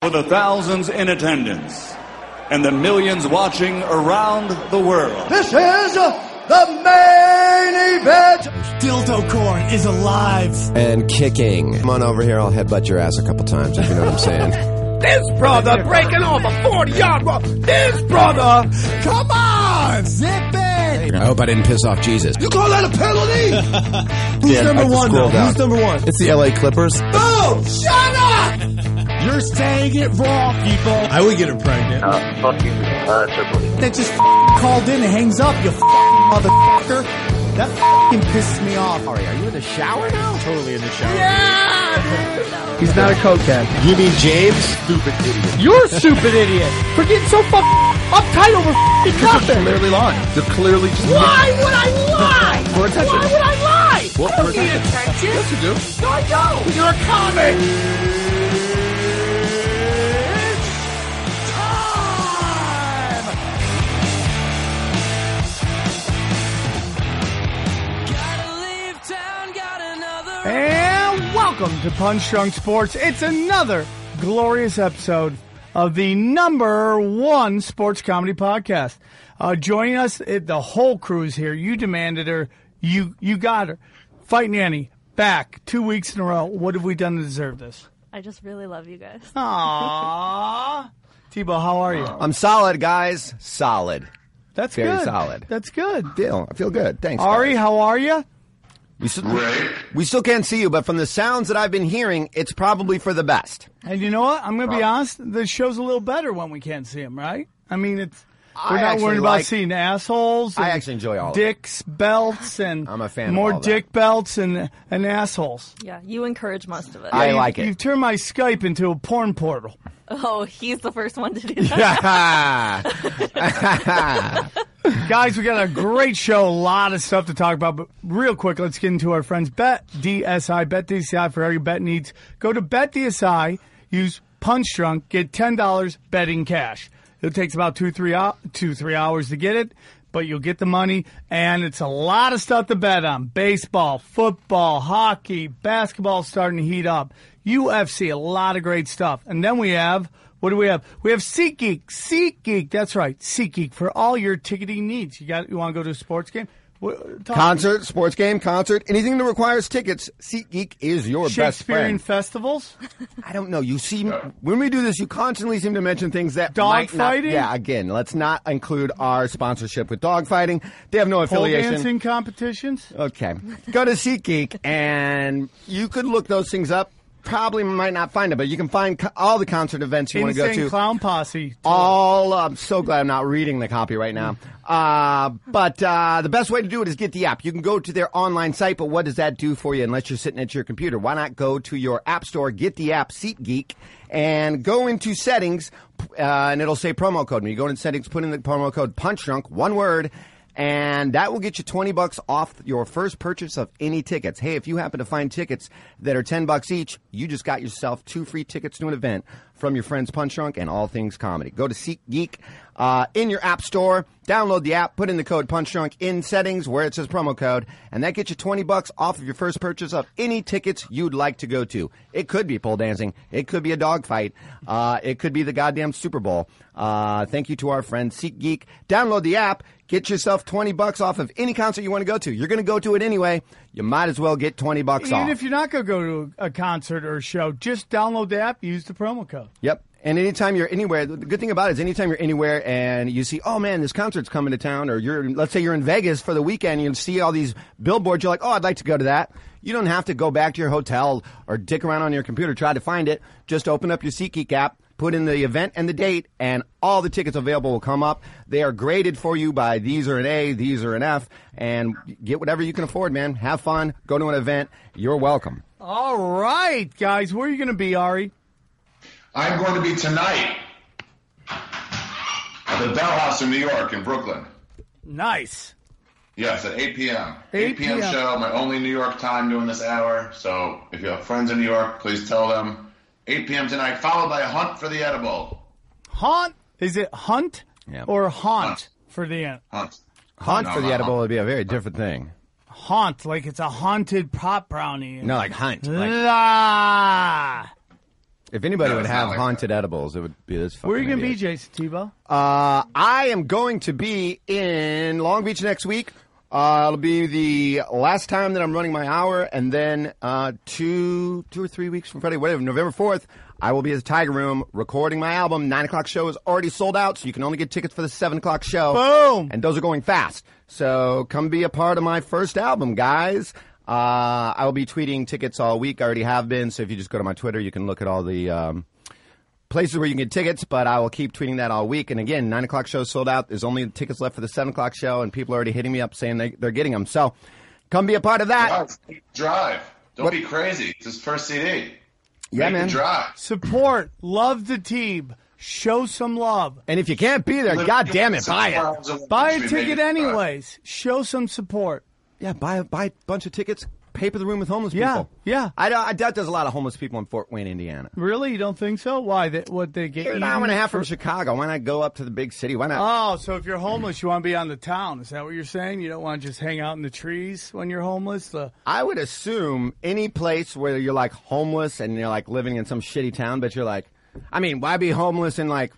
For the thousands in attendance and the millions watching around the world. This is the main event. Dildo Corn is alive. And kicking. Come on over here, I'll headbutt your ass a couple times, if you know what I'm saying. This brother breaking off a 40-yard run. This brother, come on, zip it. I hope I didn't piss off Jesus. You call that a penalty? Who's number one, though? Who's number one? It's the LA Clippers. Boom! Shut up! You're saying it wrong, people. I would get her pregnant. Fuck you, Triple H. That just called in and hangs up, you motherfucker. That pisses me off. Are you in the shower now? Totally in the shower. Yeah! He's not a cokehead. You mean James? Stupid idiot. You're a stupid idiot for getting so uptight over nothing. They're clearly lying. They're clearly just... Why would I lie? For attention. Why would I lie? Well, I don't need attention. Yes, you do. No, I don't. You're a comic. And welcome to Punch Drunk Sports. It's another glorious episode of the number one sports comedy podcast. Joining us, the whole crew is here. You demanded her. You got her. Fighting Annie, back 2 weeks in a row. What have we done to deserve this? I just really love you guys. Aww. Tebow, how are you? I'm solid, guys. Solid. That's Very good. solid. That's good. I feel good. Thanks, Ari, guys. how are you? We still can't see you, but from the sounds that I've been hearing, it's probably for the best. And you know what? I'm going to be honest. The show's a little better when we can't see him, right? I mean, we're not worried about seeing assholes. I actually enjoy all of it. Dicks, belts, and I'm a fan of more all that. dick belts and assholes. Yeah, you encourage most of it. I like it. You've turned my Skype into a porn portal. Oh, he's the first one to do that. Guys, we got a great show, a lot of stuff to talk about, but real quick, let's get into our friends BetDSI. BetDSI for all your bet needs. Go to BetDSI, use Punch Drunk, get $10 betting cash. It takes about 2-3 hours to get it, but you'll get the money, and it's a lot of stuff to bet on. Baseball, football, hockey, basketball starting to heat up. UFC, a lot of great stuff. And then we have, what do we have? We have SeatGeek. SeatGeek, that's right. SeatGeek for all your ticketing needs. You want to go to a sports game? Concert, sports game, concert, anything that requires tickets, SeatGeek is your best friend. Shakespearean festivals? I don't know. You seem, when we do this, you constantly seem to mention things that dog might fighting? not. Yeah, again, let's not include our sponsorship with dog fighting. They have no affiliation. Pole dancing competitions? Okay. Go to SeatGeek, and you could look those things up. Probably might not find it, but you can find all the concert events you want to go to. Insane Clown Posse. I'm so glad I'm not reading the copy right now. But the best way to do it is get the app. You can go to their online site, but what does that do for you unless you're sitting at your computer? Why not go to your app store, get the app SeatGeek, and go into settings, and it'll say promo code. When you go into settings, put in the promo code PUNCHDRUNK, one word, and that will get you $20 off your first purchase of any tickets. Hey, if you happen to find tickets that are $10 each, you just got yourself 2 free tickets to an event from your friends Punch Drunk and All Things Comedy. Go to SeatGeek in your app store, download the app, put in the code Punch Drunk in settings where it says promo code, and that gets you $20 off of your first purchase of any tickets you'd like to go to. It could be pole dancing. It could be a dog fight. It could be the goddamn Super Bowl. Thank you to our friend SeatGeek. Download the app. Get yourself $20 off of any concert you want to go to. You're going to go to it anyway. You might as well get $20 off. Even if you're not going to go to a concert or a show, just download the app, use the promo code. Yep. And anytime you're anywhere, the good thing about it is anytime you're anywhere and you see, oh man, this concert's coming to town, or let's say you're in Vegas for the weekend and you see all these billboards, you're like, oh, I'd like to go to that. You don't have to go back to your hotel or dick around on your computer, try to find it. Just open up your SeatGeek app, put in the event and the date, and all the tickets available will come up. They are graded for you by these are an A, these are an F, and get whatever you can afford, man. Have fun. Go to an event. You're welcome. All right, guys. Where are you going to be, Ari? I'm going to be tonight at the Bell House in New York in Brooklyn. Nice. Yes, at 8 p.m. 8 p.m. show, my only New York time doing this hour. So if you have friends in New York, please tell them. 8 p.m. tonight, followed by a Hunt for the Edible. Haunt? Is it hunt or haunt for the edible? Hunt. Hunt for the edible would be a very different thing. Haunt, like it's a haunted pop brownie. No, like hunt. La. If anybody No, would it's have not like haunted edibles, it would be this fucking Where are you going to be, idiot. Jason Tebow? I am going to be in Long Beach next week. It'll be the last time that I'm running my hour, and then 2 or 3 weeks from Friday, whatever, November 4th, I will be at the Tiger Room recording my album. 9 o'clock show is already sold out, so you can only get tickets for the 7 o'clock show. Boom! And those are going fast. So come be a part of my first album, guys. I will be tweeting tickets all week. I already have been, so if you just go to my Twitter, you can look at all the places where you can get tickets, but I will keep tweeting that all week. And again, 9 o'clock show is sold out. There's only tickets left for the 7 o'clock show, and people are already hitting me up saying they're getting them. So come be a part of that. Drive. Don't What? be crazy. It's his first CD. Yeah, Make man. the drive. Support. Love the team. Show some love. And if you can't be there, God damn it, buy it. Buy a ticket anyways. Show some support. Yeah, buy a bunch of tickets. Pay for the room with homeless Yeah, people. yeah. I doubt there's a lot of homeless people in Fort Wayne, Indiana. Really? You don't think so? Why? What they get? You're an hour and a half from Chicago. Why not go up to the big city? Why not? Oh, so if you're homeless, you want to be on the town. Is that what you're saying? You don't want to just hang out in the trees when you're homeless? I would assume any place where you're like homeless and you're like living in some shitty town, but you're like, I mean, why be homeless in like,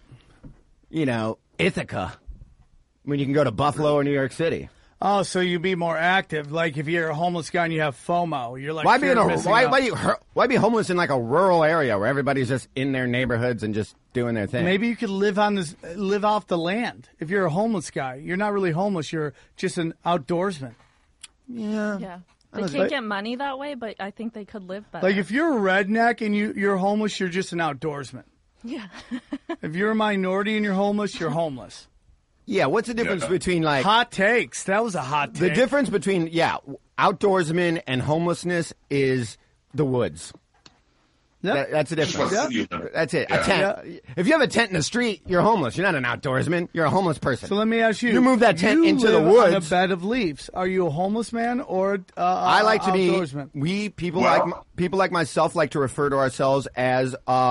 Ithaca when you can go to Buffalo or New York City? Oh, so you be more active. Like if you're a homeless guy and you have FOMO, you're like, Why be missing out. why be homeless in like a rural area where everybody's just in their neighborhoods and just doing their thing? Maybe you could live off the land. If you're a homeless guy, you're not really homeless. You're just an outdoorsman. Yeah. Yeah. I They don't can't know. get money that way, but I think they could live better. Like if you're a redneck and you're homeless, you're just an outdoorsman. yeah. If you're a minority and you're homeless, you're homeless. Yeah. What's the difference between like Hot takes. That was a hot take. the difference between outdoorsmen and homelessness is the woods. Yep. That's the difference. Just what city you live in. That's it. Yeah. A tent. If you have a tent in the street, you're homeless. You're not an outdoorsman. You're a homeless person. So let me ask you. You move that tent you into the live woods. on a bed of leaves. Are you a homeless man or I like to be. outdoorsman? People Well- people like myself like to refer to ourselves as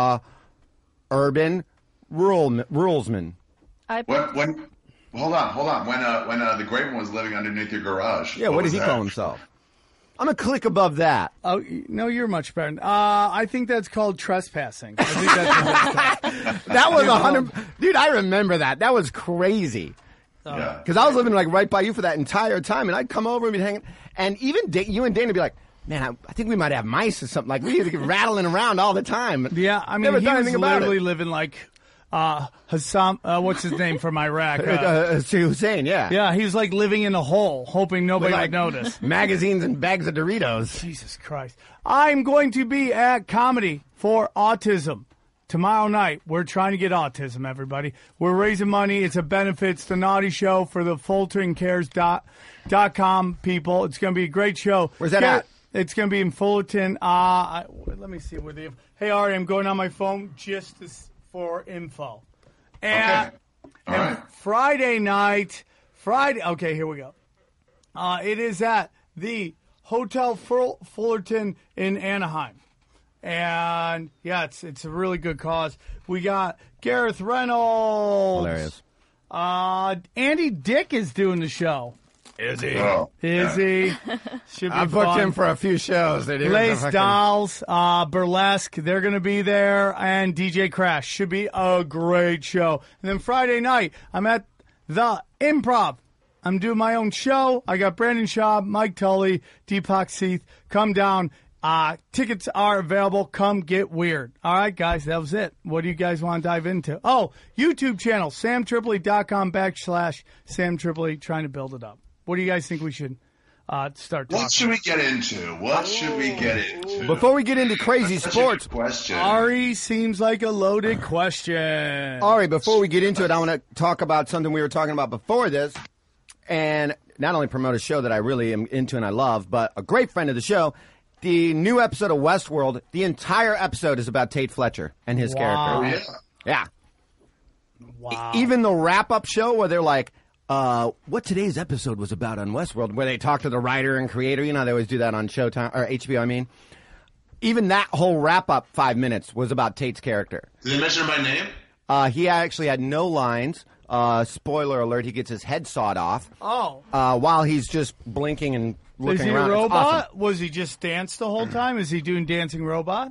urban ruralsmen. When hold on. When the Great One was living underneath your garage. Yeah. What did was he that? call himself? I'm a click above that. Oh no, you're much better. I think that's called trespassing. I think that's what that's called. That was 100. Dude, I remember that. That was crazy. Yeah. Because I was living like right by you for that entire time, and I'd come over and be hanging, and even you and Dana would be like, "Man, I think we might have mice or something." Like we would be rattling around all the time. Yeah, I mean, Never he done was anything about literally it. living like Hassan. What's his name from Iraq? Hussein, yeah, Yeah, he was like living in a hole, hoping nobody With, would notice. magazines and bags of Doritos. Jesus Christ. I'm going to be at Comedy for Autism tomorrow night. We're trying to get autism, everybody. We're raising money. It's a benefit. It's the Naughty Show for the FultonCares.com people. It's going to be a great show. Where's that at? It's going to be in Fullerton. Let me see where they. Hey, Ari, I'm going on my phone just for info. And, All right. Friday night. Okay, here we go. It is at the Hotel Fullerton in Anaheim. And, yeah, it's a really good cause. We got Gareth Reynolds. Hilarious. Andy Dick is doing the show. Is he? Oh, Is yeah. he? Should be I booked fun. him for a few shows. Lace Dolls, Burlesque, they're going to be there, and DJ Crash. Should be a great show. And then Friday night, I'm at the Improv. I'm doing my own show. I got Brandon Schaub, Mike Tully, Deepak Seeth. Come down. Tickets are available. Come get weird. All right, guys, that was it. What do you guys want to dive into? Oh, YouTube channel, samtripoli.com/Sam Tripoli, trying to build it up. What do you guys think we should start talking? What should we get into? Before we get into crazy Such a sports, good question. Ari seems like a loaded question. Ari, before we get into it, I want to talk about something we were talking about before this, and not only promote a show that I really am into and I love, but a great friend of the show. The new episode of Westworld, the entire episode is about Tate Fletcher and his Wow. character. Yeah. Wow. Even the wrap-up show where they're like, what today's episode was about on Westworld, where they talk to the writer and creator. You know, they always do that on Showtime, or HBO, I mean. Even that whole wrap-up 5 minutes was about Tate's character. Did they mention him by name? He actually had no lines. Spoiler alert, he gets his head sawed off. Oh. While he's just blinking and looking Is he around. a It's robot? awesome. Was he just dance the whole time? Is he doing Dancing Robot?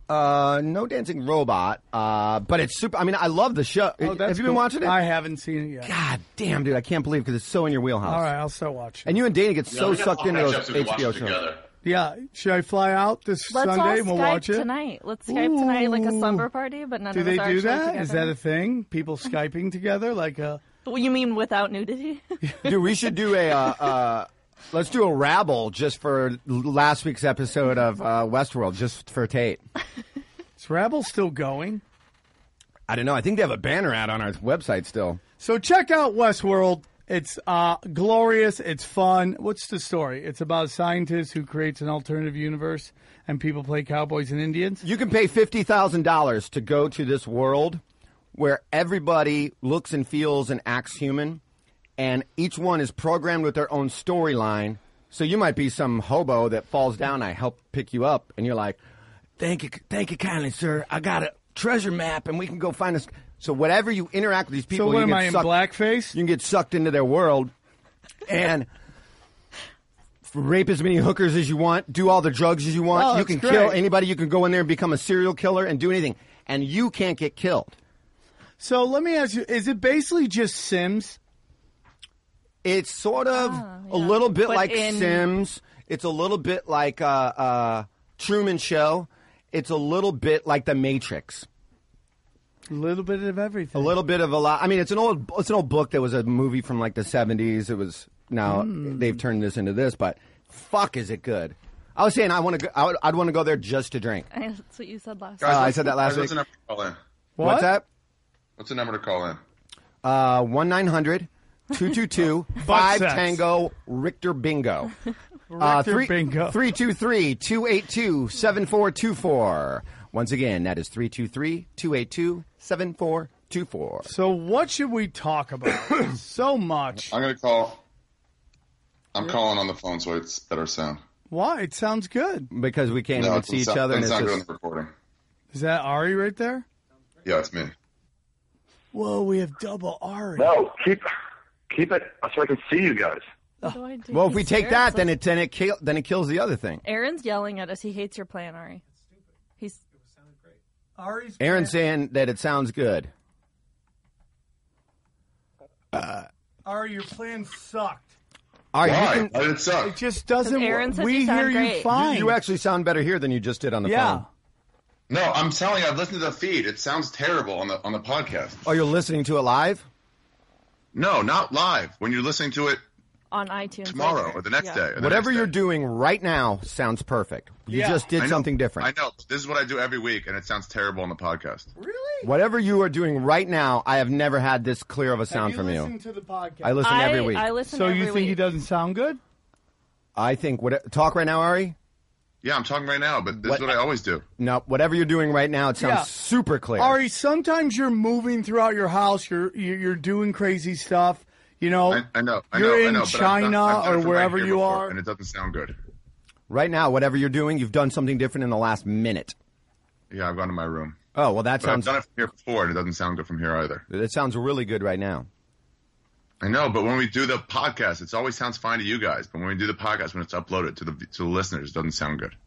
No Dancing Robot, but it's super. I mean, I love the show. Oh, that's Have you been cool. watching it? I haven't seen it yet. God damn, dude, I can't believe because it's so in your wheelhouse. All right, I'll start watching. And you and Dana get Yeah, so we gotta sucked all into catch those up so we can watch HBO it shows. together. Yeah, should I fly out this Let's Sunday all and we'll Skype watch it? tonight. Let's Skype tonight like a slumber party, but none Do of they us are do actually that? together. Is that a thing? People Skyping together like a... Well, you mean without nudity? Dude, we should do let's do a rabble just for last week's episode of Westworld, just for Tate. Is Rabble still going? I don't know. I think they have a banner ad on our website still. So check out Westworld. It's glorious. It's fun. What's the story? It's about a scientist who creates an alternative universe, and people play cowboys and Indians. You can pay $50,000 to go to this world where everybody looks and feels and acts human, and each one is programmed with their own storyline. So you might be some hobo that falls down. I help pick you up, and you're like, thank you kindly, sir. I got a treasure map, and we can go find us. So whatever you interact with these people, So what you am get I in sucked- blackface? You can get sucked into their world and rape as many hookers as you want, do all the drugs as you want. Oh, you that's can great. kill anybody. You can go in there and become a serial killer and do anything. And you can't get killed. So let me ask you, is it basically just Sims? It's sort of a little bit But like in- Sims. It's a little bit like Truman Show. It's a little bit like The Matrix. A little bit of everything. A little bit of a lot. I mean, it's an old book that was a movie from like the 70s. It was now they've turned this into this, but fuck, is it good? I was saying I'd want to go there just to drink. That's what you said last Guys, time. I said that last what's week. the number to call in? What? What's that? What's the number to call in? 1-900-222 Butt 5 sex. Tango Richter Bingo. Richter Bingo. 323-282-7424. Once again, that is 323-282-7424. So what should we talk about? So much. I'm gonna call. I'm calling on the phone so it's better sound. Why? It sounds good. Because we can't even it see each doesn't other. And it's sound good on just, the recording. Is that Ari right there? Yeah, it's me. Whoa, we have double Ari. No, keep it so I can see you guys. What do I do? well, if we He's take scared. that, then it kills the other thing. Aaron's yelling at us. He hates your plan, Ari. He's Ari's Aaron's saying that it sounds good. Ari, your plan sucked. All right, Why? you Why did it suck? It just doesn't Because Aaron work. says We you sound hear you great. fine. you actually sound better here than you just did on the yeah. phone. No, I'm telling you, I've listened to the feed. It sounds terrible on the podcast. Oh, you're listening to it live? No, not live. When you're listening to it on iTunes tomorrow later. or the next Yeah. day. Or the Whatever next you're day. doing right now sounds perfect. You Yeah. just did I know. something different. I know. This is what I do every week, and it sounds terrible on the podcast. Really? Whatever you are doing right now, I have never had this clear of a sound from you. Listen to the podcast. I listen every week. I listen so every you think week. he doesn't sound good? I think talk right now, Ari. Yeah, I'm talking right now, but this What- is what I always do. No, whatever you're doing right now, it sounds Yeah. super clear. Ari, sometimes you're moving throughout your house. You're doing crazy stuff. You know, I know. You're in but I've China done it or from right wherever here you before, are. and it doesn't sound good. Right now, whatever you're doing, you've done something different in the last minute. Yeah, I've gone to my room. Oh, well, that But I've sounds done it from here before, and it doesn't sound good from here either. that sounds really good right now. I know, but when we do the podcast, it always sounds fine to you guys. But when we do the podcast, when it's uploaded to the listeners, it doesn't sound good.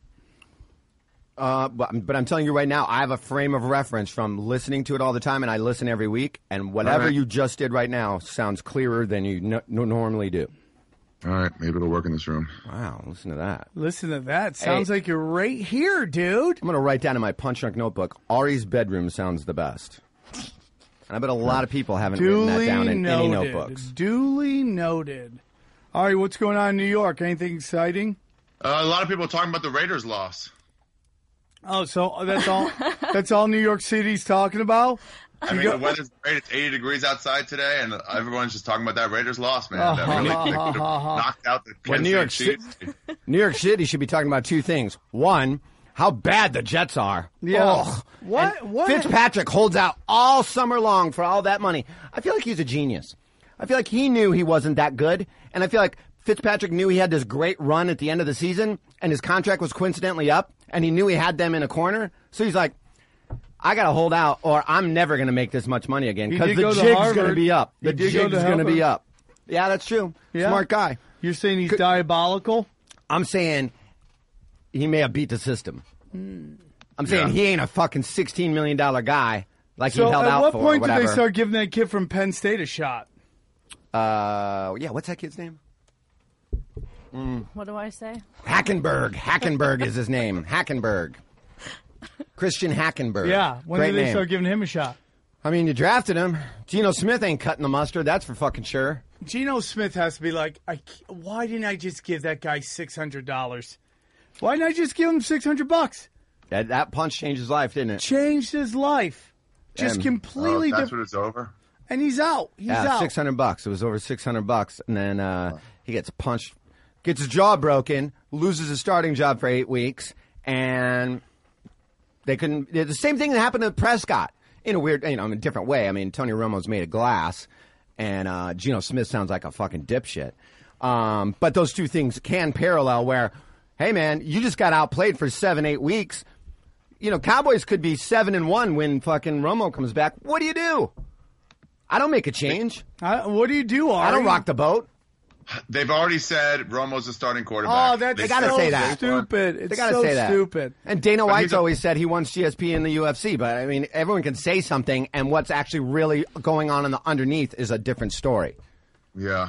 But I'm telling you right now, I have a frame of reference from listening to it all the time, and I listen every week. And whatever All right. you just did right now sounds clearer than you normally do. All right, maybe it'll work in this room. Wow, listen to that. listen to that. Sounds like you're right here, dude. I'm going to write down in my Punch Drunk notebook, Ari's bedroom sounds the best. And I bet a lot of people haven't written that Duly down in any noted. notebooks. Duly noted. Ari, what's going on in New York? Anything exciting? A lot of people are talking about the Raiders' loss. Oh, so that's all. That's all New York City's talking about. I mean, the weather's great. It's 80 degrees outside today, and everyone's just talking about that Raiders' loss, man. That really they could have knocked out the Well, Kansas New York City City- Chiefs. New York City should be talking about two things. One, how bad the Jets are. Yeah. Ugh. What? And What? Fitzpatrick holds out all summer long for all that money. I feel like he's a genius. I feel like he knew he wasn't that good, and I feel like Fitzpatrick knew he had this great run at the end of the season, and his contract was coincidentally up, and he knew he had them in a corner. So he's like, I got to hold out, or I'm never going to make this much money again, He because did the go to jig's going to Harvard. be up. He The did go jig's to going to be Harvard. up. Yeah, that's true. Yeah. Smart guy. You're saying he's diabolical? I'm saying he may have beat the system. I'm saying Yeah. he ain't a fucking $16 million guy like So he held at out what for. point or did whatever. they start giving that kid from Penn State a shot? Yeah, what's that kid's name? What do I say? Hackenberg. Hackenberg is his name. Hackenberg. Christian Hackenberg. Yeah, when Great did they name. start giving him a shot? I mean, you drafted him. Geno Smith ain't cutting the mustard. That's for fucking sure. Geno Smith has to be like, why didn't I just give that guy $600? Why didn't I just give him $600? That punch changed his life, didn't it? Changed his life. Just Damn. completely that's different. when it's over. And he's out. He's Yeah, out. $600. It was over $600, and then he gets punched, gets his jaw broken, loses his starting job for 8 weeks, and they couldn't. The same thing that happened to Prescott in a weird, in a different way. I mean, Tony Romo's made of glass, and Geno Smith sounds like a fucking dipshit. But those two things can parallel. Where, hey man, you just got outplayed for 7-8 weeks. Cowboys could be 7-1 when fucking Romo comes back. What do you do? I don't make a change. What do you do, Ari? I don't rock the boat. They've already said Romo's the starting quarterback. Oh, that's They gotta so say that. stupid. They It's gotta so say that. stupid. And Dana White's he's a- always said he wants GSP in the UFC, but I mean, everyone can say something, and what's actually really going on in the underneath is a different story. Yeah.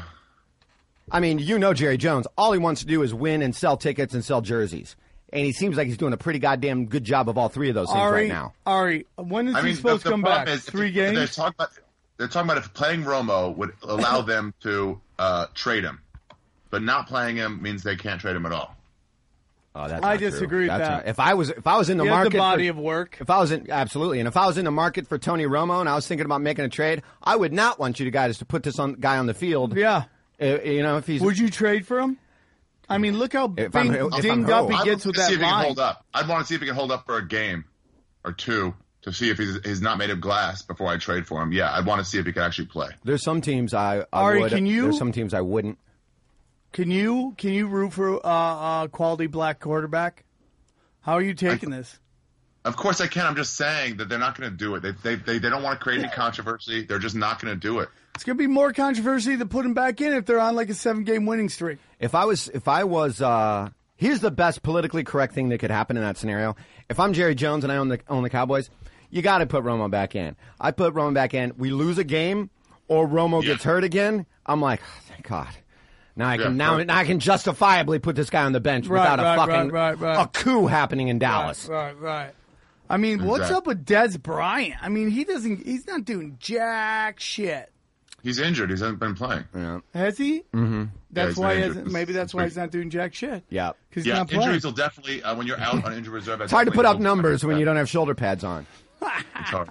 I mean, Jerry Jones, all he wants to do is win and sell tickets and sell jerseys. And he seems like he's doing a pretty goddamn good job of all three of those things right now. Ari, when is he supposed to come problem back? is, 3 They're games? talking about if playing Romo would allow them to trade him, but not playing him means they can't trade him at all. Oh, that's I not true. disagree with That's that. not- if I was in the You have market the body for, of work. if I was in the market for Tony Romo and I was thinking about making a trade, I would not want you guys to put this guy on the field. Yeah. If he's Would you trade for him? I mean, look how If I'm dinged Ho. up he I'd gets want with to see that if he can line. hold up. I'd want to see if he can hold up for a game or two to see if he's not made of glass before I trade for him. Yeah, I'd want to see if he can actually play. There's some teams I Ari, would. can you- There's some teams I wouldn't. Can you root for a quality black quarterback? How are you taking this? Of course I can. I'm just saying that they're not going to do it. They don't want to create any controversy. They're just not going to do it. It's going to be more controversy to put him back in if they're on like a 7-game winning streak. If I was, here's the best politically correct thing that could happen in that scenario. If I'm Jerry Jones and I own the Cowboys, you got to put Romo back in. I put Romo back in. We lose a game or Romo gets hurt again. I'm like, oh, thank God. Now I can justifiably put this guy on the bench without a fucking a coup happening in Dallas. Right. I mean, what's up with Dez Bryant? I mean, he's not doing jack shit. He's injured. He hasn't been playing. Yeah. Has he? Mm-hmm. That's he's why. been injured. Maybe that's why he's not doing jack shit. Yeah. Because he's Yeah, not playing. injuries will definitely, when you're out on injury reserve. It's hard to put up numbers when you don't have shoulder pads on. It's hard.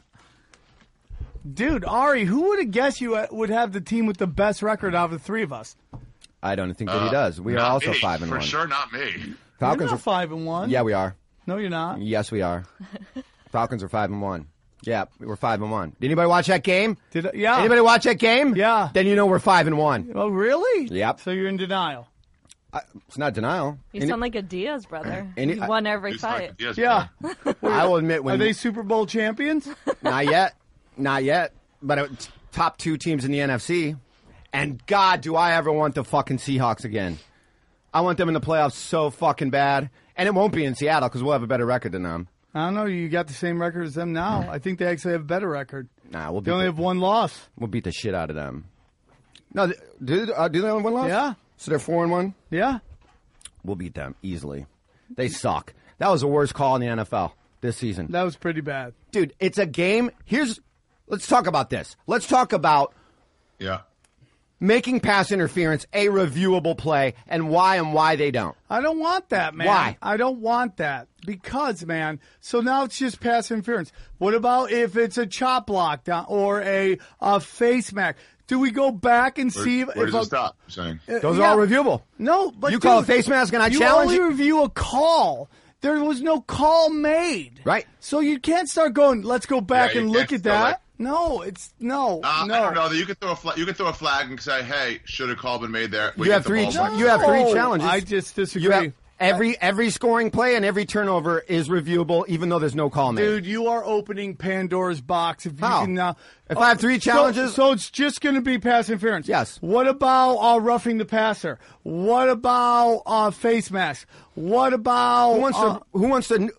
Dude, Ari, who would have guessed you would have the team with the best record out of the three of us? I don't think that he does. We are Not also me. 5-1. For sure, not me. Falcons You're are not 5-1. Yeah, we are. No, you're not. Yes, we are. Falcons are 5-1. Yeah, we were 5-1. Did anybody watch that game? Yeah. Anybody watch that game? Yeah. Then you know we're 5-1. Oh, really? Yep. So you're in denial. It's not denial. You sound like a Diaz brother. Any- You won every He's fight. like, yes, Yeah. I will admit when Are they Super Bowl champions? not yet. But top 2 teams in the NFC. And God, do I ever want the fucking Seahawks again? I want them in the playoffs so fucking bad, and it won't be in Seattle because we'll have a better record than them. I don't know. You got the same record as them now. I think they actually have a better record. Nah, we'll They only beat have one loss. the shit out of them. No, do they only one loss? Yeah. So they're 4-1. Yeah. We'll beat them easily. They suck. That was the worst call in the NFL this season. That was pretty bad. Dude, it's a game. Let's talk about this. Let's talk about Yeah. making pass interference a reviewable play and why they don't. I don't want that, man. Why? I don't want that. Because, man, so now it's just pass interference. What about if it's a chop block or a face mask? Do we go back and see Where if does it stop? You're saying. Those are all reviewable. No, but You call a dude, face mask and I you challenge only you? review a call. There was no call made. Right. So you can't start going, let's go back Yeah, and you look can't at still, that. like- No, it's no. I no. don't know. You could throw a flag. You could throw a flag and say, "Hey, should a call been made there?" We You get have the three. ball back. You have 3 No, challenges. I just disagree. You have every scoring play and every turnover is reviewable, even though there's no call made. Dude, you are opening Pandora's box. If you How? can now, If I have 3 challenges, so it's just going to be pass interference. Yes. What about roughing the passer? What about face mask? What about who wants to?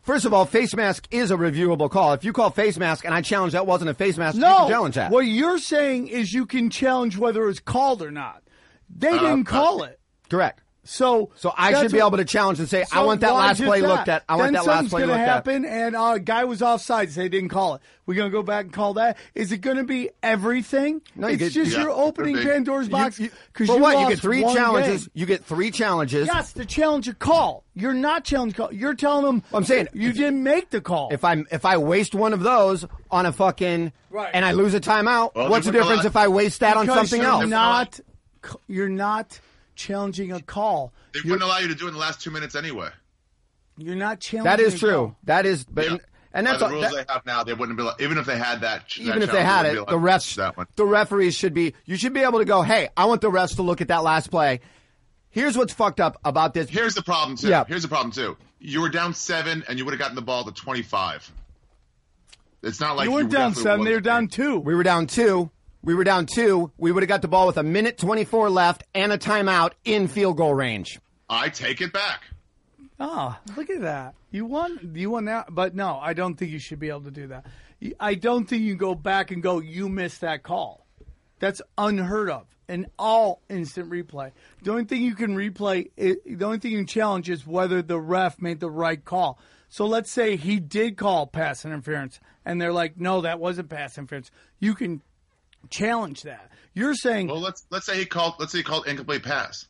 First of all, face mask is a reviewable call. If you call face mask and I challenge that wasn't a face mask, you No, can challenge that. what you're saying is you can challenge whether it was called or not. They didn't call it. Correct. So I should be able to challenge and say, I want that last play looked at. I want that last play looked at. Then something's going to happen, and a guy was offside. They didn't call it. We're going to go back and call that. Is it going to be everything? No, it's just you're opening Pandora's box. But what? You get 3 challenges. You get 3 challenges. Yes, to challenge a call. You're not challenging call. You're telling them. I'm saying you didn't make the call. If I waste one of those on a fucking and I lose a timeout, what's the difference if I waste that on something else? You're not challenging a call. They wouldn't allow you to do it in the last 2 minutes anyway. You're not challenging. That is true. Call. That is, but and that's the rules they have now. They wouldn't be even if they had that. Even if they had it, the referees should be. You should be able to go. Hey, I want the refs to look at that last play. Here's what's fucked up about this. Here's the problem too. Yeah. Here's the problem too. You were down 7, and you would have gotten the ball to 25. It's not like you weren't down 7. They were down 2. We were down 2. We would have got the ball with 1:24 left and a timeout in field goal range. I take it back. Oh, look at that. You won that. But no, I don't think you should be able to do that. I don't think you can go back and go, you missed that call. That's unheard of in all instant replay. The only thing you can the only thing you can challenge is whether the ref made the right call. So let's say he did call pass interference, and they're like, no, that wasn't pass interference. You can challenge that. You're saying, well, let's say he called incomplete pass.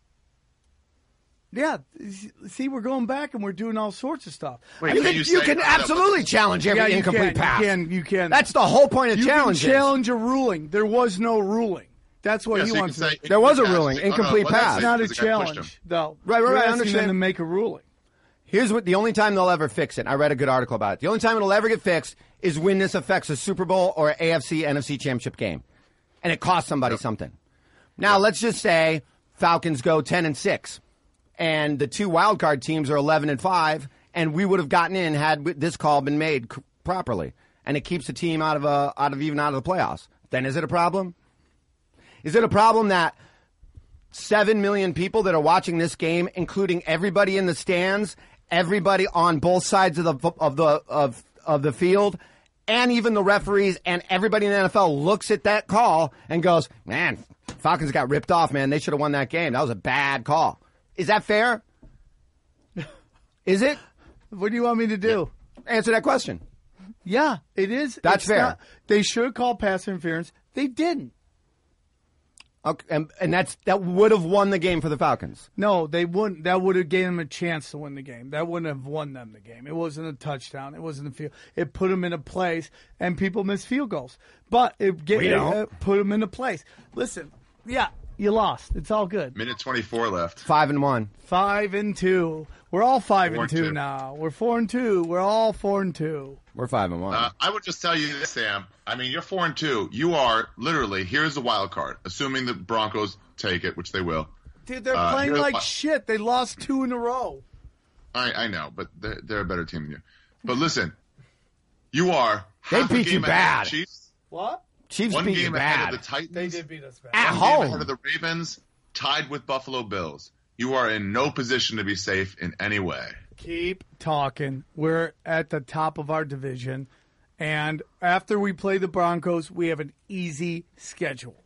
Yeah, see, we're going back and we're doing all sorts of stuff. Wait, you can absolutely challenge every incomplete pass. You can. That's the whole point of challenge. You can challenge a ruling. There was no ruling. That's what he wants to say. There was a ruling, incomplete pass. That's not a challenge, though. Right. I understand. Them to make a ruling. Here's what the only time they'll ever fix it. I read a good article about it. The only time it'll ever get fixed is when this affects a Super Bowl or an AFC, NFC championship game, and it costs somebody something. Now, let's just say Falcons go 10-6. And the 2 wildcard teams are 11-5, and we would have gotten in had this call been made properly, and it keeps the team out of the playoffs. Then is it a problem? Is it a problem that 7 million people that are watching this game, including everybody in the stands, everybody on both sides of the field, and even the referees and everybody in the NFL looks at that call and goes, "Man, Falcons got ripped off. Man, they should have won that game. That was a bad call." Is that fair? Is it? What do you want me to do? Answer that question. Yeah, it is. That's fair. They should have called pass interference. They didn't. Okay, and that would have won the game for the Falcons. No, they wouldn't. That would have gave them a chance to win the game. That wouldn't have won them the game. It wasn't a touchdown. It wasn't a field. It put them in a place, and people miss field goals. But it put them in a place. Listen, yeah. You lost. It's all good. Minute 24 left. 5-1. 5-2. We're all 5-2 now. We're 4-2. We're all 4-2. We're 5-1. I would just tell you this, Sam. I mean, you're 4-2. You are literally, here's the wild card. Assuming the Broncos take it, which they will. Dude, they're playing like shit. They lost 2 in a row. I know, but they're a better team than you. But listen, you are. They beat you bad. Chiefs. What? Chiefs one beat game you ahead bad. of the Titans. They did beat us bad. At one home. game ahead of the Ravens, tied with Buffalo Bills. You are in no position to be safe in any way. Keep talking. We're at the top of our division, and after we play the Broncos, we have an easy schedule.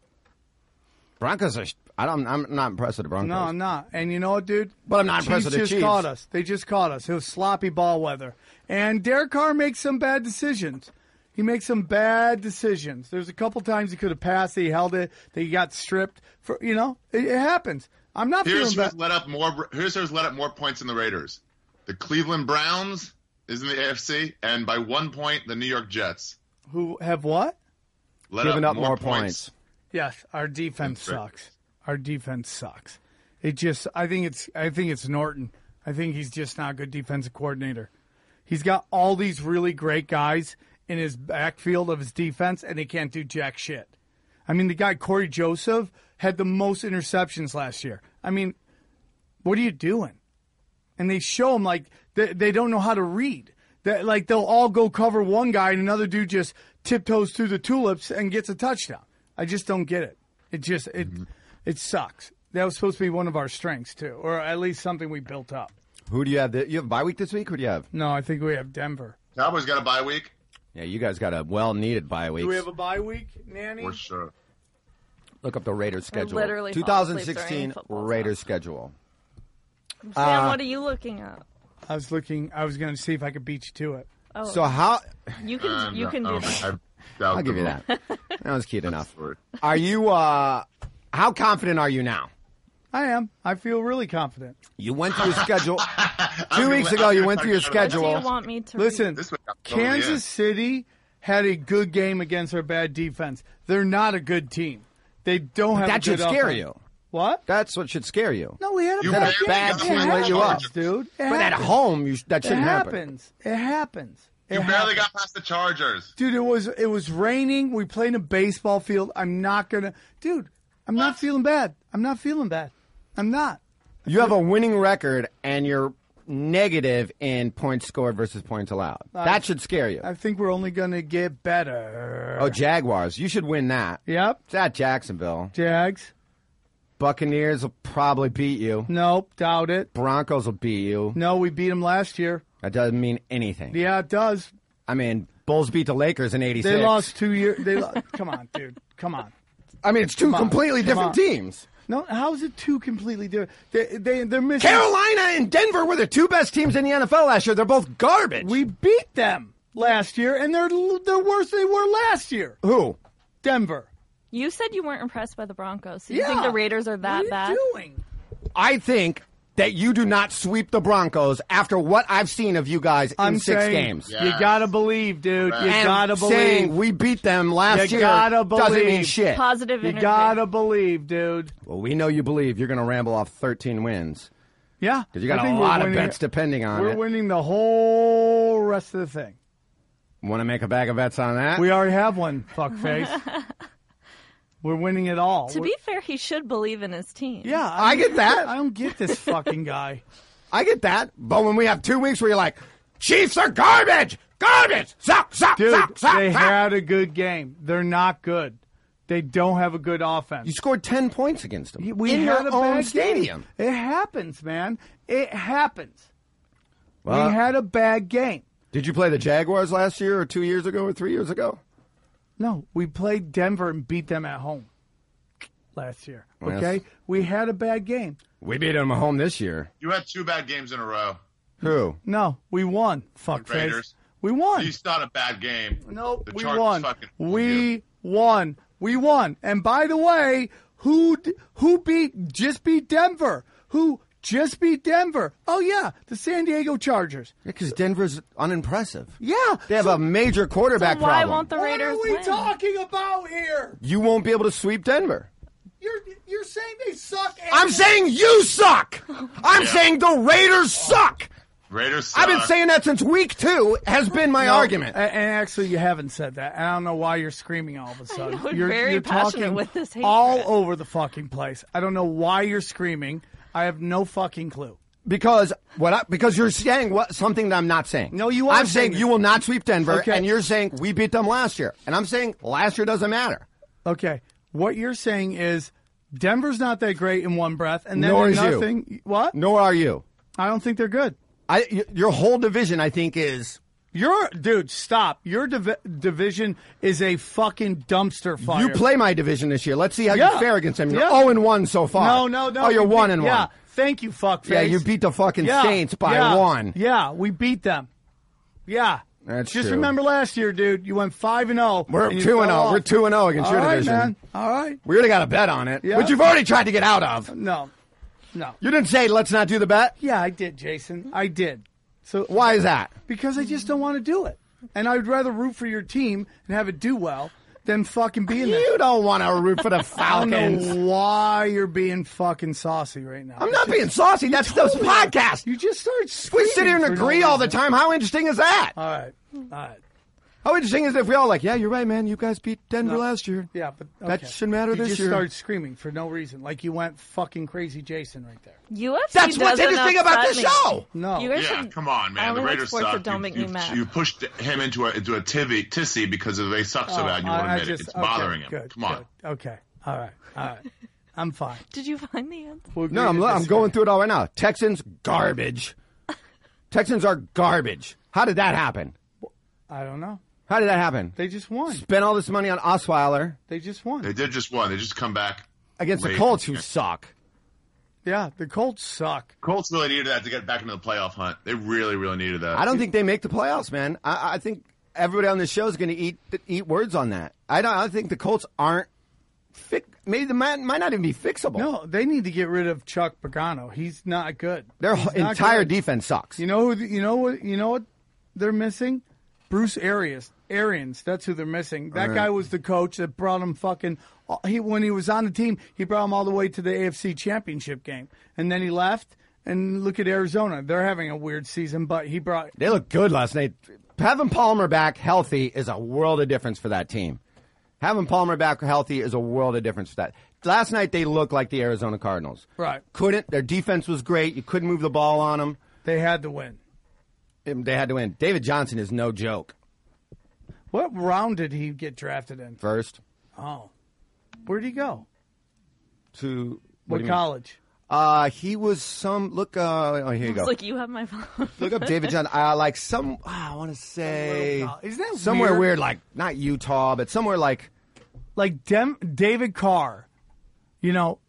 Broncos are. I'm not impressed with the Broncos. No, I'm not. And you know what, dude? But I'm not impressed with the Chiefs. Caught us. They just caught us. It was sloppy ball weather. And Derek Carr makes some bad decisions. He makes some bad decisions. There's a couple times he could have passed. He held it. He got stripped. It happens. I'm not feeling bad. Here's who's let up more points than the Raiders. The Cleveland Browns is in the AFC, and by 1 point, the New York Jets. Who have what? Given up more points. Yes, our defense sucks. Our defense sucks. I think it's Norton. I think he's just not a good defensive coordinator. He's got all these really great guys in his backfield of his defense, and they can't do jack shit. I mean, the guy Corey Joseph had the most interceptions last year. I mean, what are you doing? And they show him like they don't know how to read. Like they'll all go cover one guy, and another dude just tiptoes through the tulips and gets a touchdown. I just don't get it. It sucks. That was supposed to be one of our strengths too, or at least something we built up. Who do you have? You have a bye week this week? Who do you have? No, I think we have Denver. Cowboys got a bye week? Yeah, you guys got a well-needed bye week. Do we have a bye week, Nanny? For sure. Look up the Raiders schedule. literally fall asleep 2016 during football Raiders schedule. Sam, what are you looking at? I was going to see if I could beat you to it. Oh, So how? you can do that. I'll give you that. That was cute enough. Are you? How confident are you now? I am. I feel really confident. You went through your schedule 2 weeks ago. You went through your What do schedule. you want me to Listen, This week I'm totally in. Kansas City had a good game against our bad defense. They're not a good team. They don't have That a good should scare offense. you. What? That's what should scare you. No, we had a You bad had a game. bad It team let happens, you up. dude. It But at happens. home, that It shouldn't happen. happens. It happens. You barely got past the Chargers. Dude, it was raining. We played in a baseball field. I'm not gonna, dude. I'm not feeling bad. I'm not feeling bad. I'm not. You have a winning record, and you're negative in points scored versus points allowed. That should scare you. I think we're only gonna get better. Oh, Jaguars. You should win that. Yep. It's at Jacksonville. Jags. Buccaneers will probably beat you. Nope. Doubt it. Broncos will beat you. No, we beat them last year. That doesn't mean anything. Yeah, it does. I mean, Bulls beat the Lakers in '86. They lost 2 years. Come on, dude. Come on. I mean, it's two on. completely Come different on. teams. No, how is it two completely different? They're missing. Carolina and Denver were the two best teams in the NFL last year. They're both garbage. We beat them last year, and they're worse than they were last year. Who? Denver. You said you weren't impressed by the Broncos. So you Yeah. think the Raiders are that what bad? are you doing? I think that you do not sweep the Broncos after what I've seen of you guys in I'm 6 saying, games. Yeah. You gotta believe, dude. You And gotta saying believe. we beat them last You year gotta doesn't mean believe. shit. Positive You energy. gotta believe, dude. Well, we know you believe. You're going to ramble off 13 wins. Yeah, Because you got I a think we're lot of winning bets it. depending on We're it. winning the whole rest of the thing. Want to make a bag of bets on that? We already have one, fuckface. We're winning it all. To be fair, he should believe in his team. Yeah, I get that. I don't get this fucking guy. I get that. But when we have 2 weeks where you're like, Chiefs are garbage! Garbage! Suck, suck, Dude, suck, suck, they suck. had a good game. They're not good. They don't have a good offense. You scored 10 points against them. We in had your a own bad stadium. Game. It happens, man. It happens. Well, we had a bad game. Did you play the Jaguars last year or 2 years ago or 3 years ago? No, we played Denver and beat them at home last year. Well, Okay? yes. We had a bad game. We beat them at home this year. You had 2 bad games in a row. Who? No, we won. Fuckface. Raiders. We won. You thought a bad game. Nope, The we Chargers won. fucking fooled We you. won. We won. And by the way, who just beat Denver? Who just beat Denver? Oh yeah, the San Diego Chargers. Yeah, because Denver's unimpressive. Yeah, They have a major quarterback So why problem. won't the what Raiders are we win? talking about here? You won't be able to sweep Denver. You're saying they suck. I'm saying you suck. I'm saying the Raiders suck. Raiders suck. I've been saying that since week 2 has been my argument. And actually, you haven't said that. And I don't know why you're screaming all of a sudden. know, you're very you're passionate talking with this hatred. all over the fucking place. I don't know why you're screaming. I have no fucking clue. Because you're saying something that I'm not saying. No, you are I'm saying saying you will not sweep Denver, Okay. and you're saying we beat them last year. And I'm saying last year doesn't matter. Okay, what you're saying is Denver's not that great in one breath, and then Nor is you. nothing. What? Nor are you. I don't think they're good. Your whole division, I think, is... Dude, stop. Your division is a fucking dumpster fire. You play my division this year. Let's see how Yeah. you fare against them. You're Yeah. 0-1 so far. No. Oh, you're we beat- 1-1. Yeah, thank you, fuckface. Yeah, you beat the fucking Saints by 1. Yeah, we beat them. Yeah. That's Just true. remember last year, dude. You went 5-0. We're and you 2-0. fell off. We're 2-0 against your All right, division. man. All right. We already got a bet on it, Yeah. which you've already tried to get out of. No. You didn't say let's not do the bet? Yeah, I did, Jason. I did. So Why is that? Because I just don't want to do it. And I would rather root for your team and have it do well than fucking be in there. You don't want to root for the I don't Falcons. know why you're being fucking saucy right now. I'm not being saucy. That's the podcast. You just started We screaming. sit here and for no agree all the reason. time. How interesting is that? All right. All right. How interesting is it if we all like, yeah, you're right, man. You guys beat Denver last year. Yeah, but That okay. shouldn't matter you this just year. started screaming for no reason. Like you went fucking crazy Jason right there. UFC That's what's doesn't interesting about upset the me. show. No. You guys Yeah, should- come on, I man. only The like Raiders sports suck. that don't make me mad. You pushed him into a tissy because they suck so bad. You won't admit it. It's bothering him. Good, Come on. good. Okay. All right. I'm fine. Did you find the answer? We'll No, agree to I'm disagree. going through it all right now. Texans, garbage. Texans are garbage. How did that happen? I don't know. How did that happen? They just won. Spent all this money on Osweiler They just won. They did just won. They just come back against the late. Colts, who suck. Yeah, the Colts suck. Colts really needed that to get back into the playoff hunt. They really, really needed that. I don't think they make the playoffs, man. I think everybody on this show is going to eat words on that. I think the Colts aren't maybe the man might not even be fixable. No, they need to get rid of Chuck Pagano. He's not good. Their He's not entire good. defense sucks. You know what they're missing? Bruce Arians. That's who they're missing. That guy was the coach that brought him when he was on the team, he brought him all the way to the AFC Championship game. And then he left, and look at Arizona. They're having a weird season, but They looked good last night. Having Palmer back healthy is a world of difference for that team. Having Palmer back healthy is a world of difference for that. Last night they looked like the Arizona Cardinals. Right. Their defense was great. You couldn't move the ball on them. They had to win. They had to win. David Johnson is no joke. What round did he get drafted in? First. Oh. Where'd he go? To What college? He was some. Look, here you go. It's like you have my phone. Look up David Johnson. I want to say Isn't that somewhere weird? weird, like not Utah, but somewhere like David Carr. You know,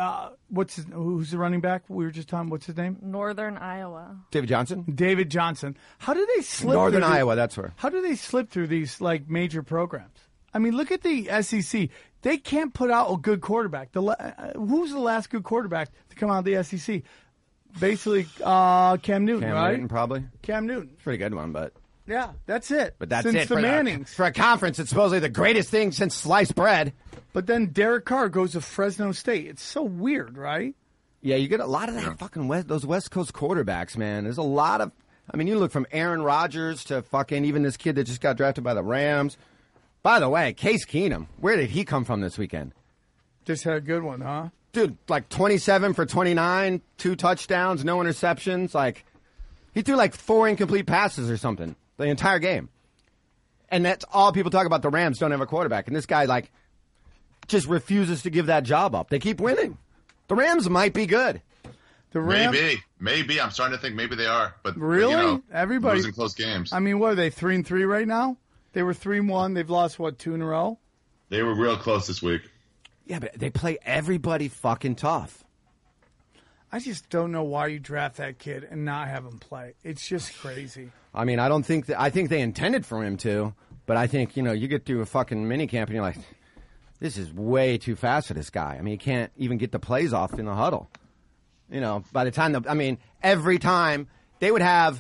who's the running back we were just talking? What's his name? Northern Iowa. David Johnson. David Johnson. How do they slip? Northern through Iowa. That's where. How do they slip through these like major programs? I mean, look at the SEC. They can't put out a good quarterback. Who's the last good quarterback to come out of the SEC? Basically, Cam Newton, right? Newton, probably. Cam Newton. Pretty good one, but. Yeah, that's it. But that's since it the for Mannings. For a conference, it's supposedly the greatest thing since sliced bread. But then Derek Carr goes to Fresno State. It's so weird, right? Yeah, you get a lot of that fucking those West Coast quarterbacks, man. There's a lot of. I mean, you look from Aaron Rodgers to fucking even this kid that just got drafted by the Rams. By the way, Case Keenum, where did he come from this weekend? Just had a good one, huh? Dude, like 27 for 29, 2 touchdowns, no interceptions. Like, he threw like 4 incomplete passes or something the entire game. And that's all people talk about. The Rams don't have a quarterback. And this guy, like, just refuses to give that job up. They keep winning. The Rams might be good. The Rams, Maybe. I'm starting to think maybe they are. But really? you know, Everybody losing close games. I mean, what are they, 3-3 right now? They were 3-1. They've lost, 2 in a row? They were real close this week. Yeah, but they play everybody fucking tough. I just don't know why you draft that kid and not have him play. It's just crazy. I mean, I think they intended for him to, but I think, you get through a fucking minicamp and you're like, this is way too fast for this guy. I mean, he can't even get the plays off in the huddle. By the time every time they would have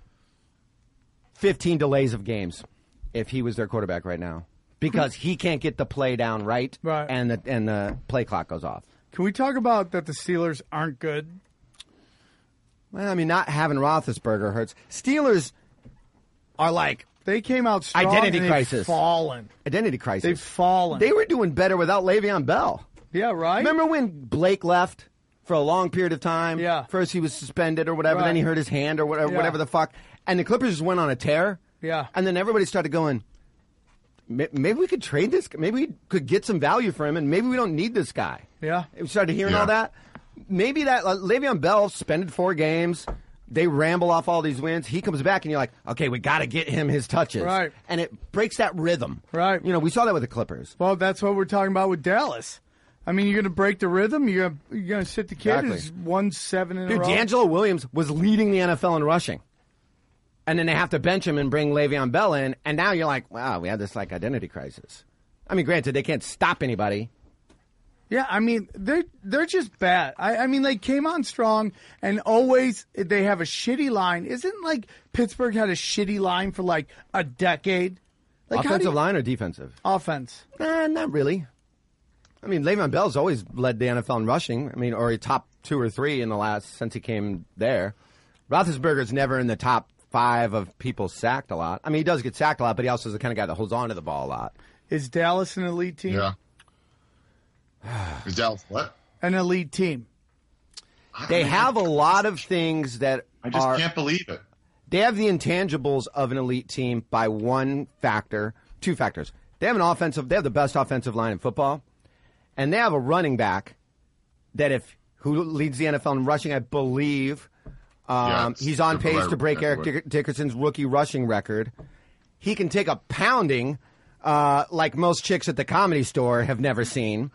15 delays of games if he was their quarterback right now because he can't get the play down right. And the play clock goes off. Can we talk about that the Steelers aren't good? Well, I mean, not having Roethlisberger hurts. Steelers are like... They came out strong identity and crisis. they've fallen. Identity crisis. They've fallen. They were doing better without Le'Veon Bell. Yeah, right? Remember when Blake left for a long period of time? Yeah. First he was suspended or whatever, Right. then he hurt his hand or whatever, Yeah. whatever the fuck. And the Clippers just went on a tear. Yeah. And then everybody started going, maybe we could trade this. Maybe we could get some value for him, and maybe we don't need this guy. Yeah. We started hearing all that. Maybe that Le'Veon Bell suspended 4 games. They ramble off all these wins. He comes back, and you're like, okay, we got to get him his touches. Right. And it breaks that rhythm. Right. We saw that with the Clippers. Well, that's what we're talking about with Dallas. I mean, you're going to break the rhythm. You're going to sit the kid who's won 7 in a Dude, row. D'Angelo Williams was leading the NFL in rushing. And then they have to bench him and bring Le'Veon Bell in. And now you're like, wow, we have this identity crisis. I mean, granted, they can't stop anybody. Yeah, I mean, they're just bad. I mean, they came on strong, and always they have a shitty line. Isn't Pittsburgh had a shitty line for a decade? Offensive line or defensive? Offense. Not really. I mean, Le'Veon Bell's always led the NFL in rushing. I mean, or he top 2 or 3 in the last since he came there. Roethlisberger's never in the top 5 of people sacked a lot. I mean, he does get sacked a lot, but he also is the kind of guy that holds on to the ball a lot. Is Dallas an elite team? Yeah. Is Dallas what? An elite team. They have a lot of things that I just can't believe it. They have the intangibles of an elite team by 2 factors. They have they have the best offensive line in football, and they have a running back who leads the NFL in rushing, I believe, He's on pace to break Right. Eric Dickerson's rookie rushing record. He can take a pounding like most chicks at the Comedy Store have never seen.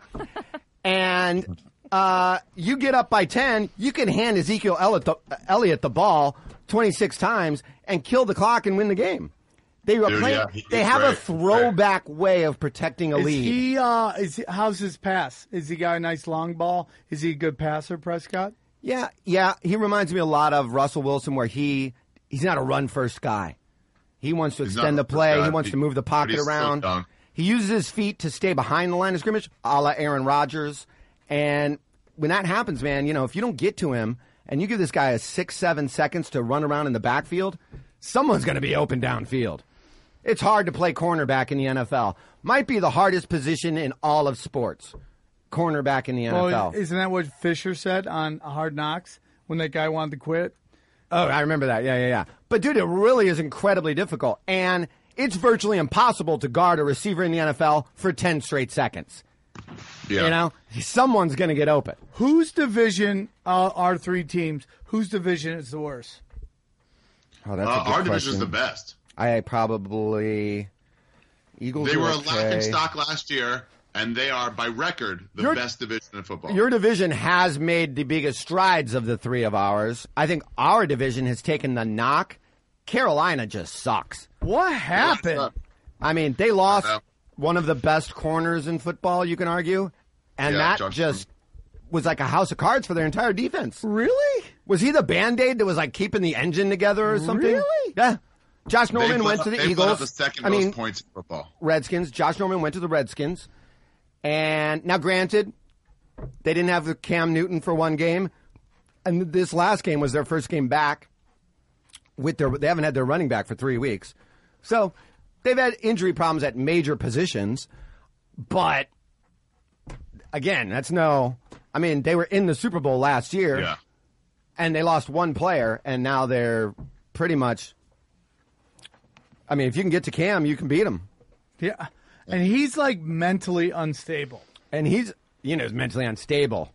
And you get up by 10, you can hand Ezekiel Elliott the ball 26 times and kill the clock and win the game. They have a throwback way of protecting a lead. How's his pass? Is he got a nice long ball? Is he a good passer, Prescott? Yeah. He reminds me a lot of Russell Wilson, where he's not a run-first guy. He wants to extend the play. He wants to move the pocket around. He uses his feet to stay behind the line of scrimmage, a la Aaron Rodgers. And when that happens, man, if you don't get to him and you give this guy 6-7 seconds to run around in the backfield, someone's going to be open downfield. It's hard to play cornerback in the NFL. Might be the hardest position in all of sports. Cornerback in the NFL. Well, isn't that what Fisher said on Hard Knocks when that guy wanted to quit? Oh, I remember that. Yeah. But, dude, it really is incredibly difficult. And it's virtually impossible to guard a receiver in the NFL for 10 straight seconds. Yeah. Someone's going to get open. Whose division are 3 teams? Whose division is the worst? Oh, that's a good our division question. is the best. I probably Eagles. They were a okay. laughing stock last year, and they are, by record, the best division in football. Your division has made the biggest strides of the 3 of ours. I think our division has taken the knock. Carolina just sucks. What happened? I mean, they lost one of the best corners in football, you can argue, and that just was like a house of cards for their entire defense. Really? Was he the Band-Aid that was like keeping the engine together or something? Really? Yeah. Josh Norman went to the Eagles. They the second most points in football. Redskins. Josh Norman went to the Redskins. And now, granted, they didn't have Cam Newton for one game. And this last game was their first game back. They haven't had their running back for 3 weeks. So they've had injury problems at major positions. But, again, they were in the Super Bowl last year. Yeah. And they lost one player. And now they're pretty much... if you can get to Cam, you can beat him. Yeah. And he's like mentally unstable. And he's mentally unstable.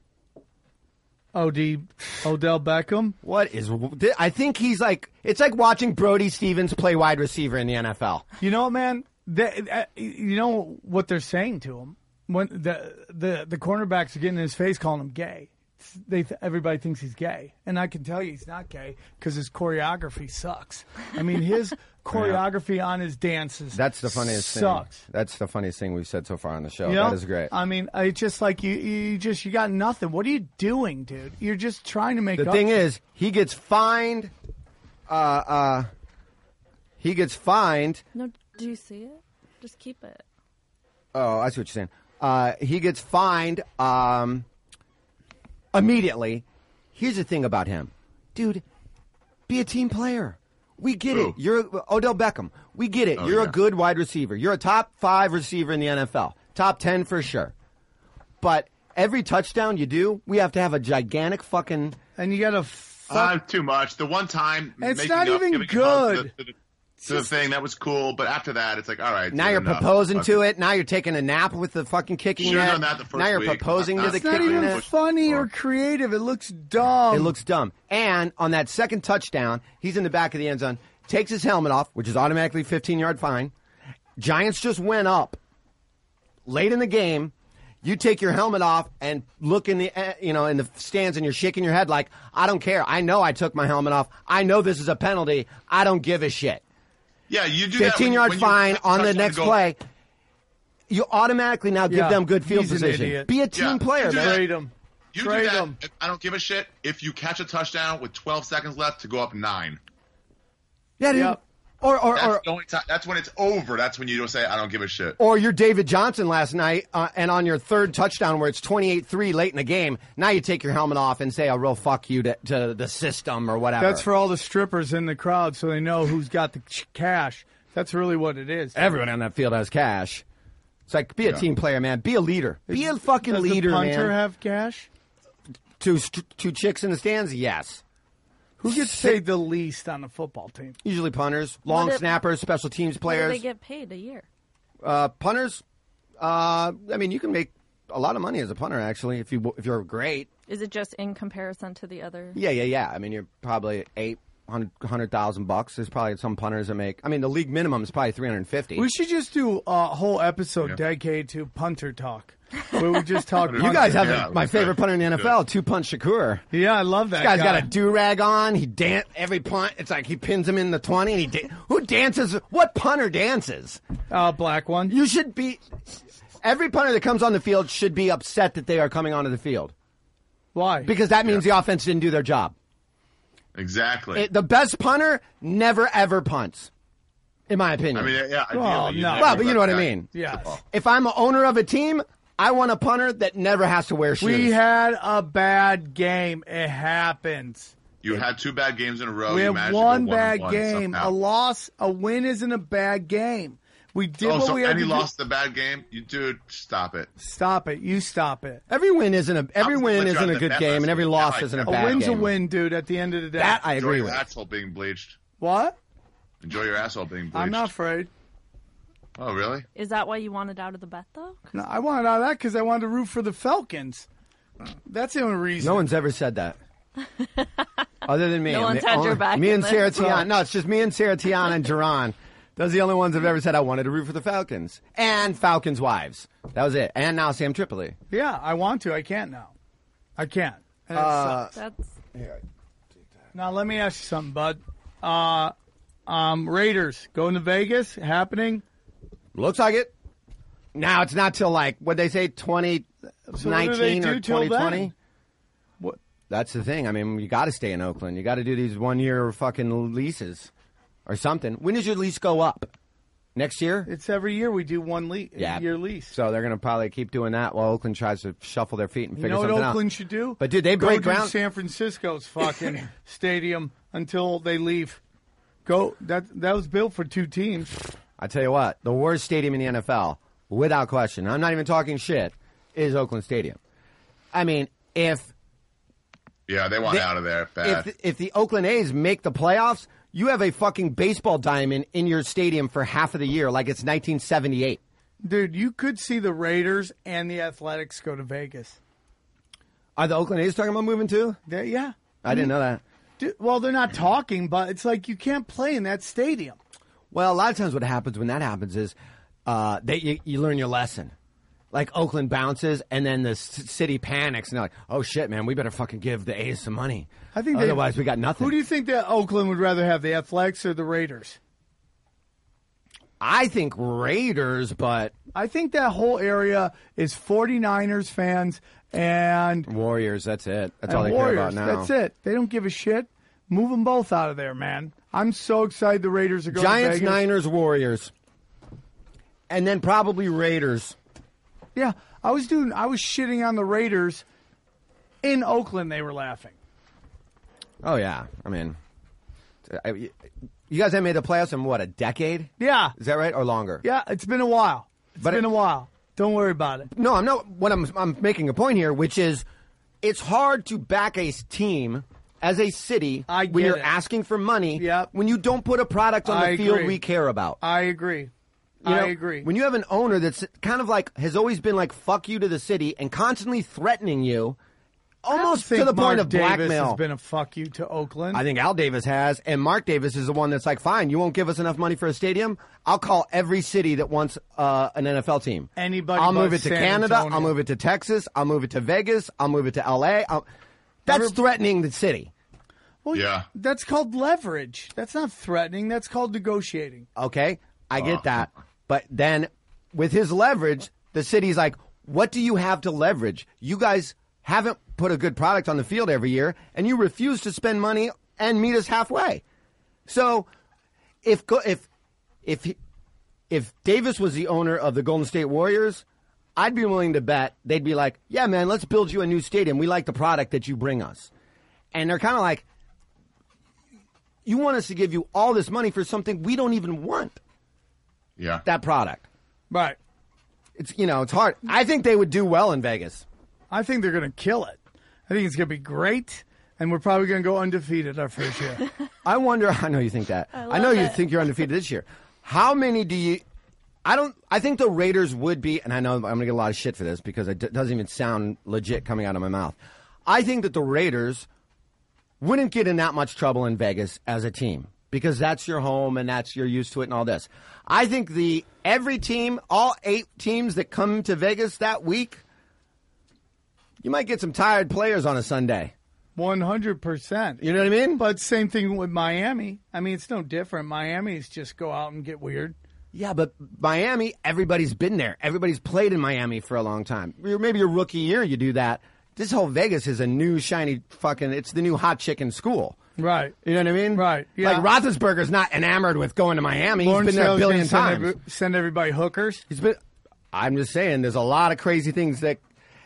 Odell Beckham? I think he's like, it's like watching Brody Stevens play wide receiver in the NFL. You know what, man? You know what they're saying to him? When the cornerbacks are getting in his face calling him gay. Everybody thinks he's gay. And I can tell you he's not gay because his choreography sucks. His choreography on his dances That's the funniest sucks. thing. That's the funniest thing we've said so far on the show. You know? That is great. It's just like you got nothing. What are you doing, dude? You're just trying to make The up. thing is, he gets fined. No, do you see it? Just keep it. Oh, I see what you're saying. He gets fined immediately. Here's the thing about him. Dude, be a team player. We get it. You're Odell Beckham. We get it. You're a good wide receiver. You're a top 5 receiver in the NFL. Top 10 for sure. But every touchdown you do, we have to have a gigantic fucking... And you got to... Too much. The one time... It's not even good. To the thing, that was cool, but after that, it's like, all right. Now you're proposing to it. Now you're taking a nap with the fucking kicking Should've net. done that the first Now you're week. proposing to the It's not kicking even net. funny or creative. It looks dumb. It looks dumb. And on that second touchdown, he's in the back of the end zone, takes his helmet off, which is automatically 15-yard fine. Giants just went up. Late in the game, you take your helmet off and look in the in the stands and you're shaking your head like, I don't care. I know I took my helmet off. I know this is a penalty. I don't give a shit. Yeah, you do 15-yard fine on the next play. You automatically now give them good field he's an position. idiot. Be a team player, man. Trade him. You Trade do that. him. I don't give a shit if you catch a touchdown with 12 seconds left to go up 9. Yeah, dude. Yep. That's when it's over. That's when you don't say, I don't give a shit. Or you're David Johnson last night, and on your third touchdown where it's 28-3 late in the game, now you take your helmet off and say a real fuck you to the system or whatever. That's for all the strippers in the crowd so they know who's got the cash. That's really what it is. Everyone on that field has cash. It's like, be a team player, man. Be a leader. Be a fucking leader, Does the punter man. have cash? Two chicks in the stands? Yes. Who gets paid the least on the football team? Usually punters, long snappers, special teams What do players. they get paid a year? Punters, you can make a lot of money as a punter, actually, if you're great. Is it just in comparison to the other? Yeah. I mean, you're probably $100,000. There's probably some punters that make. I mean, the league minimum is probably $350. We should just do a whole episode dedicated to punter talk, where we just talk. You guys have my favorite punter in the NFL, Two-Punch Shakur. Yeah, I love that. This guy's got a do-rag on. He every punt. It's like he pins him in the 20. And who dances? What punter dances? Black one. You should be. Every punter that comes on the field should be upset that they are coming onto the field. Why? Because that means the offense didn't do their job. Exactly. The best punter never ever punts, in my opinion. I mean, yeah. Well, ideally, no. Well, but you know what I mean. Yeah. If I'm an owner of a team, I want a punter that never has to wear shoes. We had a bad game. It happens. You had 2 bad games in a row. We You had managed one to go 1-1 bad game. somehow. A win isn't a bad game. We did what we had and to he do. lost the bad game? Dude, stop it. Stop it. You stop it. Every win isn't a let you on the good bet game, last and every week. loss Yeah, isn't a like A bad win's game. a win, dude, at the end of the day. That I Enjoy agree your with. asshole being bleached. What? Enjoy your asshole being bleached. I'm not afraid. Oh, really? Is that why you wanted out of the bet, though? No, I wanted out of that because I wanted to root for the Falcons. That's the only reason. No one's ever said that. Other than me. No I'm one's the had your only- back Me in and this. Sarah Tiana. No, it's just me and Sarah Tiana and Jerron. Those are the only ones that have ever said I wanted to root for the Falcons. And Falcons' wives. That was it. And now Sam Tripoli. Yeah, I want to. I can't now. I can't. And it sucks. That's Now, let me ask you something, bud. Raiders going to Vegas, happening. Looks like it. Now it's not till what'd they say, 2019 So what do they do or till 2020? then? What? That's the thing. I mean, you got to stay in Oakland. You got to do these 1-year fucking leases or something. When does your lease go up? Next year? It's every year we do one Yeah. year lease. So they're going to probably keep doing that while Oakland tries to shuffle their feet and You figure know what something Oakland out. should do? But, dude, they Go break to ground. San Francisco's fucking stadium until they leave. Go. That was built for 2 teams. I tell you what, the worst stadium in the NFL, without question, I'm not even talking shit, is Oakland Stadium. I mean, Yeah, they want They- out of there bad. if the Oakland A's make the playoffs, you have a fucking baseball diamond in your stadium for half of the year like it's 1978. Dude, you could see the Raiders and the Athletics go to Vegas. Are the Oakland A's talking about moving too? Yeah. I didn't know that. Dude, well, they're not talking, but it's like you can't play in that stadium. Well, a lot of times what happens when that happens is you learn your lesson. Like Oakland bounces, and then the city panics, and they're like, "Oh shit, man, we better fucking give the A's some money. I think otherwise we got nothing." Who do you think that Oakland would rather have, the Athletics or the Raiders? I think Raiders, but I think that whole area is 49ers fans and Warriors. That's it. That's and all they Warriors. care about now. That's it. They don't give a shit. Move them both out of there, man. I'm so excited the Raiders are going Giants, to Vegas. Niners, Warriors, and then probably Raiders. Yeah, I was shitting on the Raiders in Oakland. They were laughing. Oh yeah, I mean, you guys haven't made the playoffs in what, a decade? Yeah, Is that right, or longer? yeah. It's been a while. It's But been a while. Don't worry about it. No, I'm not. What I'm making a point here, which is, it's hard to back a team as a city I when get you're it. asking for money. Yep. When you don't put a product on I the field agree. we care about. I agree. You know, I agree. When you have an owner that's kind of like has always been like fuck you to the city and constantly threatening you, almost I to think the point Mark of Davis blackmail. has been a fuck you to Oakland. I think Al Davis has, and Mark Davis is the one that's like, fine, you won't give us enough money for a stadium. I'll call every city that wants an NFL team. Anybody I'll but move it to San Canada. Antonio. I'll move it to Texas. I'll move it to Vegas. I'll move it to LA. That's threatening the city. Well, Yeah. That's called leverage. That's not threatening. That's called negotiating. Okay, I get that. But then with his leverage, the city's like, what do you have to leverage? You guys haven't put a good product on the field every year, and you refuse to spend money and meet us halfway. So if Davis was the owner of the Golden State Warriors, I'd be willing to bet they'd be like, yeah, man, let's build you a new stadium. We like the product that you bring us. And they're kind of like, you want us to give you all this money for something we don't even want, Yeah. that product. Right. It's hard. I think they would do well in Vegas. I think they're going to kill it. I think it's going to be great, and we're probably going to go undefeated our first year. I wonder. I know you think that. I know love you it. think you're undefeated this year. How many do you? I think the Raiders would be, and I know I'm going to get a lot of shit for this because it doesn't even sound legit coming out of my mouth. I think that the Raiders wouldn't get in that much trouble in Vegas as a team because that's your home and you're used to it and all this. I think every team, all 8 teams that come to Vegas that week, you might get some tired players on a Sunday. 100%. You know what I mean? But same thing with Miami. I mean, it's no different. Miami's just go out and get weird. Yeah, but Miami, everybody's been there. Everybody's played in Miami for a long time. Maybe your rookie year you do that. This whole Vegas is a new shiny it's the new hot chicken school. Right. You know what I mean? Right. Yeah. Like Roethlisberger's not enamored with going to Miami. He's been there a billion times. Send everybody hookers. I'm just saying there's a lot of crazy things that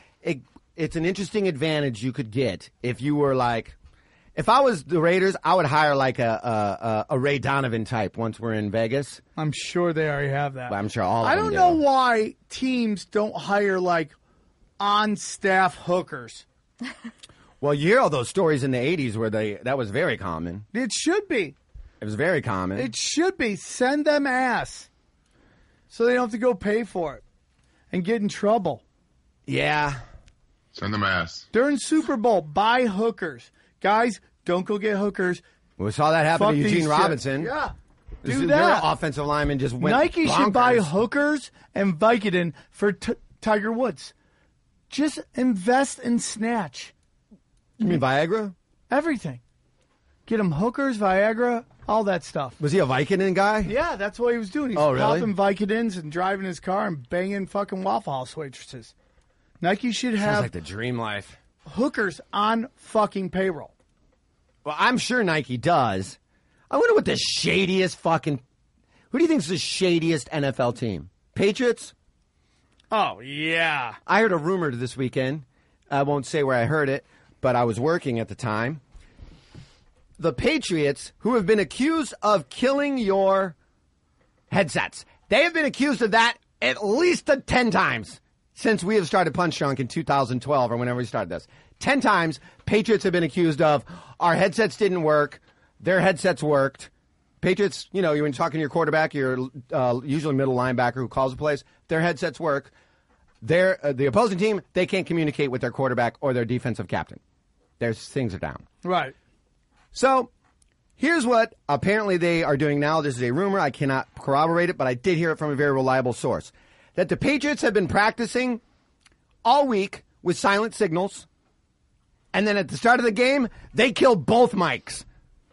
it's an interesting advantage you could get if you were like, if I was the Raiders, I would hire like a Ray Donovan type once we're in Vegas. I'm sure they already have that. I'm sure all of them I don't know why teams don't hire like on-staff hookers. Well, you hear all those stories in the 80s where that was very common. It should be. It was very common. It should be. Send them ass so they don't have to go pay for it and get in trouble. Yeah. Send them ass. During Super Bowl, buy hookers. Guys, don't go get hookers. We saw that happen Fuck to Eugene these Robinson. shit. Yeah. Their Do that. offensive lineman just went Nike bonkers. should buy hookers and Vicodin for Tiger Woods. Just invest in Snatch. You mean Viagra? Everything. Get him hookers, Viagra, all that stuff. Was he a Vicodin guy? Yeah, that's what he was doing. He's Oh, really? popping Vicodins and driving his car and banging fucking Waffle House waitresses. Nike should Sounds have like the dream life. hookers on fucking payroll. Well, I'm sure Nike does. I wonder what the shadiest fucking... Who do you think's the shadiest NFL team? Patriots? Oh, yeah. I heard a rumor this weekend. I won't say where I heard it, but I was working at the time. The Patriots, who have been accused of killing your headsets, they have been accused of that at least 10 times since we have started Punch Drunk in 2012 or whenever we started this. 10 times, Patriots have been accused of our headsets didn't work, their headsets worked. Patriots, you know, when you're talking to your quarterback, your usually middle linebacker who calls the plays, their headsets work. The opposing team, they can't communicate with their quarterback or their defensive captain. Their things are down. Right. So here's what apparently they are doing now. This is a rumor. I cannot corroborate it, but I did hear it from a very reliable source. That the Patriots have been practicing all week with silent signals. And then at the start of the game, they killed both mics.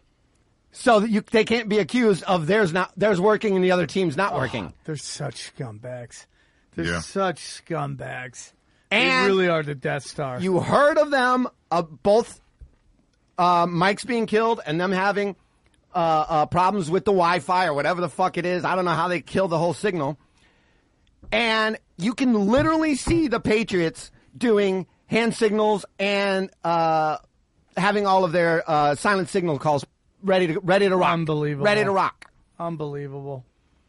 So that they can't be accused of theirs working and the other team's not working. They're such scumbags. They're Yeah. such scumbags. And they really are the Death Star. You heard of them, both mics being killed and them having problems with the Wi-Fi or whatever the fuck it is. I don't know how they killed the whole signal. And you can literally see the Patriots doing hand signals and having all of their silent signal calls ready to rock. Unbelievable. Ready to rock. Unbelievable.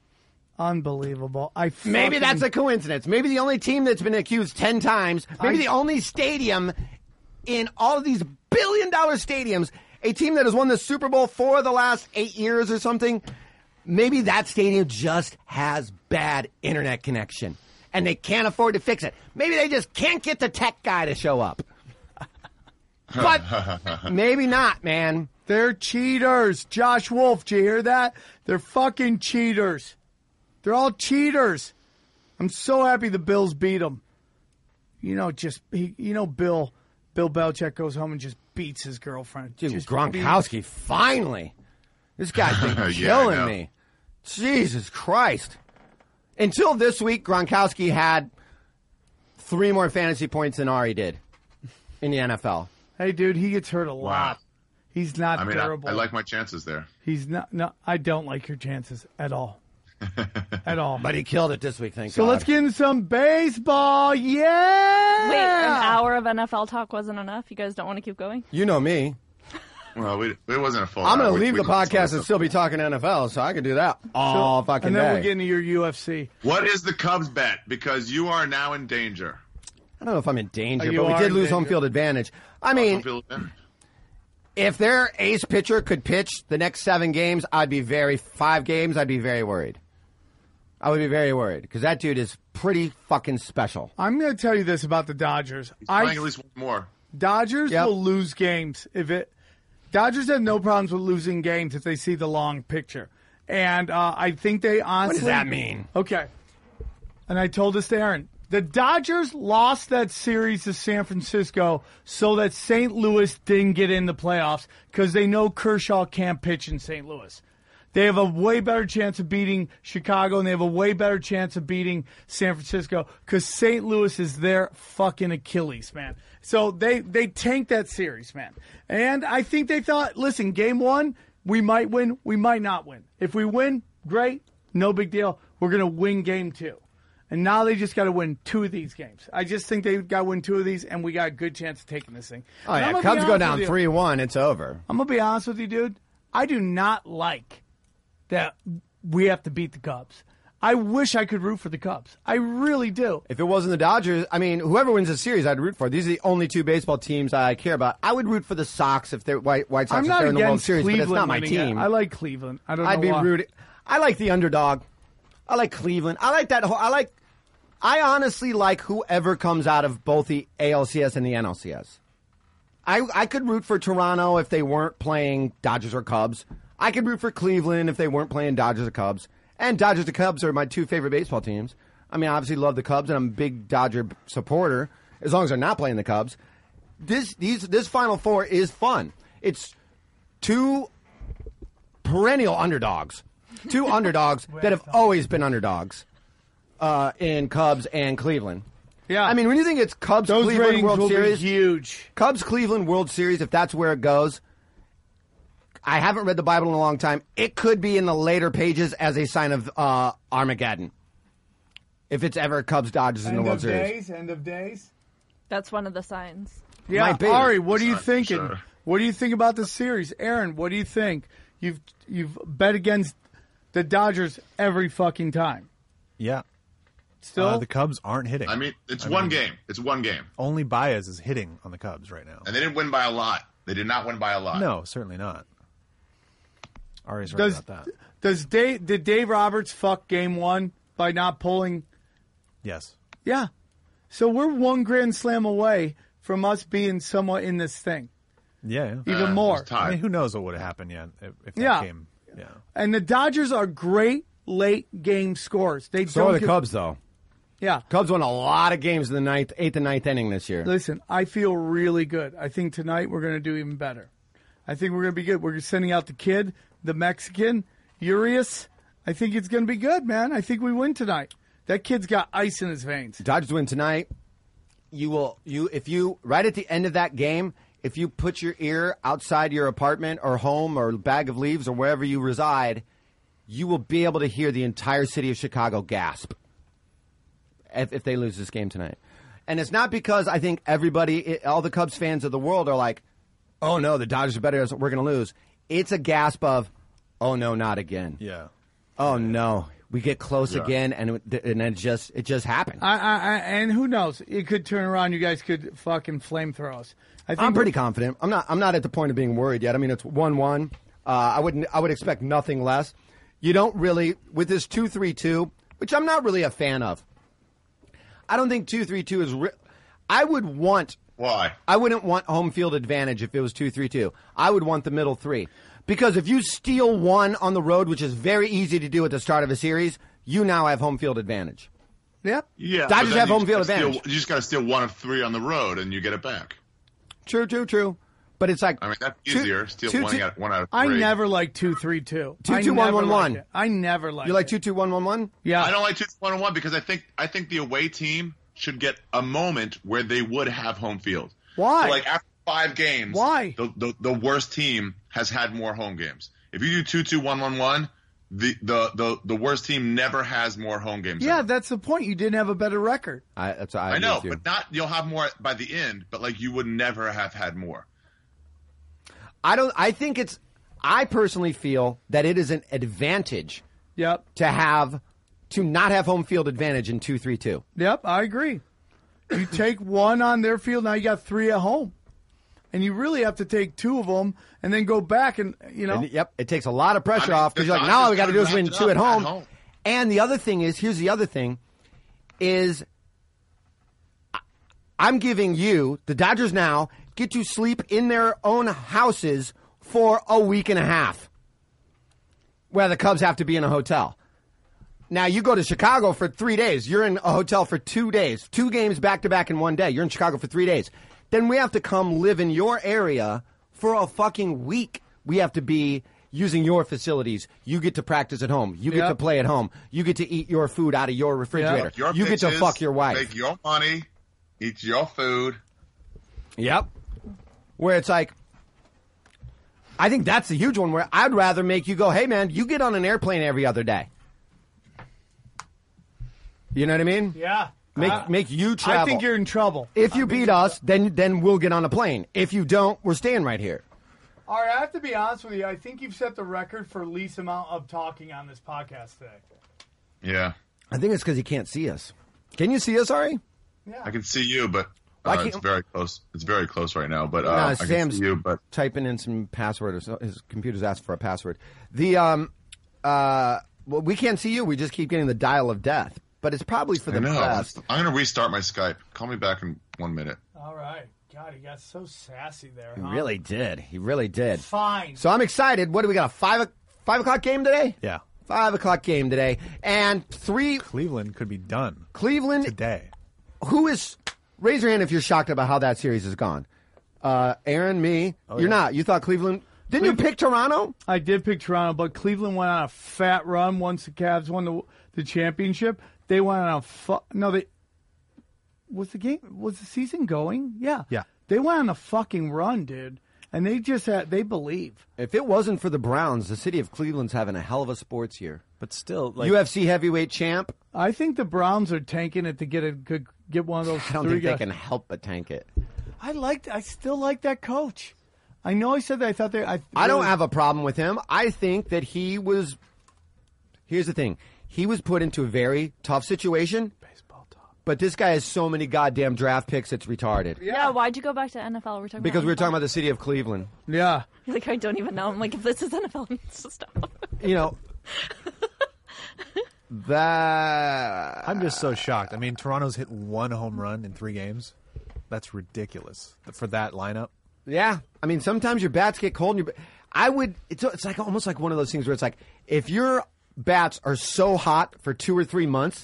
Maybe that's a coincidence. Maybe the only team that's been accused 10 times, maybe the only stadium in all of these billion-dollar stadiums, a team that has won the Super Bowl for the last 8 years or something, maybe that stadium just has bad internet connection, and they can't afford to fix it. Maybe they just can't get the tech guy to show up. But maybe not, man. They're cheaters. Josh Wolf, did you hear that? They're fucking cheaters. They're all cheaters. I'm so happy the Bills beat them. You know, Bill Belichick goes home and just beats his girlfriend. Dude, Just Gronkowski, finally. This guy's been Yeah, I killing know. me. Jesus Christ. Until this week, Gronkowski had 3 more fantasy points than Ari did in the NFL. Hey, dude, he gets hurt a lot. He's not I mean, durable. I like my chances there. He's not. No, I don't like your chances at all. At all. But he killed it this week, thank So God. let's get into some baseball. Yeah. Wait, an hour of NFL talk wasn't enough? You guys don't want to keep going? You know me. Well, it wasn't a full I'm going hour. to leave We the talked podcast some and still be talking NFL, so I can do that all fucking And then day. we'll get into your UFC. What is the Cubs bet? Because you are now in danger. I don't know if I'm in danger, You but we are did in lose danger. home field advantage. I mean, if their ace pitcher could pitch the next 7 games, 5 games, I'd be very worried. I would be very worried because that dude is pretty fucking special. I'm going to tell you this about the Dodgers. He's playing at least one more. Dodgers will lose games Dodgers have no problems with losing games if they see the long picture. And I think they honestly... What does that mean? Okay. And I told this to Aaron. The Dodgers lost that series to San Francisco so that St. Louis didn't get in the playoffs because they know Kershaw can't pitch in St. Louis. They have a way better chance of beating Chicago, and they have a way better chance of beating San Francisco because St. Louis is their fucking Achilles, man. So they tanked that series, man. And I think they thought, listen, game one, we might win, we might not win. If we win, great, no big deal. We're going to win game two. And now they just got to win 2 of these games. I just think they got to win 2 of these, and we got a good chance of taking this thing. Oh, yeah, Cubs go down 3-1, it's over. I'm going to be honest with you, dude. I do not like that we have to beat the Cubs. I wish I could root for the Cubs. I really do. If it wasn't the Dodgers, I mean, whoever wins the series, I'd root for. These are the only 2 baseball teams I care about. I would root for the Sox if they're White Sox I'm if not they're in the World Series, Cleveland but it's not my team. I like Cleveland. I don't know I'd be why. rooting. I like the underdog. I like Cleveland. I like that. I honestly like whoever comes out of both the ALCS and the NLCS. I could root for Toronto if they weren't playing Dodgers or Cubs. I could root for Cleveland if they weren't playing Dodgers or Cubs. And Dodgers and Cubs are my 2 favorite baseball teams. I mean, I obviously love the Cubs, and I'm a big Dodger supporter, as long as they're not playing the Cubs. This Final Four is fun. It's 2 perennial underdogs. 2 underdogs that have always been underdogs. In Cubs and Cleveland. Yeah. I mean, when you think it's Cubs, those Cleveland World will Series. Be huge. Cubs, Cleveland World Series, if that's where it goes. I haven't read the Bible in a long time. It could be in the later pages as a sign of Armageddon. If it's ever Cubs, Dodgers in the World Series. End of days. That's one of the signs. Yeah, Might be. Ari, what are you thinking? Sure. What do you think about the series? Aaron, what do you think? You've bet against the Dodgers every fucking time. Yeah. Still? The Cubs aren't hitting. I mean, it's one game. It's one game. Only Baez is hitting on the Cubs right now. And they didn't win by a lot. They did not win by a lot. No, certainly not. Ari's right about that. Did Dave Roberts fuck game 1 by not pulling? Yes. Yeah. So we're 1 grand slam away from us being somewhat in this thing. Yeah. Even more. I mean, who knows what would have happened yet if that came. Yeah. And the Dodgers are great late game scorers. So are the Cubs, though. Yeah. Cubs won a lot of games in the 8th and 9th inning this year. Listen, I feel really good. I think tonight we're going to do even better. I think we're going to be good. We're sending out the kid, the Mexican, Urias. I think it's going to be good, man. I think we win tonight. That kid's got ice in his veins. Dodgers win tonight. If you right at the end of that game, if you put your ear outside your apartment or home or bag of leaves or wherever you reside, you will be able to hear the entire city of Chicago gasp if they lose this game tonight. And it's not because I think all the Cubs fans of the world are like, oh no, the Dodgers are better, we're going to lose. It's a gasp of, oh no, not again. Yeah. Oh no, we get close again, and it just happened. And who knows? It could turn around. You guys could fucking flamethrow us. I'm pretty confident. I'm not at the point of being worried yet. I mean, it's 1-1. I would expect nothing less. You don't really, with this 2-3-2, which I'm not really a fan of. I don't think 2-3-2 is I would want. Why? I wouldn't want home field advantage if it was 2-3-2. I would want the middle 3. Because if you steal 1 on the road, which is very easy to do at the start of a series, you now have home field advantage. Yep. Yeah. Dodgers have home field advantage. You just got to steal 1 of 3 on the road, and you get it back. True. But it's like, I mean, that's easier. Steal 1 out of 3. I never like 2-3-2. 2-2-1-1-1. I never like. You like 2-2-1-1-1? Yeah. I don't like 2-1-1 because I think the away team should get a moment where they would have home field. Why? So like after 5 games, why? The worst team has had more home games. If you do 2-2-1-1-1, the worst team never has more home games. Yeah, that's the point. You didn't have a better record. I know, but you'll have more by the end. But like you would never have had more. I personally feel that it is an advantage. Yep. To not have home field advantage in 2-3-2. Yep, I agree. You take 1 on their field, now you got 3 at home. And you really have to take 2 of them and then go back and, Yep, it takes a lot of pressure off because you're like, now all we got to do is win 2 at home. And the other thing is, here's the other thing, is I'm giving you, the Dodgers now, get to sleep in their own houses for a week and a half, where the Cubs have to be in a hotel. Now, you go to Chicago for 3 days. You're in a hotel for 2 days. 2 games back-to-back in one day. You're in Chicago for 3 days. Then we have to come live in your area for a fucking week. We have to be using your facilities. You get to practice at home. You get to play at home. You get to eat your food out of your refrigerator. Your You get to pitches, fuck your wife. Make your money. Eat your food. Yep. Where it's like, I think that's the huge one where I'd rather make you go, hey, man, you get on an airplane every other day. You know what I mean? Yeah. Make you travel. I think you're in trouble. If you beat us, then we'll get on a plane. If you don't, we're staying right here. All right, I have to be honest with you. I think you've set the record for least amount of talking on this podcast today. Yeah. I think it's because you can't see us. Can you see us, Ari? Yeah. I can see you, but it's very close. It's very close right now, but I can Sam's see you, but typing in some password, or so, his computer's asked for a password. Well, we can't see you. We just keep getting the dial of death. But it's probably for the best. I'm going to restart my Skype. Call me back in 1 minute. All right. God, he got so sassy there. He huh? really did. He really did. Fine. So I'm excited. What do we got? A 5 o'clock game today? Yeah. 5 o'clock game today. And Cleveland could be done. Cleveland today. Who is? Raise your hand if you're shocked about how that series has gone. Aaron, me. You're not. You thought Cleveland. Didn't you pick Toronto? I did pick Toronto, but Cleveland went on a fat run once the Cavs won the championship. They went on a was the season going? Yeah. Yeah. They went on a fucking run, dude. And they just they believe. If it wasn't for the Browns, the city of Cleveland's having a hell of a sports year. But still, like, UFC heavyweight champ. I think the Browns are tanking it to get one of those. I don't think they can help but tank it. I still like that coach. I know I said that. I thought I don't have a problem with him. I think that he was. Here's the thing. He was put into a very tough situation. Baseball talk. But this guy has so many goddamn draft picks, it's retarded. Yeah, why'd you go back to NFL? Because we were talking about the city of Cleveland. Yeah. You're like, I don't even know. I'm like, if this is NFL, it needs to stop. You know. I'm just so shocked. I mean, Toronto's hit 1 home run in 3 games. That's ridiculous for that lineup. Yeah. I mean, sometimes your bats get cold. And it's like almost like one of those things where it's like, if your bats are so hot for 2 or 3 months,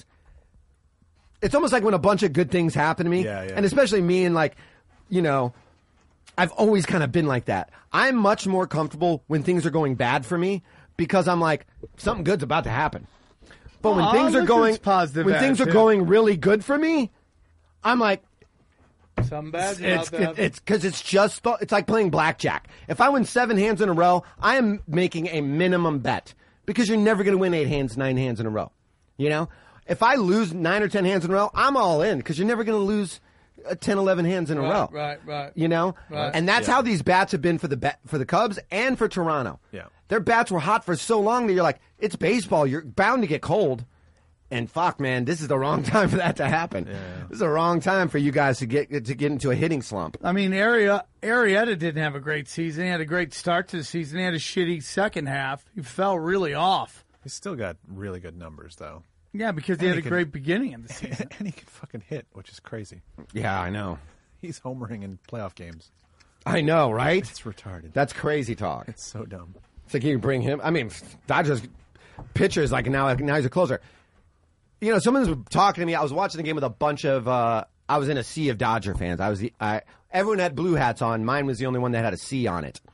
it's almost like when a bunch of good things happen to me. Yeah, yeah. And especially me, and like, you know, I've always kind of been like that. I'm much more comfortable when things are going bad for me because I'm like, something good's about to happen. But when things are going positive, things are going really good for me, I'm like, some bad. It's because it's like playing blackjack. If I win 7 hands in a row, I am making a minimum bet because you're never going to win 8 hands, 9 hands in a row. You know, if I lose 9 or 10 hands in a row, I'm all in because you're never going to lose 10, 11 hands in a row. Right. You know, and that's how these bats have been for the Cubs and for Toronto. Yeah, their bats were hot for so long that you're like, it's baseball. You're bound to get cold. And fuck, man, this is the wrong time for that to happen. Yeah. This is the wrong time for you guys to get into a hitting slump. I mean, Arrieta didn't have a great season. He had a great start to the season. He had a shitty second half. He fell really off. He's still got really good numbers, though. Yeah, because he had a great beginning of the season. And he can fucking hit, which is crazy. Yeah, I know. He's homering in playoff games. I know, right? It's retarded. That's crazy talk. It's so dumb. It's like you can bring him. I mean, Dodgers pitchers like now he's a closer. You know, someone was talking to me. I was watching the game with a bunch of. I was in a sea of Dodger fans. Everyone had blue hats on. Mine was the only one that had a C on it.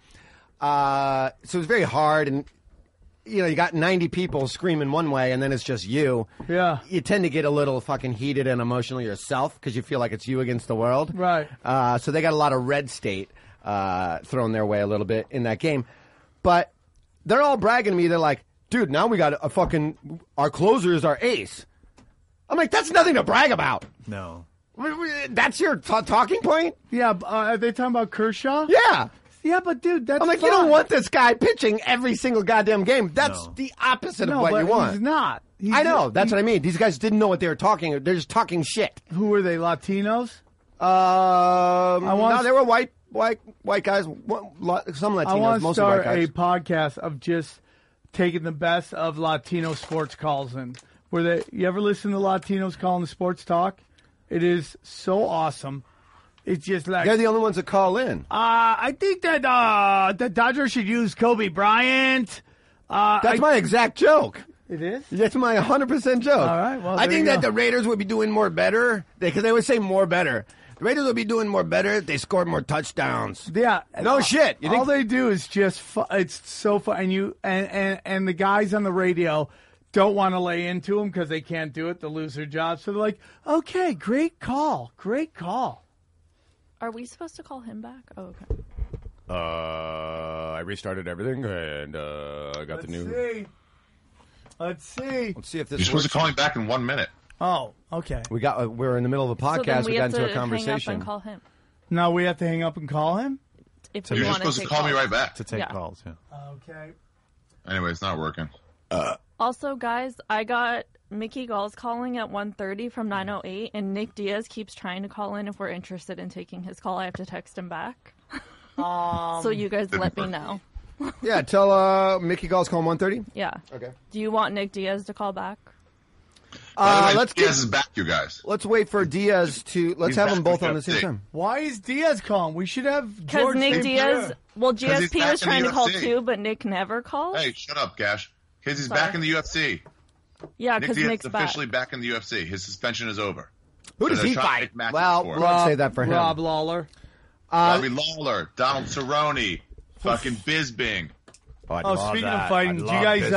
So it was very hard, and you know, you got 90 people screaming one way, and then it's just you. Yeah. You tend to get a little fucking heated and emotional yourself because you feel like it's you against the world. Right. So they got a lot of red state thrown their way a little bit in that game, but they're all bragging to me. They're like, "Dude, now we got our closer is our ace." I'm like, that's nothing to brag about. No. That's your talking point? Yeah, are they talking about Kershaw? Yeah. Yeah, but dude, that's I'm like, fine. you don't want this guy pitching every single goddamn game. That's the opposite of what you want. He's not. I know. That's what I mean. These guys didn't know what they were talking. They're just talking shit. Who were they, Latinos? No, they were white guys. Some Latinos, I want to mostly start white guys. a podcast of just taking the best of Latino sports calls in. You ever listen to Latinos calling the sports talk? It is so awesome. It's just like They're the only ones that call in. I think that the Dodgers should use Kobe Bryant. That's my exact joke. It is? That's my 100% joke. All right, well, I there think you that go. the Raiders would be doing more better because they always say more better. The Raiders would be doing more better if they scored more touchdowns. Yeah. No shit. You All think they do is just it's so fun. And the guys on the radio don't want to lay into them because they can't do it. They'll lose their jobs. So they're like, okay, great call. Great call. Are we supposed to call him back? Oh, okay. I restarted everything and I got the new. Let's see. Let's see if this You're supposed works. to call him back in 1 minute. Oh, okay. We're in the middle of a So then podcast. we We got have into to a conversation. hang up and call him. Now we have to hang up and call him? If You're you just want supposed to take call me calls. right back. To take Yeah. calls, yeah. Okay. Anyway, it's not working. Also, guys, I got Mickey Gall's calling at 1:30 from 9:08, and Nick Diaz keeps trying to call in if we're interested in taking his call. I have to text him back. So you guys let me know. Yeah, tell Mickey Gall's calling 1:30. Yeah. Okay. Do you want Nick Diaz to call back? By the way, Let's Diaz is back, you guys. Let's wait for Diaz to. Let's He's have back them both from on the same UFC. time. Why is Diaz calling? We should have Because George Nick St. Diaz, Pierre. well, he's GSP back was in the trying to call UFC. too, but Nick never calls. Hey, shut up, Gash. Because he's Sorry. back in the UFC. Yeah, Nick because Diaz Nick's is back. officially back in the UFC. His suspension is over. Who does So they're he trying to fight? make matches Well, for we'll him. say that for him. Rob Lawler. Robbie Lawler, Donald Cerrone, fucking Bisbing. Oh, speaking of fighting, do you guys,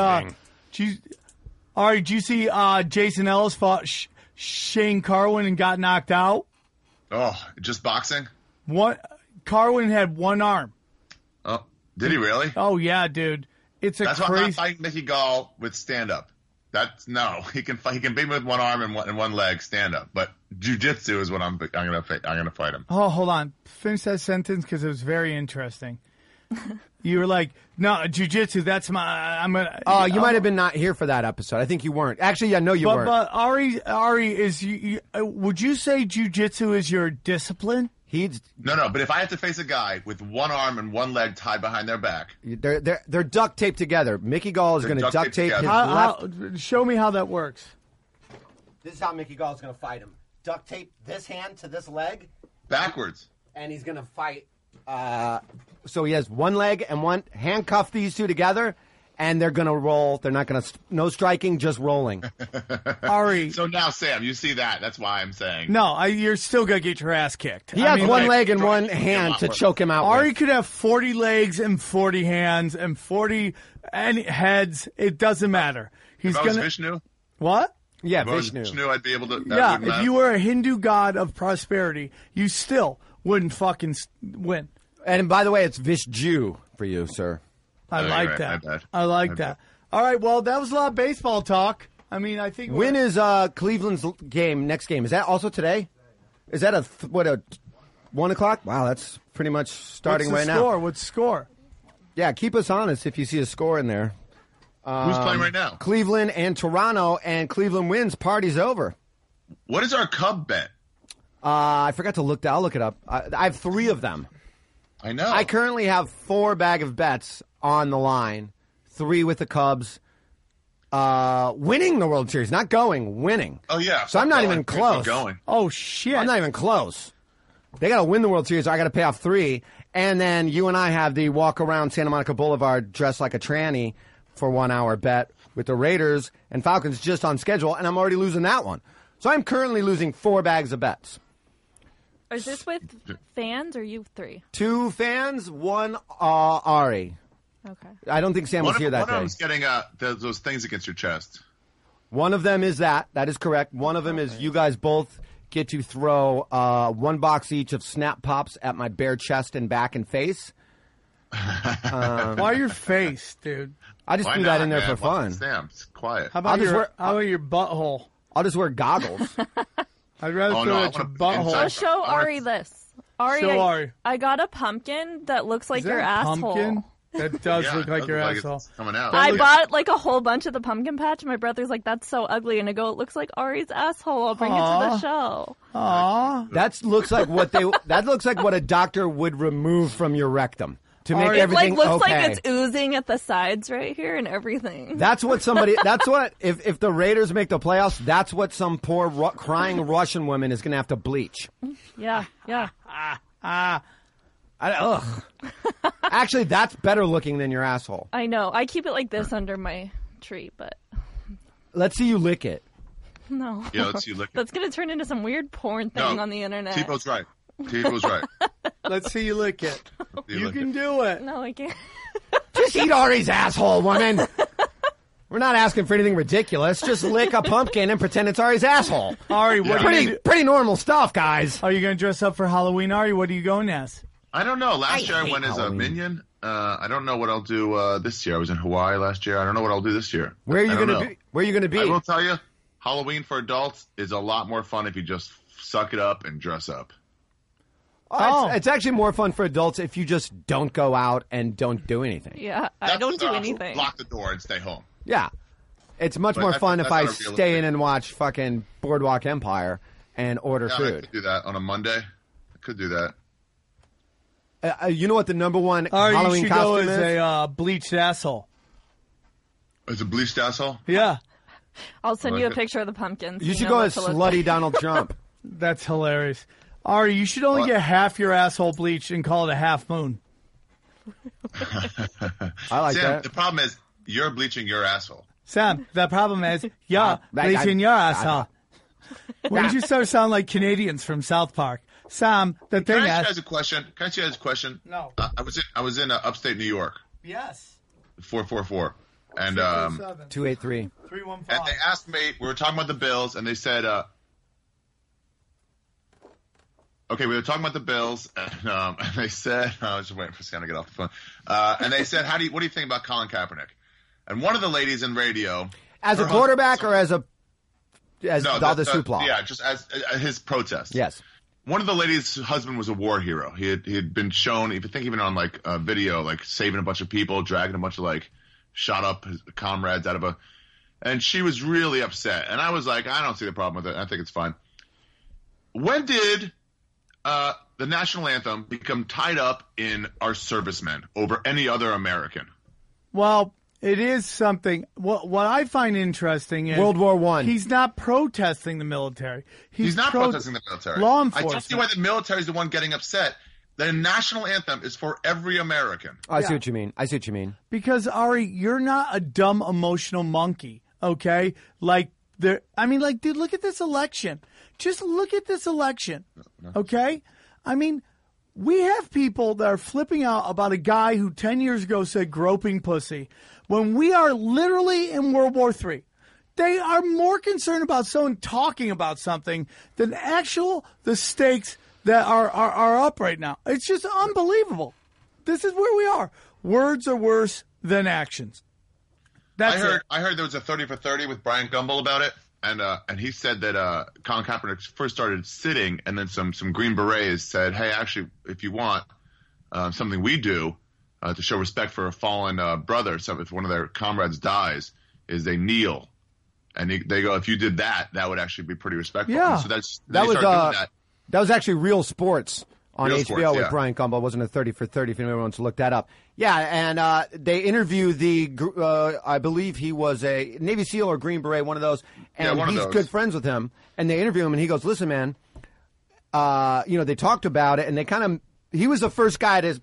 did you see Jason Ellis fought Shane Carwin and got knocked out? Oh, just boxing? Carwin had one arm. Oh, did he really? Oh, yeah, dude. It's That's why I'm not crazy. fighting Mickey Gall with stand up. That's no. He can fight. He can beat me with one arm and one leg stand up. But jiu-jitsu is what I'm gonna fight him. Oh, hold on. Finish that sentence because it was very interesting. You were like, no, jiu-jitsu, that's my, I'm going to. Oh, you might have been not here for that episode. I think you weren't. Actually, yeah, no, you weren't. But Ari is, would you say jiu-jitsu is your discipline? No. But if I have to face a guy with one arm and one leg tied behind their back, They're duct taped together. Mickey Gall is going to duct tape his left. Show me how that works. This is how Mickey Gall is going to fight him. Duct tape this hand to this leg. backwards. And he's going to fight. So he has one leg and one. Handcuff these two together, and they're going to roll. They're not going to. No striking, just rolling. Ari. So now, Sam, you see that. That's why I'm saying. No, you're still going to get your ass kicked. He has one leg and one hand to choke him out Ari with. could have 40 legs and 40 hands and 40 heads. It doesn't matter. He's If I was gonna. Vishnu, What? Yeah, if I was Vishnu. I'd be able to. That Yeah, wouldn't if matter. you were a Hindu god of prosperity, you still wouldn't fucking win. And by the way, it's Vishju for you, sir. I you're like right. that. My bad. I like My that. All right, well, that was a lot of baseball talk. I mean, I think When is Cleveland's game? Next game, is that also today? Is that a 1 o'clock? Wow, that's pretty much starting What's right the now. score? What's the score? Yeah, keep us honest if you see a score in there. Who's playing right now? Cleveland and Toronto, and Cleveland wins. Party's over. What is our Cub bet? I forgot to look. I'll look it up. I have 3 of them. I know. I currently have 4 bag of bets on the line. 3 with the Cubs. Winning the World Series, not going, winning. Oh yeah. So I'm not Going. even close. Going. Oh, shit. I'm not even close. They got to win the World Series. I got to pay off 3. And then you and I have the walk around Santa Monica Boulevard dressed like a tranny for 1 hour bet with the Raiders and Falcons just on schedule. And I'm already losing that one. So I'm currently losing 4 bags of bets. Is this with fans or you 3? 2 fans, 1 Ari. Okay. I don't think Sam was here that one of day. them's getting those things against your chest. One of them is that. That is correct. One of them is you guys both get to throw 1 box each of Snap Pops at my bare chest and back and face. Why your face, dude? I just Why threw not, that in there man? for fun. Sam, it's quiet. How about, I'll just your, wear- how about your butthole? I'll just wear goggles. I'd rather Oh, throw no, it I at your wanna- butthole. inside- I'll show I wanna- Ari this. Ari, Show Ari. I got a pumpkin that looks like Is that your a asshole. pumpkin? That does Yeah, look it like does your look like asshole. it's coming out. I Yeah. bought like a whole bunch of the pumpkin patch. My brother's like, "That's so ugly," and I go, "It looks like Ari's asshole. I'll bring it to the show." Aw. That looks like what a doctor would remove from your rectum. to make It everything looks okay. like it's oozing at the sides right here and everything. That's what if the Raiders make the playoffs, that's what some poor crying Russian woman is going to have to bleach. Yeah. Ugh. Actually, that's better looking than your asshole. I know. I keep it like this under my tree, but Let's see you lick it. no. Yeah, let's see you lick it. That's going to turn into some weird porn thing on the internet. T-Bo's right. T-Bo's right. Let's see you lick it. You lick can it. do it. No, I can't. Just eat Ari's asshole, woman. We're not asking for anything ridiculous. Just lick a pumpkin and pretend it's Ari's asshole. Ari, what are you Pretty normal stuff, guys. Are you going to dress up for Halloween, Ari? What are you going as? I don't know. Last year I hate went as a Halloween. minion. I don't know what I'll do this year. I was in Hawaii last year. I don't know what I'll do this year. Where are you I don't going to know. be? Where are you going to be? I will tell you, Halloween for adults is a lot more fun if you just suck it up and dress up. It's actually more fun for adults if you just don't go out and don't do anything. Yeah, I don't do anything. Lock the door and stay home. Yeah. It's much But more that's- fun if that's I not stay realistic. in and watch fucking Boardwalk Empire and order Yeah, I food. could do that on a Monday. I could do that. You know what the number one Ari, you Halloween should go costume as is? a bleached asshole. It's a bleached asshole. Yeah, I'll send I you a like it. picture of the pumpkins. You should know go what as to look slutty like. Donald Trump. that's hilarious. Ari, you should only What? get half your asshole bleached and call it a half moon. I like Sam, that. the problem is you're bleaching your asshole. Sam, the problem is, I- bleaching your asshole. When did you start sounding like Canadians from South Park? Sam, the Can thing I ask you is... guys a question? Can I ask you guys a question? No. I was in upstate New York, Yes. 444, and 283. 315. and they asked me. We were talking about the Bills, and they said, "Okay, we were talking about the Bills," and they said, "I was just waiting for Sam to get off the phone," and they said, what do you think about Colin Kaepernick?" And one of the ladies in radio, As a her quarterback husband- or as all the hoopla? Yeah, just as his protest. Yes. One of the ladies' husband was a war hero. He had been shown, even on like a video, like saving a bunch of people, dragging a bunch of like shot up his comrades out of a, and she was really upset. And I was like, I don't see the problem with it. I think it's fine. When did the national anthem become tied up in our servicemen over any other American? Well, it is something. What I find interesting is World War I. He's not protesting the military. He's not protesting the military. Law I enforcement. don't see why the military is the one getting upset. The national anthem is for every American. I see what you mean. Because Ari, you're not a dumb emotional monkey, okay? Like dude, look at this election. Just look at this election, okay? I mean, we have people that are flipping out about a guy who 10 years ago said groping pussy when we are literally in World War III. They are more concerned about someone talking about something than the stakes that are up right now. It's just unbelievable. This is where we are. Words are worse than actions. That's it. I heard there was a 30 for 30 with Brian Gumbel about it, and he said that Colin Kaepernick first started sitting, and then some Green Berets said, "Hey, actually, if you want something we do to show respect for a fallen brother, so if one of their comrades dies, is they kneel." And they go, if you did that, that would actually be pretty respectful. Yeah. And so That they was started doing that. that was actually Real Sports on Real HBO Sports, with yeah. Brian Gumbel. It wasn't a 30 for 30 if anyone wants to look that up. Yeah, and they interviewed I believe he was a Navy SEAL or Green Beret, one of those, and one of he's those. good friends with him. And they interview him, and he goes, "Listen, man, they talked about it, and he was the first guy to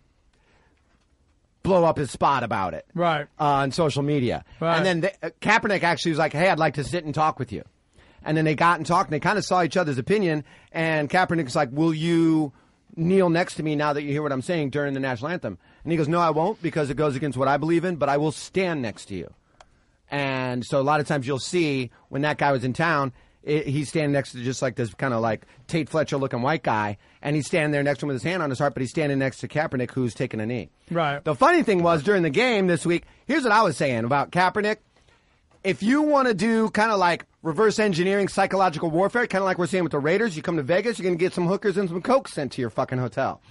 blow up his spot about it, Right. on social media. Right. And then Kaepernick actually was like, "Hey, I'd like to sit and talk with you." And then they got and talked, and they kind of saw each other's opinion. And Kaepernick's like, "Will you kneel next to me now that you hear what I'm saying during the national anthem?" And he goes, "No, I won't, because it goes against what I believe in, but I will stand next to you." And so a lot of times you'll see when that guy was in town, he's standing next to just like this kind of like Tate Fletcher looking white guy, and he's standing there next to him with his hand on his heart, but he's standing next to Kaepernick, who's taking a knee. Right. The funny thing was during the game this week, here's what I was saying about Kaepernick. If you want to do kind of like reverse engineering psychological warfare, kind of like we're saying with the Raiders, you come to Vegas, you're going to get some hookers and some coke sent to your fucking hotel.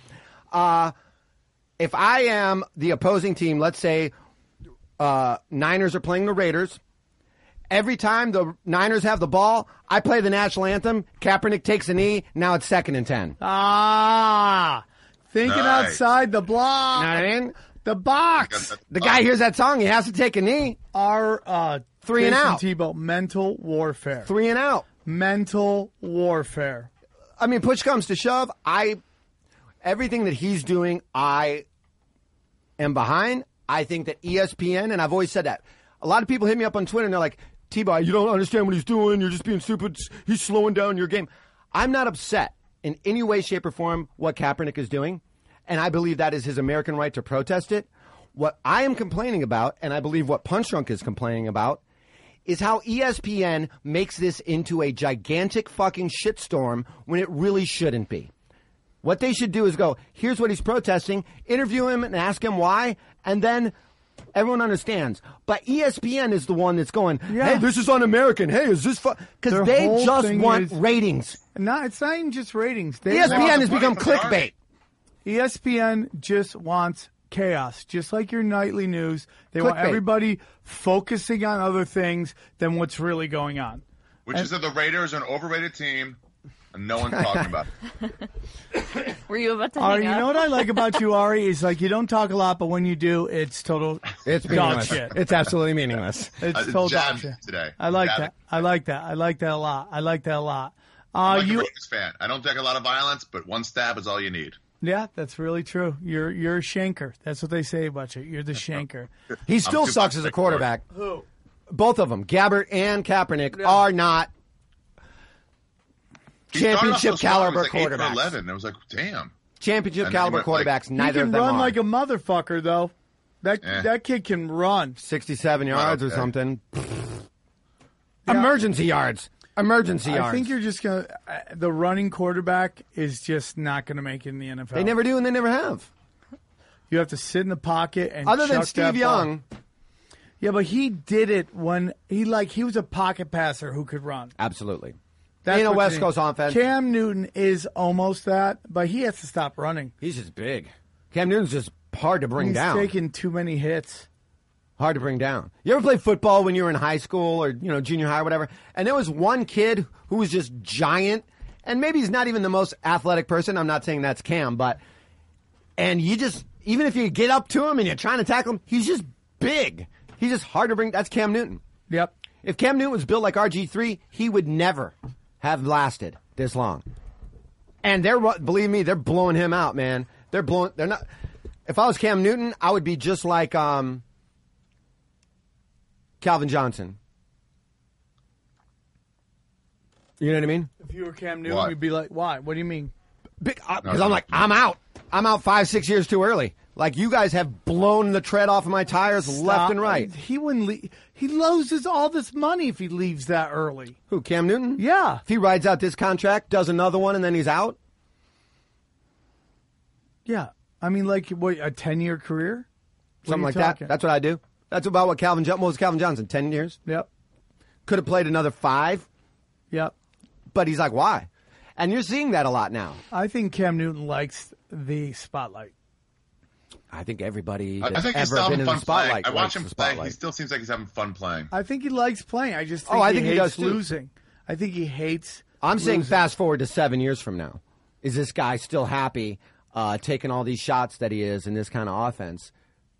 If I am the opposing team, let's say Niners are playing the Raiders, every time the Niners have the ball, I play the national anthem, Kaepernick takes a knee, now it's 2nd and 10. Thinking Nice. outside the block. You know what I mean? The box. The guy hears that song, he has to take a knee. Our 3 and Jason out. Tebow, mental warfare. 3 and out. Mental warfare. I mean, push comes to shove. Everything that he's doing, I am behind. I think that ESPN, and I've always said that. A lot of people hit me up on Twitter and they're like, Tebow, you don't understand what he's doing. You're just being stupid. He's slowing down your game. I'm not upset in any way, shape, or form what Kaepernick is doing. And I believe that is his American right to protest it. What I am complaining about, and I believe what Punch Drunk is complaining about, is how ESPN makes this into a gigantic fucking shitstorm when it really shouldn't be. What they should do is go, here's what he's protesting, interview him and ask him why, and then everyone understands. But ESPN is the one that's going, hey, this is un-American. Hey, is this because they whole just thing want is- ratings. No, it's not even just ratings. ESPN has become clickbait. ESPN just wants chaos, just like your nightly news. They want Clickbait. everybody focusing on other things than what's really going on. Which is that the Raiders are an overrated team, and no one's talking about it. Were you about to Ari, hang you up? know what I like about you, Ari, is like you don't talk a lot, but when you do, it's total It's dog meaningless. shit. It's absolutely meaningless. It's total dog jabbed shit. today. I like Jabbed. that. I like that. I like that a lot. I like that a lot. I'm like a You, Raiders fan. I don't take a lot of violence, but one stab is all you need. yeah, that's really true. You're a shanker. That's what they say about you. You're the shanker. He still too sucks much as a for quarterback. Who? Both of them, Gabbert and Kaepernick, are not He started off championship so strong, caliber it was like 8 for quarterbacks. 11. I was like, damn. Championship And then caliber he went, like- quarterbs. He Neither can of them run are. like a motherfucker, though. Yeah. That kid can run. 67 yards or okay. something. Yeah. Emergency yards. Emergency yards. I think you're just gonna. The running quarterback is just not gonna make it in the NFL. They never do and they never have. You have to sit in the pocket and. Other than chuck that Steve ball. Young. Yeah, but he did it when he was a pocket passer who could run. Absolutely. That's In a what West you Coast need. offense. Cam Newton is almost that, but he has to stop running. He's just big. Cam Newton's just hard to bring He's down. taking too many hits. Hard to bring down. You ever play football when you were in high school or junior high or whatever? And there was one kid who was just giant, and maybe he's not even the most athletic person. I'm not saying that's Cam, and you just, even if you get up to him and you're trying to tackle him, he's just big. He's just hard to bring. That's Cam Newton. Yep. If Cam Newton was built like RG3, he would never have lasted this long. And believe me, they're blowing him out, man. They're not. If I was Cam Newton, I would be just like Calvin Johnson. You know what I mean? If you were Cam Newton, Why? you'd be like, "Why? What do you mean?" Because I'm like, I'm out. I'm out 5-6 years too early. Like, you guys have blown the tread off of my tires left Stop. and right. He wouldn't. He loses all this money if he leaves that early. Who, Cam Newton? Yeah. If he rides out this contract, does another one, and then he's out? Yeah. I mean, like, what, a 10-year career? What Something are like you that. talking? That's what I do. That's about what what was Calvin Johnson, 10 years? Yep. Could have played another 5, Yep. but he's like, why? And you're seeing that a lot now. I think Cam Newton likes the spotlight. I think everybody I that's think he's ever still been having in the fun playing. spotlight I watch likes him the play. He spotlight. still seems like he's having fun playing. I think he likes playing. I just think I think he hates does, too. losing. I think he hates I'm saying losing. fast forward to 7 years from now. Is this guy still happy taking all these shots that he is in this kind of offense?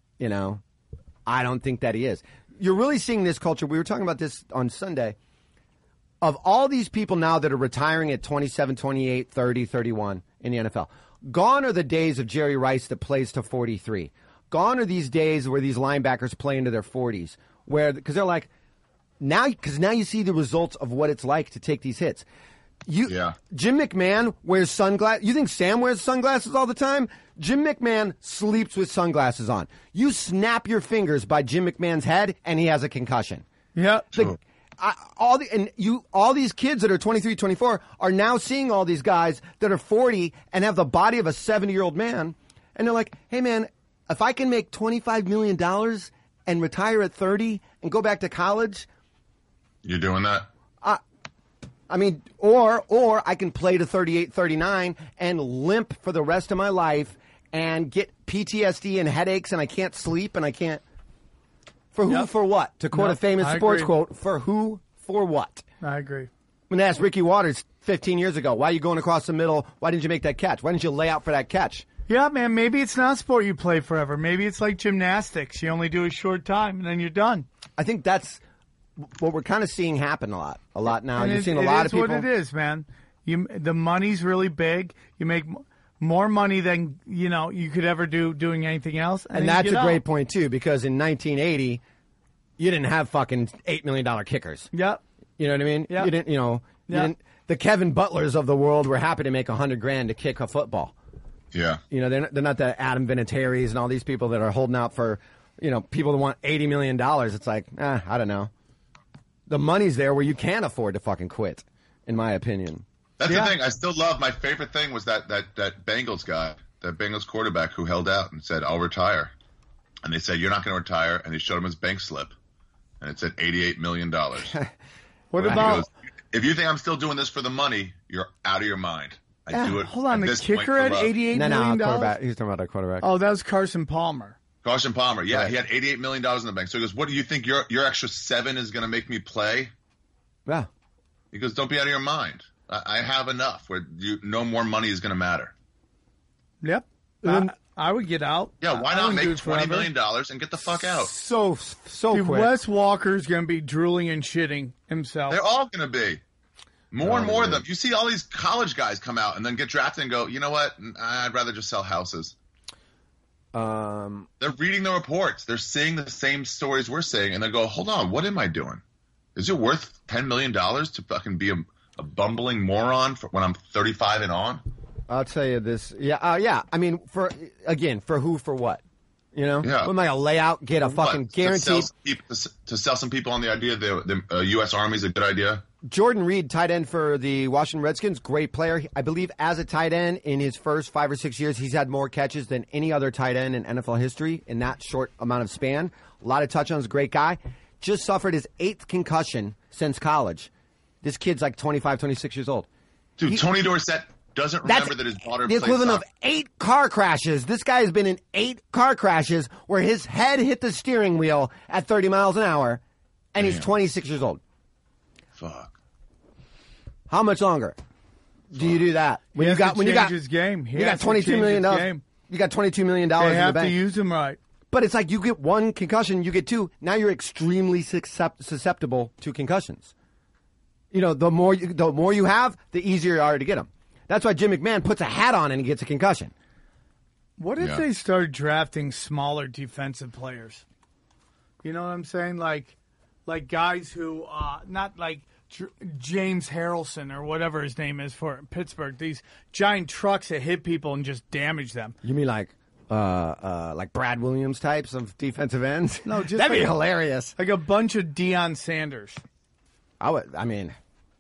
I don't think that he is. You're really seeing this culture. We were talking about this on Sunday. Of all these people now that are retiring at 27, 28, 30, 31 in the NFL, gone are the days of Jerry Rice that plays to 43. Gone are these days where these linebackers play into their 40s, because they're like, now you see the results of what it's like to take these hits. Jim McMahon wears sunglasses. You think Sam wears sunglasses all the time? Jim McMahon sleeps with sunglasses on. You snap your fingers by Jim McMahon's head, and he has a concussion. Yeah. All these kids that are 23, 24 are now seeing all these guys that are 40 and have the body of a 70-year-old man, and they're like, hey, man, if I can make $25 million and retire at 30 and go back to college. You're doing that? I mean, or I can play to 38, 39 and limp for the rest of my life and get PTSD and headaches and I can't sleep and I can't. For who, for what? To quote a famous sports quote, for who, for what? I agree. When they asked Ricky Waters 15 years ago, why are you going across the middle? Why didn't you make that catch? Why didn't you lay out for that catch? Yeah, man, maybe it's not a sport you play forever. Maybe it's like gymnastics. You only do a short time, and then you're done. I think that's what we're kind of seeing happen a lot now. And You're seeing a lot of people. It is what it is, man. The money's really big. You make more money than you could ever do doing anything else. And that's a great point, too, because in 1980, you didn't have fucking $8 million kickers. Yep. You know what I mean? Yep. You didn't, the Kevin Butlers of the world were happy to make $100,000 to kick a football. Yeah. They're not the Adam Vinatieri's and all these people that are holding out for, people that want $80 million. It's like, I don't know. The money's there where you can't afford to fucking quit, in my opinion. That's the thing. I still love, my favorite thing was that Bengals guy, that Bengals quarterback who held out and said, I'll retire. And they said, you're not going to retire. And they showed him his bank slip. And it said $88 million. What about... Goes, if you think I'm still doing this for the money, you're out of your mind. I do it. Hold on, the kicker at $88 million? Quarterback. He's talking about a quarterback. Oh, that was Carson Palmer. Carson Palmer, yeah, he had $88 million in the bank. So he goes, what do you think your extra $7 is going to make me play? Yeah. He goes, don't be out of your mind. I have enough where no more money is going to matter. Yep. I would get out. Yeah, why not make $20 million and get the fuck out? So Dude, quick. Wes Walker's going to be drooling and shitting himself. They're all going to be. More and more of them. You see all these college guys come out and then get drafted and go, you know what? I'd rather just sell houses. They're reading the reports. They're seeing the same stories we're seeing, and they go, hold on, what am I doing? Is it worth $10 million to fucking be a bumbling moron when I'm 35 and on? I'll tell you this. Yeah. I mean, for who, for what? Yeah. What am I going to lay out, get a fucking guaranteed... To sell some people on the idea the U.S. Army is a good idea? Jordan Reed, tight end for the Washington Redskins, great player. I believe as a tight end in his first 5 or 6 years, he's had more catches than any other tight end in NFL history in that short amount of span. A lot of touchdowns, great guy. Just suffered his 8th concussion since college. This kid's like 25, 26 years old. Dude, Tony Dorsett doesn't remember that his daughter the equivalent of 8 car crashes. This guy has been in 8 car crashes where his head hit the steering wheel at 30 miles an hour, and he's 26 years old. Fuck. How much longer do you do that? When you got his game. You got $22 million. You got $22 million in the bank. They have to use him right. But it's like you get 1 concussion, you get 2. Now you're extremely susceptible to concussions. The more you have, the easier you are to get them. That's why Jim McMahon puts a hat on and he gets a concussion. What if they started drafting smaller defensive players? You know what I'm saying? Like guys who not like James Harrelson or whatever his name is for Pittsburgh. These giant trucks that hit people and just damage them. You mean like Brad Williams types of defensive ends? No, just that'd be hilarious. Like a bunch of Deion Sanders. Arguably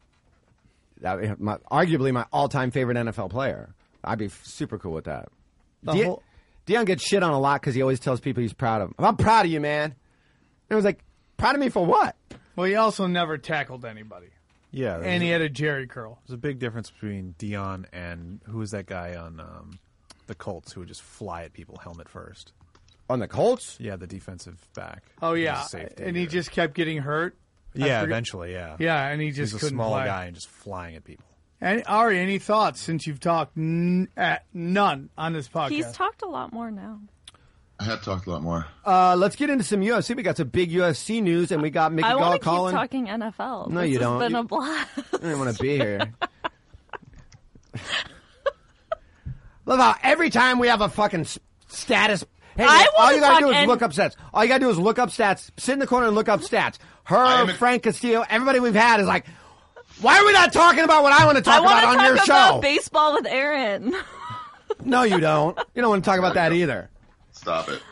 my all-time favorite NFL player. I'd be super cool with that. Deion gets shit on a lot because he always tells people he's proud of him. I'm proud of you, man. And it was like, proud of me for what? Well, he also never tackled anybody. Yeah. And he had a Jerry curl. There's a big difference between Deion and who was that guy on the Colts who would just fly at people helmet first. On the Colts? Yeah, the defensive back. Oh, yeah. And he just kept getting hurt. Yeah, eventually, yeah. Yeah, and he just couldn't play. He's a small guy and just flying at people. And Ari, any thoughts since you've talked none on this podcast? He's talked a lot more now. I have talked a lot more. Let's get into some UFC. We got some big UFC news, and we got Mickey Gall calling. I want to keep talking NFL. No, you don't. It's been a blast. I don't want to be here. Love how every time we have a fucking status. Hey, all you gotta do is look up stats. All you gotta do is look up stats. Sit in the corner and look up stats. Frank Castillo, everybody we've had is like, why are we not talking about what I want to talk about on your show? I want to talk about baseball with Aaron. No, you don't. You don't want to talk about that either. Stop it.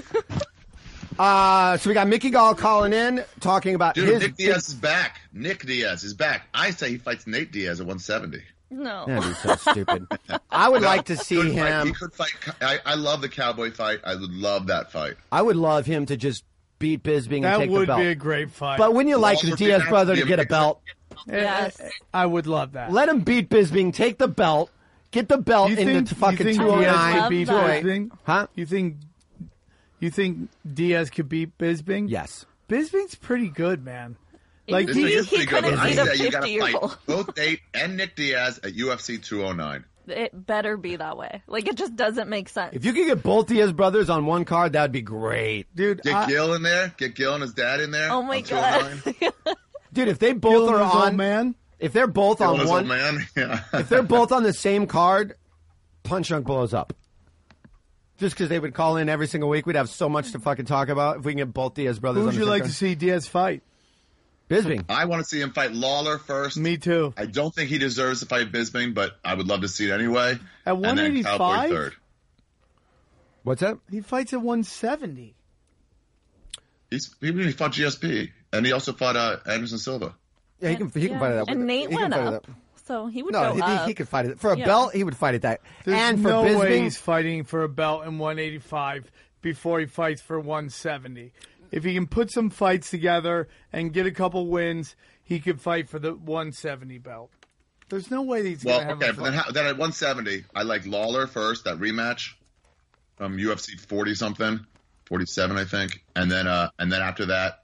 So we got Mickey Gall calling in, talking about Nick Diaz is back. Nick Diaz is back. I say he fights Nate Diaz at 170. No. That'd be so stupid. I would like to see him. He could fight. I love the Cowboy fight. I would love that fight. I would love him to just beat Bisping and take the belt. That would be a great fight. But wouldn't you like the Diaz brother to get a belt? Yes. I would love that. Let him beat Bisping, take the belt, get the belt into fucking 209. Huh? You think Diaz could beat Bisping? Yes. Bisping's pretty good, man. Like he couldn't beat a 50-year-old. Both Nate and Nick Diaz at UFC 209. It better be that way. Like, it just doesn't make sense. If you could get both Diaz brothers on one card, that'd be great. Dude, Get Gil in there. Get Gil and his dad in there. Oh my on God. 209. Dude, if they both Gil are and his old on, man. if they're both Gil and on his one, old man. Yeah. if they're both on the same card, Punch Drunk blows up. Just because they would call in every single week, we'd have so much to fucking talk about if we can get both Diaz brothers Who on would the you same like card. to see Diaz fight? Bisping. I want to see him fight Lawler first. Me too. I don't think he deserves to fight Bisping, but I would love to see it anyway. At And then 185? Cowboy third. What's that? He fights at 170. He fought GSP, and he also fought Anderson Silva. Yeah, he can fight it that. And Nate he can went fight it up. that. So he would No, go up. he could fight it. For a Yeah. belt, he would fight it that. There's and for no Bisping, way he's fighting for a belt in 185 before he fights for 170. If he can put some fights together and get a couple wins, he could fight for the 170 belt. There's no way he's going to have a but fight. then at 170, I like Lawler first, that rematch from UFC 40 something, 47 I think, and then after that,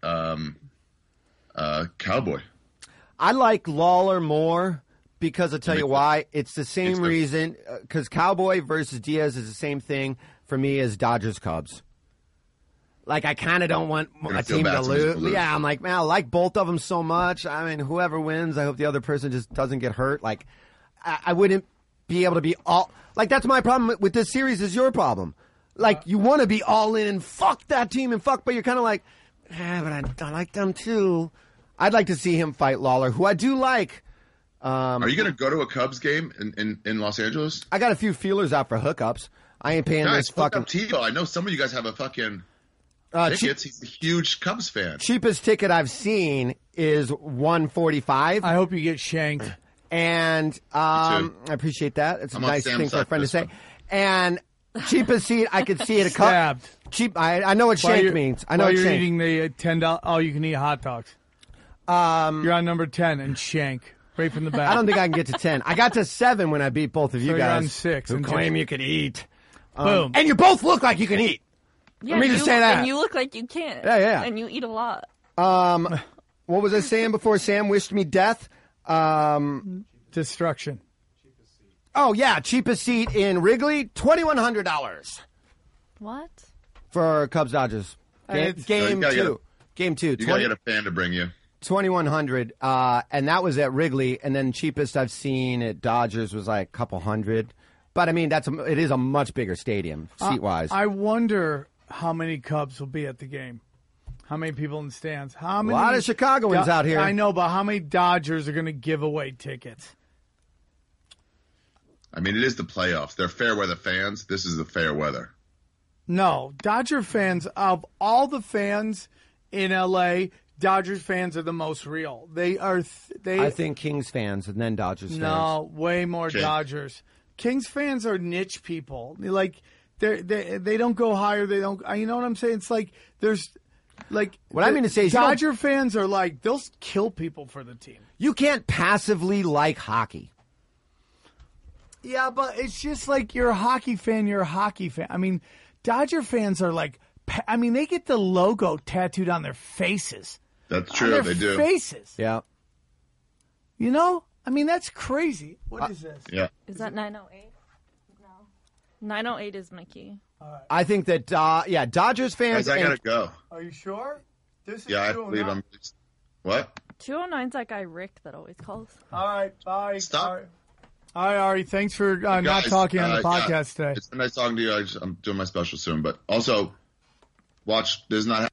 Cowboy. I like Lawler more because I'll tell you why. It's the same reason, because Cowboy versus Diaz is the same thing for me as Dodgers-Cubs. Like, I kind of don't want a team to lose. Yeah, I'm like, man, I like both of them so much. I mean, whoever wins, I hope the other person just doesn't get hurt. Like, I wouldn't be able to be all... Like, that's my problem with this series is your problem. Like, you want to be all in and fuck that team and fuck, but you're kind of like, but I like them too. I'd like to see him fight Lawler, who I do like. Are you going to go to a Cubs game in Los Angeles? I got a few feelers out for hookups. I ain't paying this fucking... Tebow. I know some of you guys have a fucking... tickets. He's a huge Cubs fan. Cheapest ticket I've seen is $145. I hope you get shanked. And I appreciate that. It's a nice thing for a friend to say. And cheapest seat I could see at a cup. Stabbed. Cheap. I know what shank means. I know what you're shank. eating the $10 all-you-can-eat hot dogs. You're on number 10 and shank right from the back. I don't think I can get to 10. I got to 7 when I beat both of you So guys. you're on 6 who and claim you can eat. Boom. And you both look like you can eat. Yeah, Let me just say that. And you look like you can't. Yeah. And you eat a lot. What was I saying before Sam wished me death? Destruction. Oh, yeah. Cheapest seat in Wrigley, $2,100 What? for Cubs Dodgers. Game gotta 2. Game 2. You got to get a fan to bring you. 2,100, and that was at Wrigley, and then cheapest I've seen at Dodgers was like a couple hundred. But I mean, it is a much bigger stadium seat wise. I wonder how many Cubs will be at the game. How many people in the stands? How many? A lot of Chicagoans out here. I know, but how many Dodgers are going to give away tickets? I mean, it is the playoffs. They're fair weather fans. This is the fair weather. No, Dodger fans, of all the fans in L.A., Dodgers fans are the most real. They are. I think Kings fans and then Dodgers fans. No, way more Jake. Dodgers. Kings fans are niche people. They don't go higher. They don't. You know what I'm saying? It's like there's like what I mean to say is Dodger fans are like they'll kill people for the team. You can't passively like hockey. Yeah, but it's just like you're a hockey fan. You're a hockey fan. I mean, Dodger fans are like. I mean, they get the logo tattooed on their faces. That's On true. their They do. faces. Yeah. You know? I mean, that's crazy. What is this? Yeah. Is that 908? No. 908 is Mickey. I think that, Dodgers fans. Guys, I got to go. Are you sure? This is Yeah, I 209. believe I'm. What? 209's that guy Rick that always calls. All right, bye. Stop. All right, Ari, thanks for not Guys, talking on the podcast yeah, today. It's been nice talking to you. I'm doing my special soon, but also watch. There's not.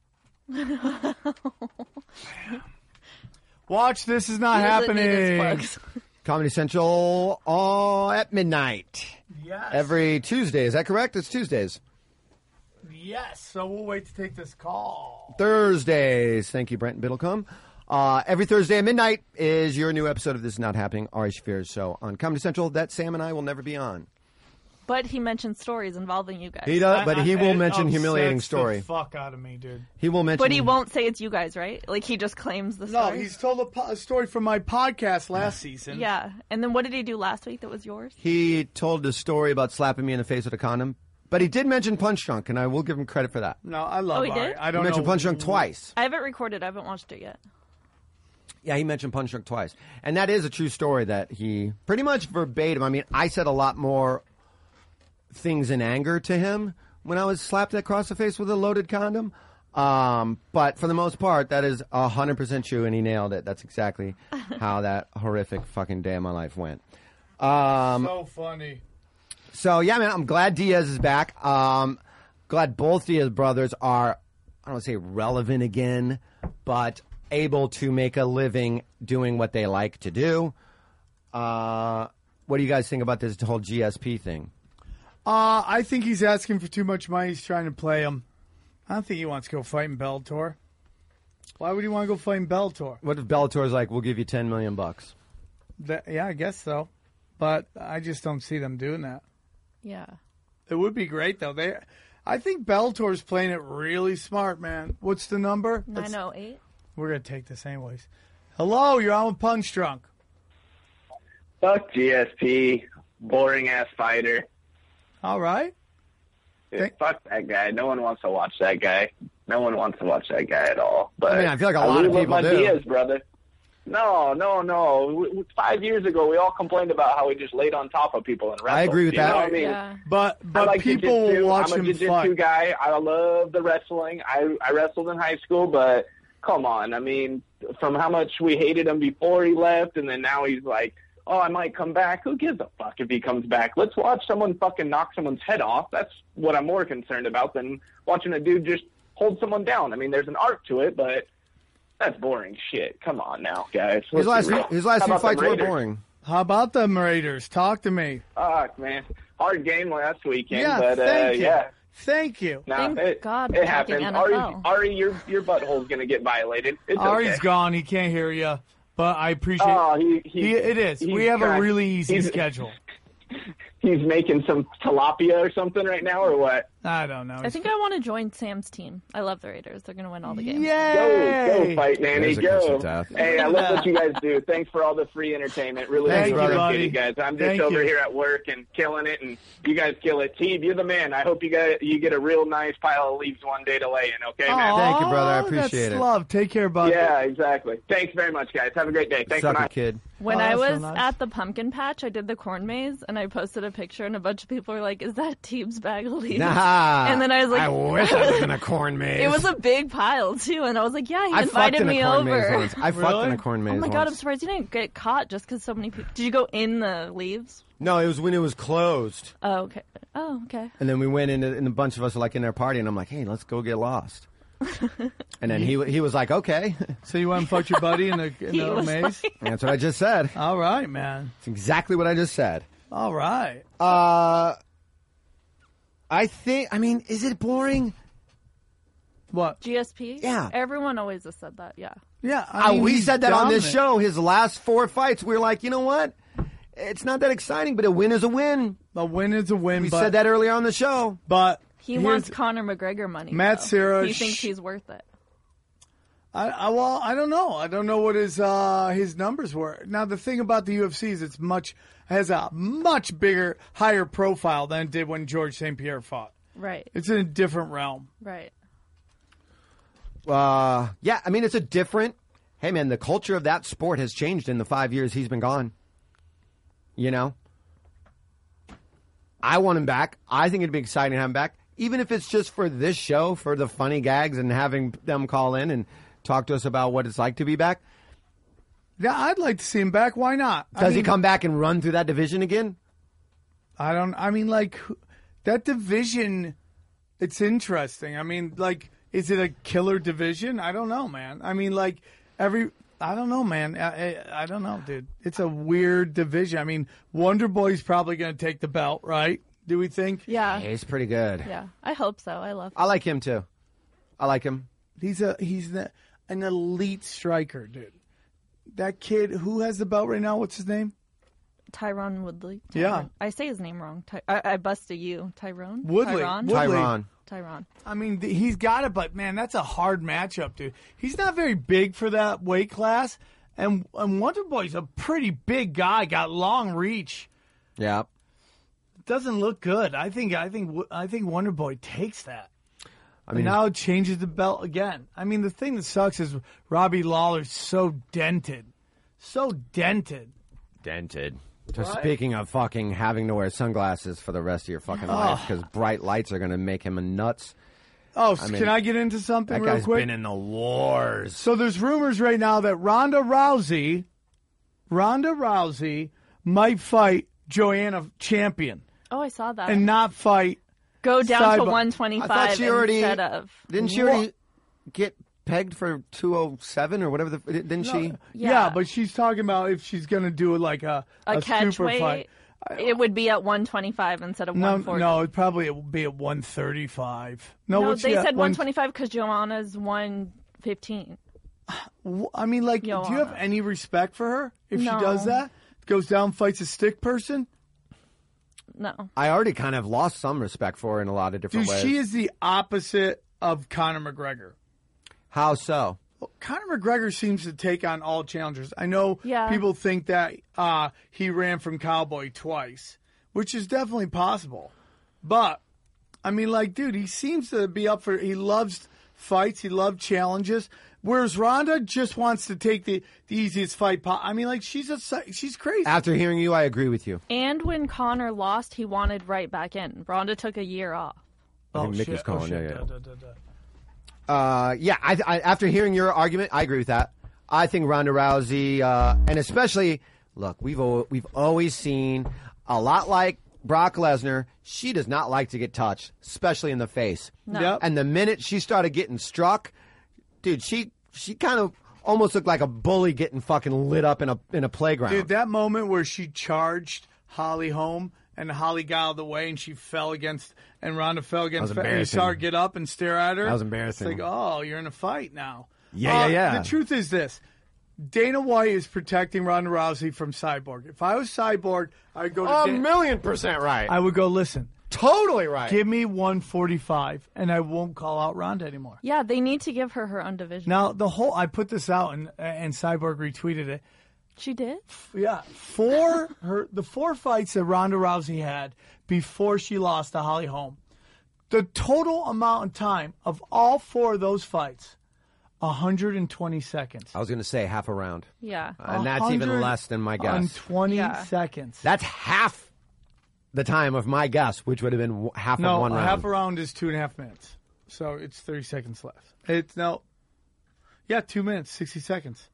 Watch, this is not He doesn't need his happening. plugs. Comedy Central at midnight. Yes. Every Tuesday. Is that correct? It's Tuesdays. Yes, so we'll wait to take this call. Thursdays. Thank you, Brent Biddlecombe. Every Thursday at midnight is your new episode of This Is Not Happening, Ari Shaffir's show on Comedy Central that Sam and I will never be on. But he mentioned stories involving you guys. He does, but he will It mention humiliating upsets story. the fuck out of me, dude. He will mention. But he won't say it's you guys, right? Like, he just claims the No, story. he's told a story from my podcast last season. Yeah. And then what did he do last week that was yours? He told a story about slapping me in the face with a condom, but he did mention Punch Drunk, and I will give him credit for that. No, I love Oh, he Ari. did? I He don't mentioned know. Punch Drunk twice. I haven't recorded. I haven't watched it yet. Yeah, he mentioned Punch Drunk twice. And that is a true story that he pretty much verbatim. I mean, I said a lot more things in anger to him when I was slapped across the face with a loaded condom. But for the most part, that is 100% true, and he nailed it. That's exactly how that horrific fucking day of my life went. So funny. So, yeah, man, I'm glad Diaz is back. Glad both Diaz brothers are, I don't want to say relevant again, but able to make a living doing what they like to do. What do you guys think about this whole GSP thing? I think he's asking for too much money. He's trying to play him. I don't think he wants to go fight in Bellator. Why would he want to go fight in Bellator? What if Bellator's like, we'll give you $10 million? Yeah, I guess so. But I just don't see them doing that. Yeah. It would be great, though. I think Bellator's playing it really smart, man. What's the number? 908. We're going to take this anyways. Hello, you're on with Punch Drunk. Fuck GSP. Boring-ass fighter. All right. Fuck that guy. No one wants to watch that guy. No one wants to watch that guy at all. But I mean, I feel like a lot of people do. Diaz, brother. No. 5 years ago, we all complained about how we just laid on top of people and wrestled. I agree with that. You know what I mean? Yeah. But like people will watch him I'm a jiu-jitsu fight. guy. I love the wrestling. I wrestled in high school, but come on. I mean, from how much we hated him before he left, and then now he's like, oh, I might come back. Who gives a fuck if he comes back? Let's watch someone fucking knock someone's head off. That's what I'm more concerned about than watching a dude just hold someone down. I mean, there's an art to it, but that's boring shit. Come on now, guys. His last few fights were boring. How about them Raiders? Talk to me. Fuck, man. Hard game last weekend, Yeah, but thank you. yeah. Thank you. Nah, Thank God it for happens. fucking NFL. Ari, your butthole's going to get violated. It's Ari's okay. gone. He can't hear you. But I appreciate it is. We have a really easy schedule. He's making some tilapia or something right now, or what? I don't know. I think I want to join Sam's team. I love the Raiders. They're going to win all the games. Go fight, Nanny, There's a go. kiss of death. Hey, I love what you guys do. Thanks for all the free entertainment. Really Thank you, appreciate buddy. you guys. I'm just Thank over you. here at work and killing it, and you guys kill it. Teeb, you're the man. I hope you get a real nice pile of leaves one day to lay in, okay, man? Thank you, brother. I Aw, appreciate that's it. love. Take care, buddy. Yeah, exactly. Thanks very much, guys. Have a great day. Thanks for Sucker night. kid. When Oh, I that's so was nice. at the pumpkin patch, I did the corn maze, and I posted a picture, and a bunch of people were like, "Is that Teeb's bag of leaves?" Nah. And then I was like, I wish I was in a corn maze. It was a big pile too, and I was like, "Yeah, he I fucked invited in a me corn maze over." once. I fucked in a corn maze Oh my god, I'm once. surprised you didn't get caught just because so many people. Did you go in the leaves? No, it was when it was closed. Oh, okay. Oh, okay. And then we went in, and a bunch of us were like in their party, and I'm like, hey, let's go get lost. And then he was like, okay. So you went and fucked your buddy in the He was maze? like- That's what I just said. All right, man. It's exactly what I just said. All right. I think, I mean, is it boring? What? GSP? Yeah. Everyone always has said that, yeah. Yeah. I mean, we he's said that on this dominant. show. His last 4 fights, we were like, you know what? It's not that exciting, but a win is a win. A win is a win. We but, said that earlier on the show. But He here's- wants Conor McGregor money. Matt though. Serra, He thinks he's worth it. Well, I don't know. I don't know what his numbers were. Now the thing about the UFC is has a much bigger, higher profile than it did when George St. Pierre fought. Right. It's in a different realm. Right. Yeah, I mean, it's a different. Hey, man, the culture of that sport has changed in the 5 years he's been gone. You know? I want him back. I think it'd be exciting to have him back, even if it's just for this show, for the funny gags and having them call in and talk to us about what it's like to be back. Yeah, I'd like to see him back. Why not? Does he come back and run through that division again? I mean, like, that division, it's interesting. I mean, like, is it a killer division? I don't know, man. I mean, like, I don't know, man. I don't know, dude. It's a weird division. I mean, Wonder Boy's probably going to take the belt, right? Do we think? Yeah. He's pretty good. Yeah. I hope so. I love him. I like him, too. I like him. He's an elite striker, dude. That kid, who has the belt right now? What's his name? Tyrone Woodley. Yeah. I say his name wrong. I busted you. Tyrone? Woodley. Tyron. I mean, he's got it, but, man, that's a hard matchup, dude. He's not very big for that weight class, and Wonder Boy's a pretty big guy, got long reach. Yeah. Doesn't look good. I think Wonder Boy takes that. I mean, now it changes the belt again. I mean, the thing that sucks is Robbie Lawler's so dented. So dented. Dented. Just speaking of fucking having to wear sunglasses for the rest of your fucking life because bright lights are going to make him nuts. Oh, can I get into something real quick? That guy's been in the wars. So there's rumors right now that Ronda Rousey might fight Joanna Champion. Oh, I saw that. And not fight. Go down to Cyborg. 125 I thought she already, instead of. Didn't she already get pegged for 207 or whatever? Didn't she? Yeah, but she's talking about if she's going to do like a catch super weight. fight. It would be at 125 instead of 140. No, it'd probably be at 135. No, they said 125 because Joanna's 115. I mean, like, do you have any respect for her if she does that? Goes down, fights a stick person? No. I already kind of lost some respect for her in a lot of different ways. She is the opposite of Conor McGregor. How so? Well, Conor McGregor seems to take on all challengers. I know people think that he ran from Cowboy twice, which is definitely possible. But, I mean, like, dude, he seems to be up for – he loves fights. He loves challenges. Whereas Ronda just wants to take the easiest fight. I mean, like, she's crazy. After hearing you, I agree with you. And when Conor lost, he wanted right back in. Ronda took a year off. I think Mickey's calling. After hearing your argument, I agree with that. I think Ronda Rousey, and especially, look, we've always seen a lot like Brock Lesnar. She does not like to get touched, especially in the face. No. Yep. And the minute she started getting struck, dude, she kind of almost looked like a bully getting fucking lit up in a playground. Dude, that moment where she charged Holly Holm and Holly got out of the way and she fell against, and Ronda fell against, and you saw her get up and stare at her. That was embarrassing. It's like, oh, you're in a fight now. Yeah. The truth is this. Dana White is protecting Ronda Rousey from Cyborg. If I was Cyborg, I'd go to 1,000,000% right. I would go, listen. Totally right. Give me 145, and I won't call out Ronda anymore. Yeah, they need to give her own division. Now, I put this out, and Cyborg retweeted it. She did? Yeah. The 4 fights that Ronda Rousey had before she lost to Holly Holm, the total amount of time of all 4 of those fights, 120 seconds. I was going to say half a round. Yeah. And that's even less than my guess. 120 seconds. That's half the time of my guess, which would have been half of one round. No, half a round is 2.5 minutes. So it's 30 seconds left. 2 minutes, 60 seconds.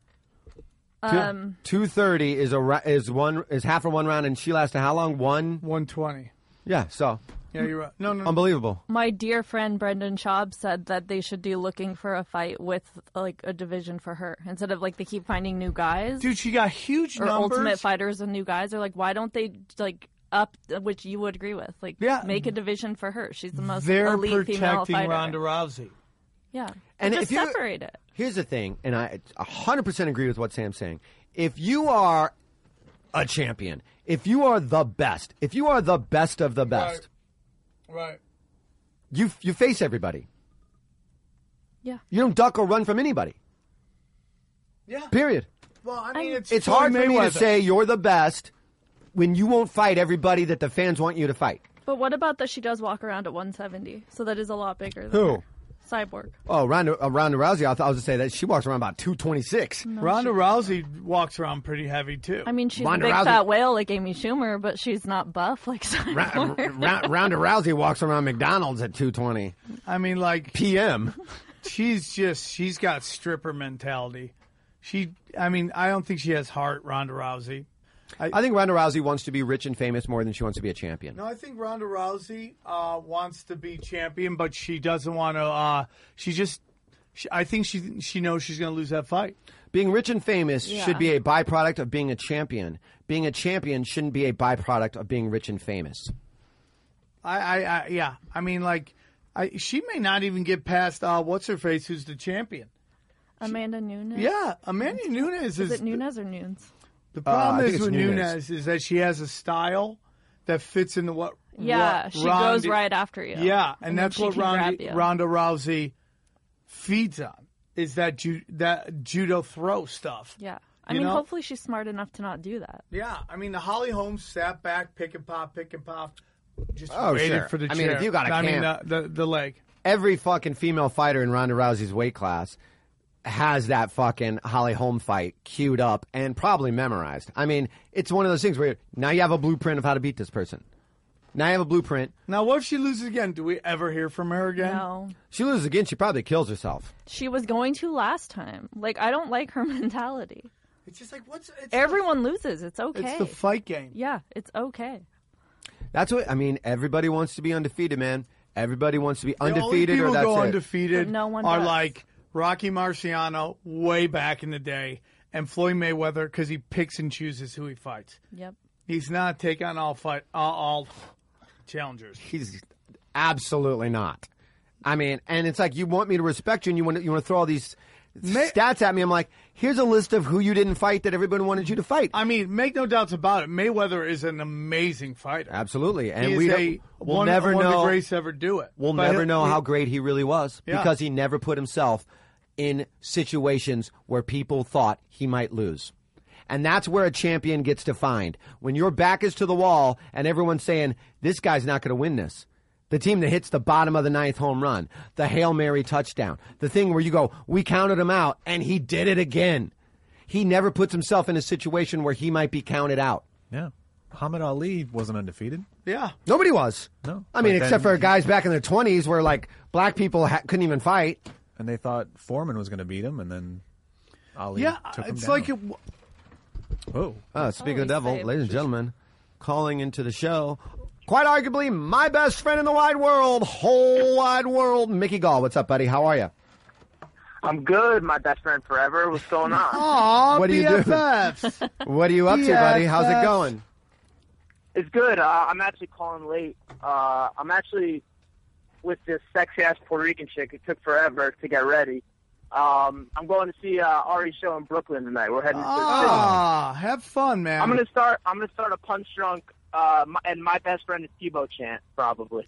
2:30 is half of one round, and she lasted how long? 120. Yeah, so. Yeah, you're right. No. Unbelievable. My dear friend Brendan Schaub said that they should be looking for a fight with like a division for her instead of like they keep finding new guys. Dude, she got huge or numbers. Ultimate Fighters and new guys. They're like, why don't they like up, which you would agree with, like make a division for her. She's the most elite female fighter. They're protecting Ronda Rousey. Yeah, and just separate it. Here's the thing, and I 100% agree with what Sam's saying. If you are a champion, if you are the best, if you are the best of the best, right. You face everybody. Yeah. You don't duck or run from anybody. Yeah. Period. Well, I mean, it's hard for me to say you're the best when you won't fight everybody that the fans want you to fight. But what about that she does walk around at 170? So that is a lot bigger than Who? her. Cyborg. Oh, Ronda Rousey, I was going to say that she walks around about 226. No, Ronda Rousey walks around pretty heavy, too. I mean, she's a big fat whale like Amy Schumer, but she's not buff like Cyborg. Ronda Rousey walks around McDonald's at 220. I mean, like... PM. She's got stripper mentality. I don't think she has heart, Ronda Rousey. I think Ronda Rousey wants to be rich and famous more than she wants to be a champion. No, I think Ronda Rousey wants to be champion, but she doesn't want to. I think she knows she's going to lose that fight. Being rich and famous should be a byproduct of being a champion. Being a champion shouldn't be a byproduct of being rich and famous. Yeah. I mean, like, she may not even get past what's her face, who's the champion. Amanda Nunes. Yeah, Amanda Nunes is it Nunes or Nunes? The problem is with Nunes is that she has a style that fits into what. Yeah, she goes right after you. Yeah, and that's what Ronda Rousey feeds on, is that judo throw stuff. Yeah. I mean, hopefully she's smart enough to not do that. Yeah, I mean, the Holly Holm sat back, pick and pop, just waited for the chair. I mean, if you got a camp. the leg. every fucking female fighter in Ronda Rousey's weight class has that fucking Holly Holm fight queued up and probably memorized. I mean, it's one of those things where now you have a blueprint of how to beat this person. Now you have a blueprint. Now, what if she loses again? Do we ever hear from her again? No. She loses again, she probably kills herself. She was going to last time. Like, I don't like her mentality. It's just like, everyone loses. It's okay. It's the fight game. Yeah, it's okay. That's what, I mean, everybody wants to be undefeated, man. Everybody wants to be The only undefeated people or that's go it. undefeated But no one are does. like Rocky Marciano way back in the day and Floyd Mayweather because he picks and chooses who he fights. Yep. He's not taking on all challengers. He's absolutely not. I mean, and it's like you want me to respect you and you want to throw all these stats at me. I'm like, here's a list of who you didn't fight that everybody wanted you to fight. I mean, make no doubts about it. Mayweather is an amazing fighter. Absolutely. And He we is we'll never one of know. the greats to ever do it. We'll But never he'll- know how great he really was Yeah. because he never put himself in situations where people thought he might lose. And that's where a champion gets defined. When your back is to the wall and everyone's saying, this guy's not going to win this. The team that hits the bottom of the ninth home run, the Hail Mary touchdown, the thing where you go, we counted him out, and he did it again. He never puts himself in a situation where he might be counted out. Yeah. Muhammad Ali wasn't undefeated. Yeah. Nobody was. No. I mean, But except then for guys back in their 20s where, like, black people couldn't even fight. And they thought Foreman was going to beat him, and then Ali Yeah, took him it's down. like Speaking of the devil, saved. ladies and gentlemen, calling into the show, quite arguably my best friend in the wide world, whole wide world, Mickey Gall. What's up, buddy? How are you? I'm good, my best friend forever. What's going on? Aw, What do you do? BFFs. What are you up to, buddy? How's it going? It's good. I'm actually calling late. I'm actually with this sexy-ass Puerto Rican chick. It took forever to get ready. I'm going to see Ari's show in Brooklyn tonight. We're heading to the city. Ah, have fun, man. I'm gonna start a punch drunk and my best friend is Tebow chant probably.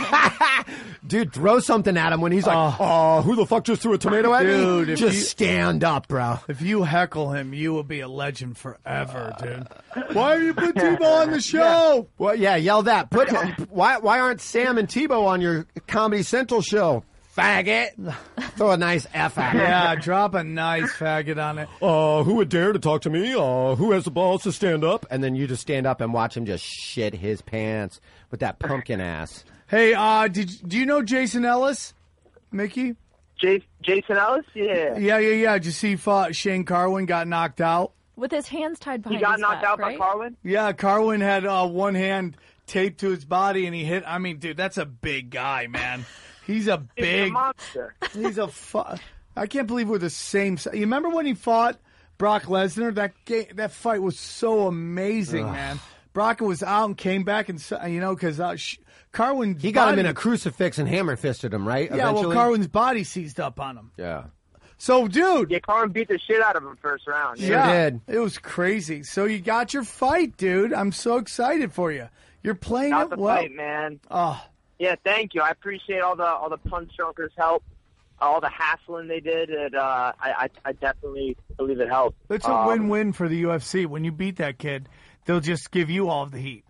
Dude, throw something at him when he's like, oh, who the fuck just threw a tomato at Dude, me? if Just you- stand up, bro. If you heckle him, you will be a legend forever, dude. Why you put Tebow on the show? Well, yeah, yell that. Why aren't Sam and Tebow on your Comedy Central show? Faggot. Throw a nice F at him. Yeah, drop a nice faggot on it. Who would dare to talk to me? Who has the balls to stand up? And then you just stand up and watch him just shit his pants with that pumpkin ass. Hey, do you know Jason Ellis, Mickey? Jason Ellis? Yeah. Yeah. Did you see Shane Carwin got knocked out? With his hands tied behind He got his knocked back, out right? by Carwin? Yeah, Carwin had one hand taped to his body, and he hit. I mean, dude, that's a big guy, man. He's a He's a big. monster. He's a. I can't believe we're the same. You remember when he fought Brock Lesnar? That fight was so amazing, man. Brock was out and came back, and because Carwin. He got him in a crucifix and hammer fisted him, right? Yeah, Eventually? well, Carwin's body seized up on him. Yeah. So, dude. Yeah, Carwin beat the shit out of him first round. Sure did. It was crazy. So you got your fight, dude. I'm so excited for you. You're playing Got it the well. fight, man. Oh, Yeah, thank you. I appreciate all the punch drunkers' help, all the hassling they did. And I definitely believe it helped. it's a win-win for the UFC. When you beat that kid, they'll just give you all of the heat.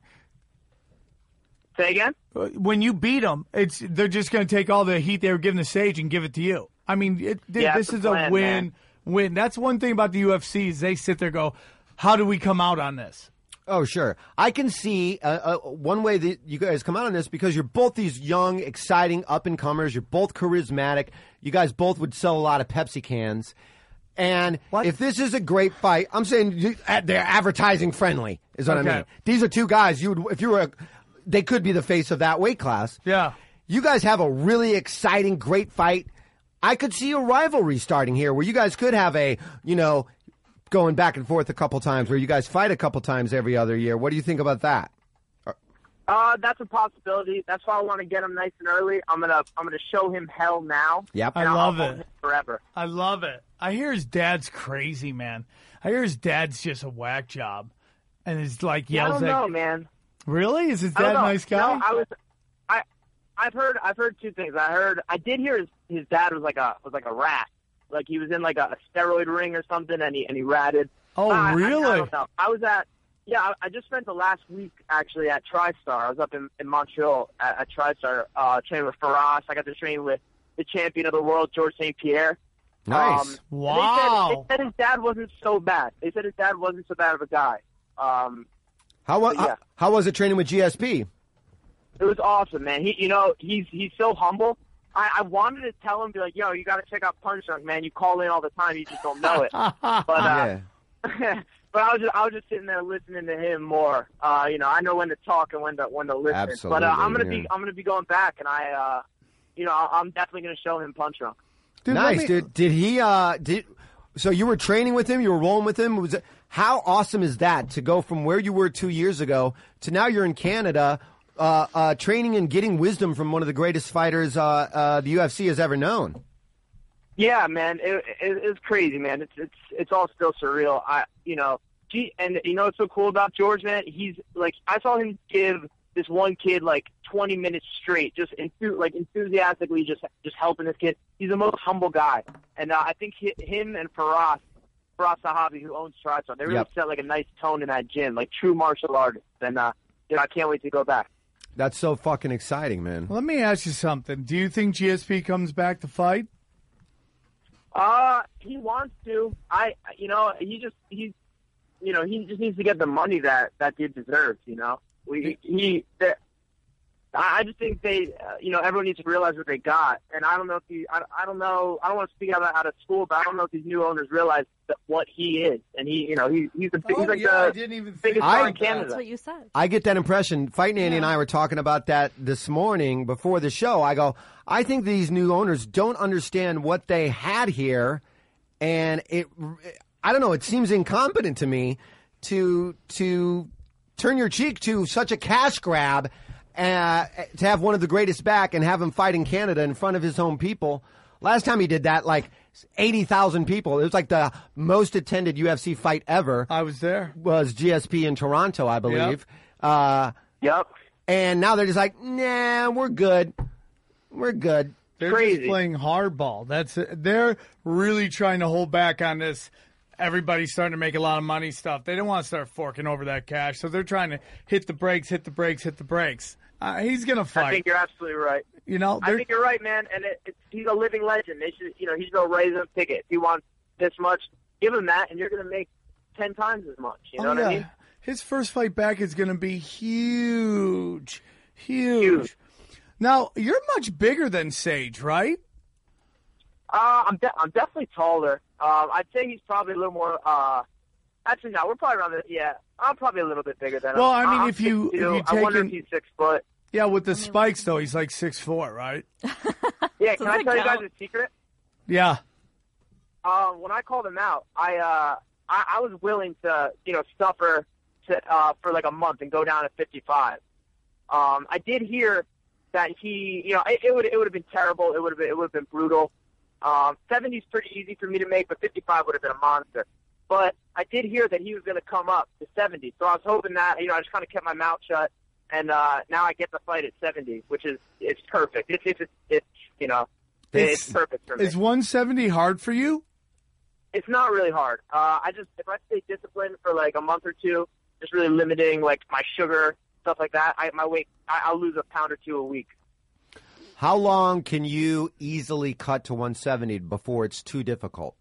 Say again? When you beat them, they're just going to take all the heat they were giving the Sage and give it to you. I mean, Yeah, this that's is the a plan, win. Win. That's one thing about the UFC is they sit there and go, how do we come out on this? Oh, sure. I can see one way that you guys come out on this because you're both these young, exciting up-and-comers. You're both charismatic. You guys both would sell a lot of Pepsi cans. And if this is a great fight, I'm saying they're advertising friendly is what I Okay. mean. These are two guys they could be the face of that weight class. Yeah. You guys have a really exciting, great fight. I could see a rivalry starting here where you guys could have going back and forth a couple times where you guys fight a couple times every other year. What do you think about that? That's a possibility. That's why I want to get him nice and early. I'm gonna show him hell now. Yep. I and love I'll it. hold him forever. I love it. I hear his dad's crazy, man. I hear his dad's just a whack job. And it's like Yeah, I yells don't at know, man. Really? Is his I don't dad a know. nice guy? No, I've heard two things. I did hear his dad was like a rat. Like he was in like a steroid ring or something, and he ratted. Oh, really? I don't know. I was I just spent the last week actually at TriStar. I was up in Montreal at TriStar training with Faraz. I got to train with the champion of the world, George St. Pierre. Nice. Wow. They said his dad wasn't so bad. They said his dad wasn't so bad of a guy. How was it training with GSP? It was awesome, man. He's so humble. I wanted to tell him, be like, yo, you got to check out Punch Drunk, man. You call in all the time, you just don't know it. But but I was just sitting there listening to him more. I know when to talk and when to listen. Absolutely, but I'm gonna be going back, and I'm definitely gonna show him Punch Drunk. Dude, nice, dude. Did he? So you were training with him? You were rolling with him? How awesome is that to go from where you were 2 years ago to now you're in Canada, training and getting wisdom from one of the greatest fighters the UFC has ever known? Yeah, man, it's crazy, man. It's all still surreal. And what's so cool about George, man? He's like, I saw him give this one kid like 20 minutes straight, just enthusiastically, just helping this kid. He's the most humble guy, and I think him and Faraz Sahabi, who owns TriStar, they really set like a nice tone in that gym, like true martial artists. And I can't wait to go back. That's so fucking exciting, man. Let me ask you something. Do you think GSP comes back to fight? He wants to. He just needs to get the money that dude deserves. I just think everyone needs to realize what they got. And I don't know if I don't want to speak out of school, but I don't know if these new owners realize what he is. And he's the biggest star in Canada. That's what you said. I get that impression. Fighting Andy and I were talking about that this morning before the show. I go, I think these new owners don't understand what they had here, and I don't know, it seems incompetent to me to turn your cheek to such a cash grab, to have one of the greatest back and have him fight in Canada in front of his home people. Last time he did that, like 80,000 people. It was like the most attended UFC fight ever. I was there. Was GSP in Toronto, I believe. Yep. And now they're just like, nah, we're good. We're good. They're Crazy. just playing hardball. They're really trying to hold back on this. Everybody's starting to make a lot of money stuff. They don't want to start forking over that cash, so they're trying to hit the brakes. He's going to fight. I think you're absolutely right. I think you're right, man. And he's a living legend. They should, he's going to raise him a ticket. If he wants this much, give him that, and you're going to make 10 times as much. You know what I mean? His first fight back is going to be huge. Now, you're much bigger than Sage, right? I'm definitely taller. I'd say he's probably a little more. Actually, no, we're probably around the. Yeah, I'm probably a little bit bigger than him. Well, I mean, I'm if you 6'2". I wonder if he's 6 foot. Yeah, with the spikes though, he's like 6'4", right? Yeah, can I tell you guys a secret? Yeah. When I called him out, I was willing to suffer for like a month and go down to 55. I did hear that he, it would have been terrible. It would have been brutal. 70 is pretty easy for me to make, but 55 would have been a monster. But I did hear that he was going to come up to 70, so I was hoping that I just kind of kept my mouth shut, and now I get the fight at 70, which it's perfect. It's perfect for me. Is 170 hard for you? It's not really hard. If I stay disciplined for like a month or two, just really limiting like my sugar, stuff like that, my weight, I'll lose a pound or two a week. How long can you easily cut to 170 before it's too difficult?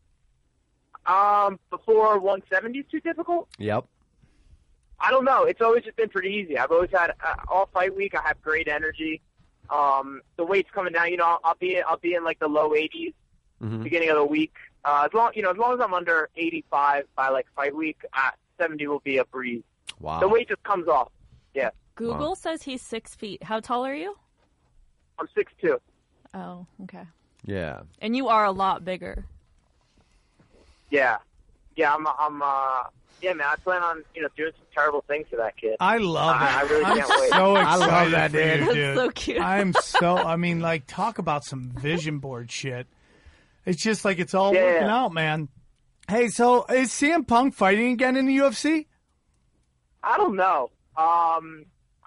Before 170 is too difficult? Yep. I don't know. It's always just been pretty easy. I've always had all fight week. I have great energy. The weight's coming down. I'll be in like the low 80s beginning of the week. As long as I'm under 85 by like fight week, 70 will be a breeze. Wow. The weight just comes off. Yeah. Google says he's 6 feet. How tall are you? I'm 6'2". Oh, okay. Yeah. And you are a lot bigger. Yeah. Yeah, man, I plan on, doing some terrible things to that kid. I love it. I really can't wait. So excited I love that, for you, dude. That's dude. so cute. Talk about some vision board shit. It's just like it's all working out, man. Hey, so is CM Punk fighting again in the UFC? I don't know. I'm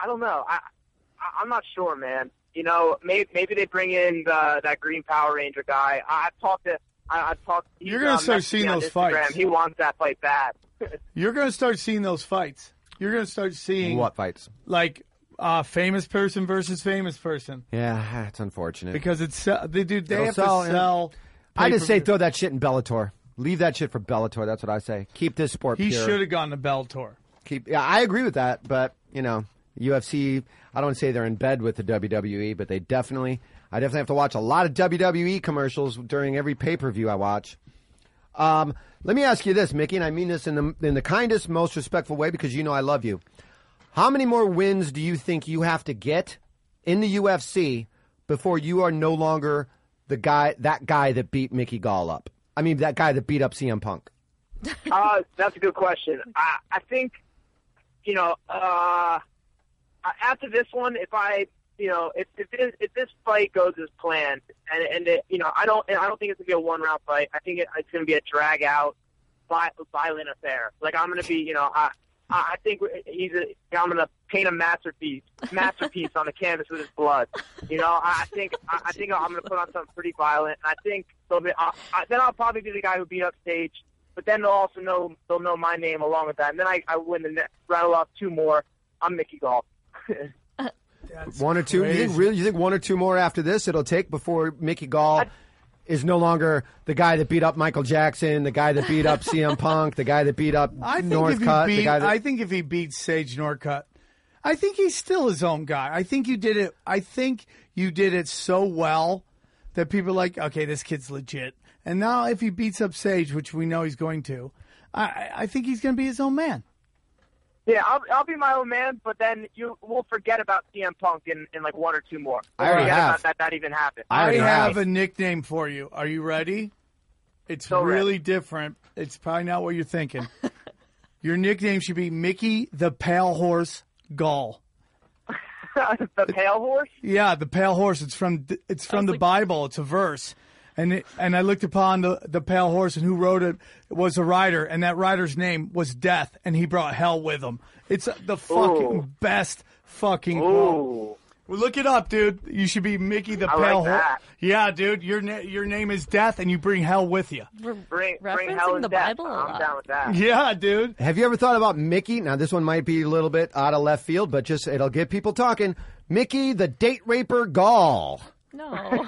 not sure, man. Maybe they bring in that Green Power Ranger guy. I've talked to I've talked. You're going to start seeing those fights. He wants that fight bad. You're going to start seeing those fights. You're going to start seeing What fights? Like famous person versus famous person. Yeah, it's unfortunate. Because it's they have It'll to sell, sell. I just say pay-per-view. throw that shit in Bellator. Leave that shit for Bellator. That's what I say. Keep this sport He pure. should have gone to Bellator. Yeah, I agree with that, but UFC. I don't say they're in bed with the WWE, but I definitely have to watch a lot of WWE commercials during every pay-per-view I watch. Let me ask you this, Mickey, and I mean this in the kindest, most respectful way because you know I love you. How many more wins do you think you have to get in the UFC before you are no longer that guy that beat Mickey Gall up? I mean, that guy that beat up CM Punk. That's a good question. I think, after this one, if this fight goes as planned, and I don't think it's gonna be a 1-round fight. I think it's gonna be a drag out, violent affair. Like I'm gonna be, I think I'm gonna paint a masterpiece on the canvas with his blood. I think I'm gonna put on something pretty violent. And I think then I'll probably be the guy who beat up Sage. But then they'll know my name along with that, and then I win rattle off 2 more. I'm Mickey Gall. One or two? You think 1 or 2 more after this it'll take before Mickey Gall is no longer the guy that beat up Michael Jackson, the guy that beat up CM Punk, the guy that beat up Northcutt? I think if he beats Sage Northcutt, I think he's still his own guy. I think you did it. I think you did it so well that people are like, okay, this kid's legit. And now if he beats up Sage, which we know he's going to, I think he's going to be his own man. Yeah, I'll be my own man, but then we'll forget about CM Punk in like 1 or 2 more. I already have. That even happened. I have a nickname for you. Are you ready? It's So really ready. different. It's probably not what you're thinking. Your nickname should be Mickey the Pale Horse Gall. The Pale Horse? Yeah, the Pale Horse. It's from the Bible. It's a verse. And I looked upon the pale horse, and who wrote it was a rider, and that rider's name was Death, and he brought hell with him. It's the fucking best fucking quote. Well, look it up, dude. You should be Mickey the Pale Horse. Yeah, dude. Your name is Death, and you bring hell with you. Bring hell Referencing and the death. Bible a lot. I'm down with that. Yeah, dude. Have you ever thought about Mickey? Now, this one might be a little bit out of left field, but just it'll get people talking. Mickey the Date Raper Gall. No.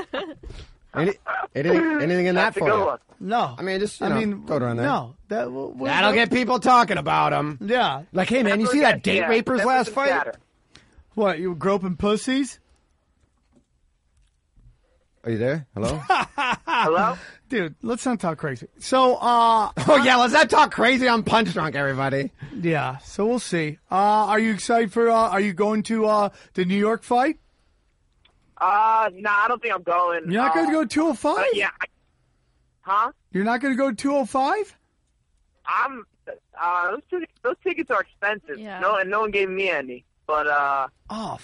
Anything in that That's a for good you? one. No. I mean, just throw it on there. No. That'll get people talking about him. Yeah. Like, hey, man, you see that Date Raper's last fight? What, you were groping pussies? Are you there? Hello? Hello? Dude, let's not talk crazy. So, let's not talk crazy on Punch Drunk, everybody. Yeah, so we'll see. Are you excited for, are you going to the New York fight? I don't think I'm going. You're not going to go 205? Yeah. Huh? You're not going to go 205? Those tickets are expensive. Yeah. No one gave me any. But I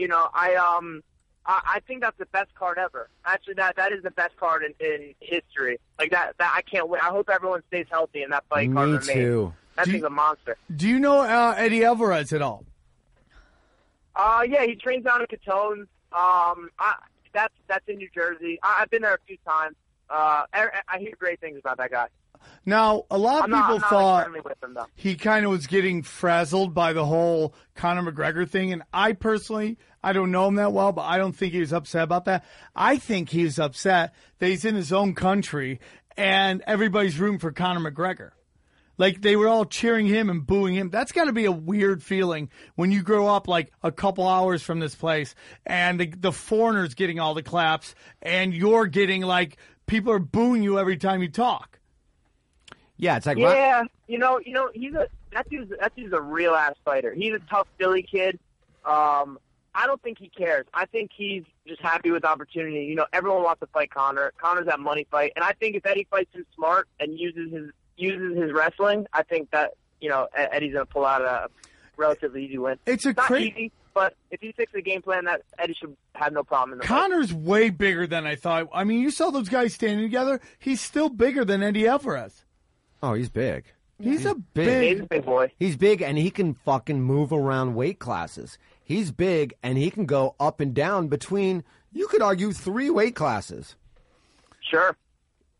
think that's the best card ever. Actually, that is the best card in history. Like that I can't wait. I hope everyone stays healthy in that fight card. Me too. That thing's a monster. Do you know Eddie Alvarez at all? Yeah, he trains down in Catones. That's in New Jersey. I've been there a few times. I hear great things about that guy. Now, a lot of people I'm not thought friendly with him, though. he kind of was getting frazzled by the whole Conor McGregor thing, and I personally, I don't know him that well, but I don't think he was upset about that. I think he was upset that he's in his own country and everybody's rooting for Conor McGregor. Like, they were all cheering him and booing him. That's got to be a weird feeling when you grow up, like, a couple hours from this place and the foreigner's getting all the claps and you're getting, like, people are booing you every time you talk. Yeah, it's like... Yeah, that dude's a real-ass fighter. He's a tough Philly kid. I don't think he cares. I think he's just happy with the opportunity. Everyone wants to fight Conor. Conor's that money fight. And I think if Eddie fights him smart and uses his wrestling, I think that, Eddie's going to pull out a relatively easy win. It's not easy, but if he sticks to the game plan, that Eddie should have no problem in the fight. Conor's way bigger than I thought. I mean, you saw those guys standing together. He's still bigger than Eddie Alvarez. Oh, he's big. He's a He's a big boy. He's big, and he can fucking move around weight classes. He's big, and he can go up and down between, you could argue, 3 weight classes. Sure.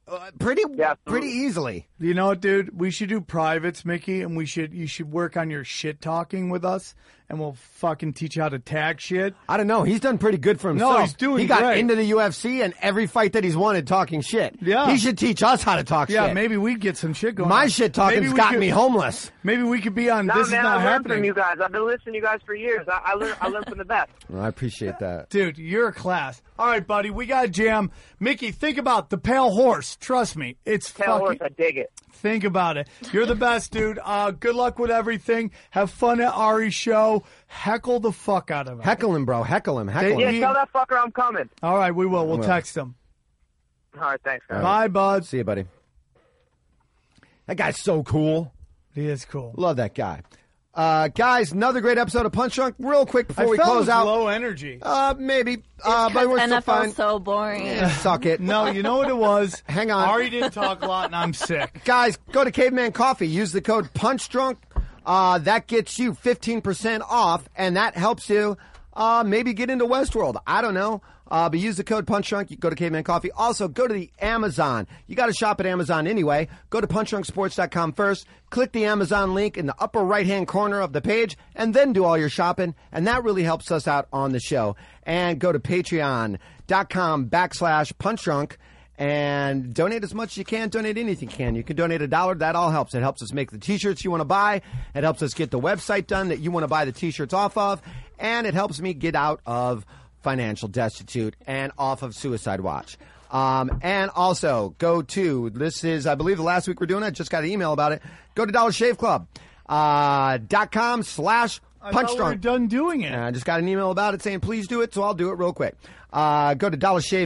Pretty easily. You know what, dude? We should do privates, Mickey, and you should work on your shit talking with us, and we'll fucking teach you how to tag shit. I don't know. He's done pretty good for himself. No, he's doing He got great. into the UFC, and every fight that he's wanted talking shit. Yeah. He should teach us how to talk shit. Yeah, maybe we'd get some shit going My on. shit talking's Maybe we got could- me homeless. Maybe we could be on Nah, This man, Is Not I learned Happening. from you guys. I've been listening to you guys for years. I learned from the best. Well, I appreciate that. Dude, you're a class. All right, buddy, we got a jam. Mickey, think about the pale horse. Trust me, it's Pale fucking... horse, I dig it. Think about it. You're the best, dude. Good luck with everything. Have fun at Ari's show. Heckle the fuck out of him. Heckle him, bro. Heckle him. Heckle Yeah, him. tell that fucker I'm coming. All right, we will. We'll Well. text him. All right, thanks, guys. Bye, bud. See you, buddy. That guy's so cool. He is cool. Love that guy. Guys, another great episode of Punch Drunk. Real quick before we felt close it was out. low energy. Maybe. Because But we're still NFL's fine. so boring. Yeah, suck it. No, you know what it was? Hang on. Ari didn't talk a lot, and I'm sick. Guys, go to Caveman Coffee. Use the code PUNCHDRUNK. That gets you 15% off, and that helps you maybe get into Westworld. I don't know. But use the code PUNCHDRUNK. You go to Caveman Coffee. Also, go to the Amazon. You got to shop at Amazon anyway. Go to PunchDrunkSports.com first. Click the Amazon link in the upper right-hand corner of the page, and then do all your shopping. And that really helps us out on the show. And go to Patreon.com/PunchDrunk. And donate as much as you can. Donate anything you can. You can donate $1. That all helps. It helps us make the T-shirts you want to buy. It helps us get the website done that you want to buy the T-shirts off of. And it helps me get out of financial destitute and off of Suicide Watch. And also go to, this is, I believe the last week we're doing it. Just got an email about it. Go to DollarShaveClub.com/PunchDrunk. I thought we were done doing it. And I just got an email about it saying, please do it, so I'll do it real quick. Go to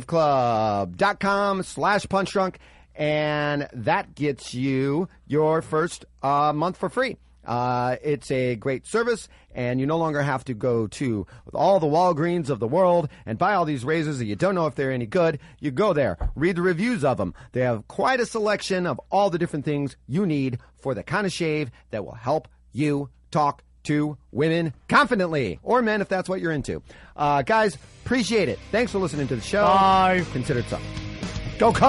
DollarShaveClub.com/PunchDrunk, and that gets you your first month for free. It's a great service, and you no longer have to go to all the Walgreens of the world and buy all these razors that you don't know if they're any good. You go there, read the reviews of them. They have quite a selection of all the different things you need for the kind of shave that will help you talk to women confidently, or men if that's what you're into. Guys, appreciate it. Thanks for listening to the show. Bye. Consider it so. Go Cubs!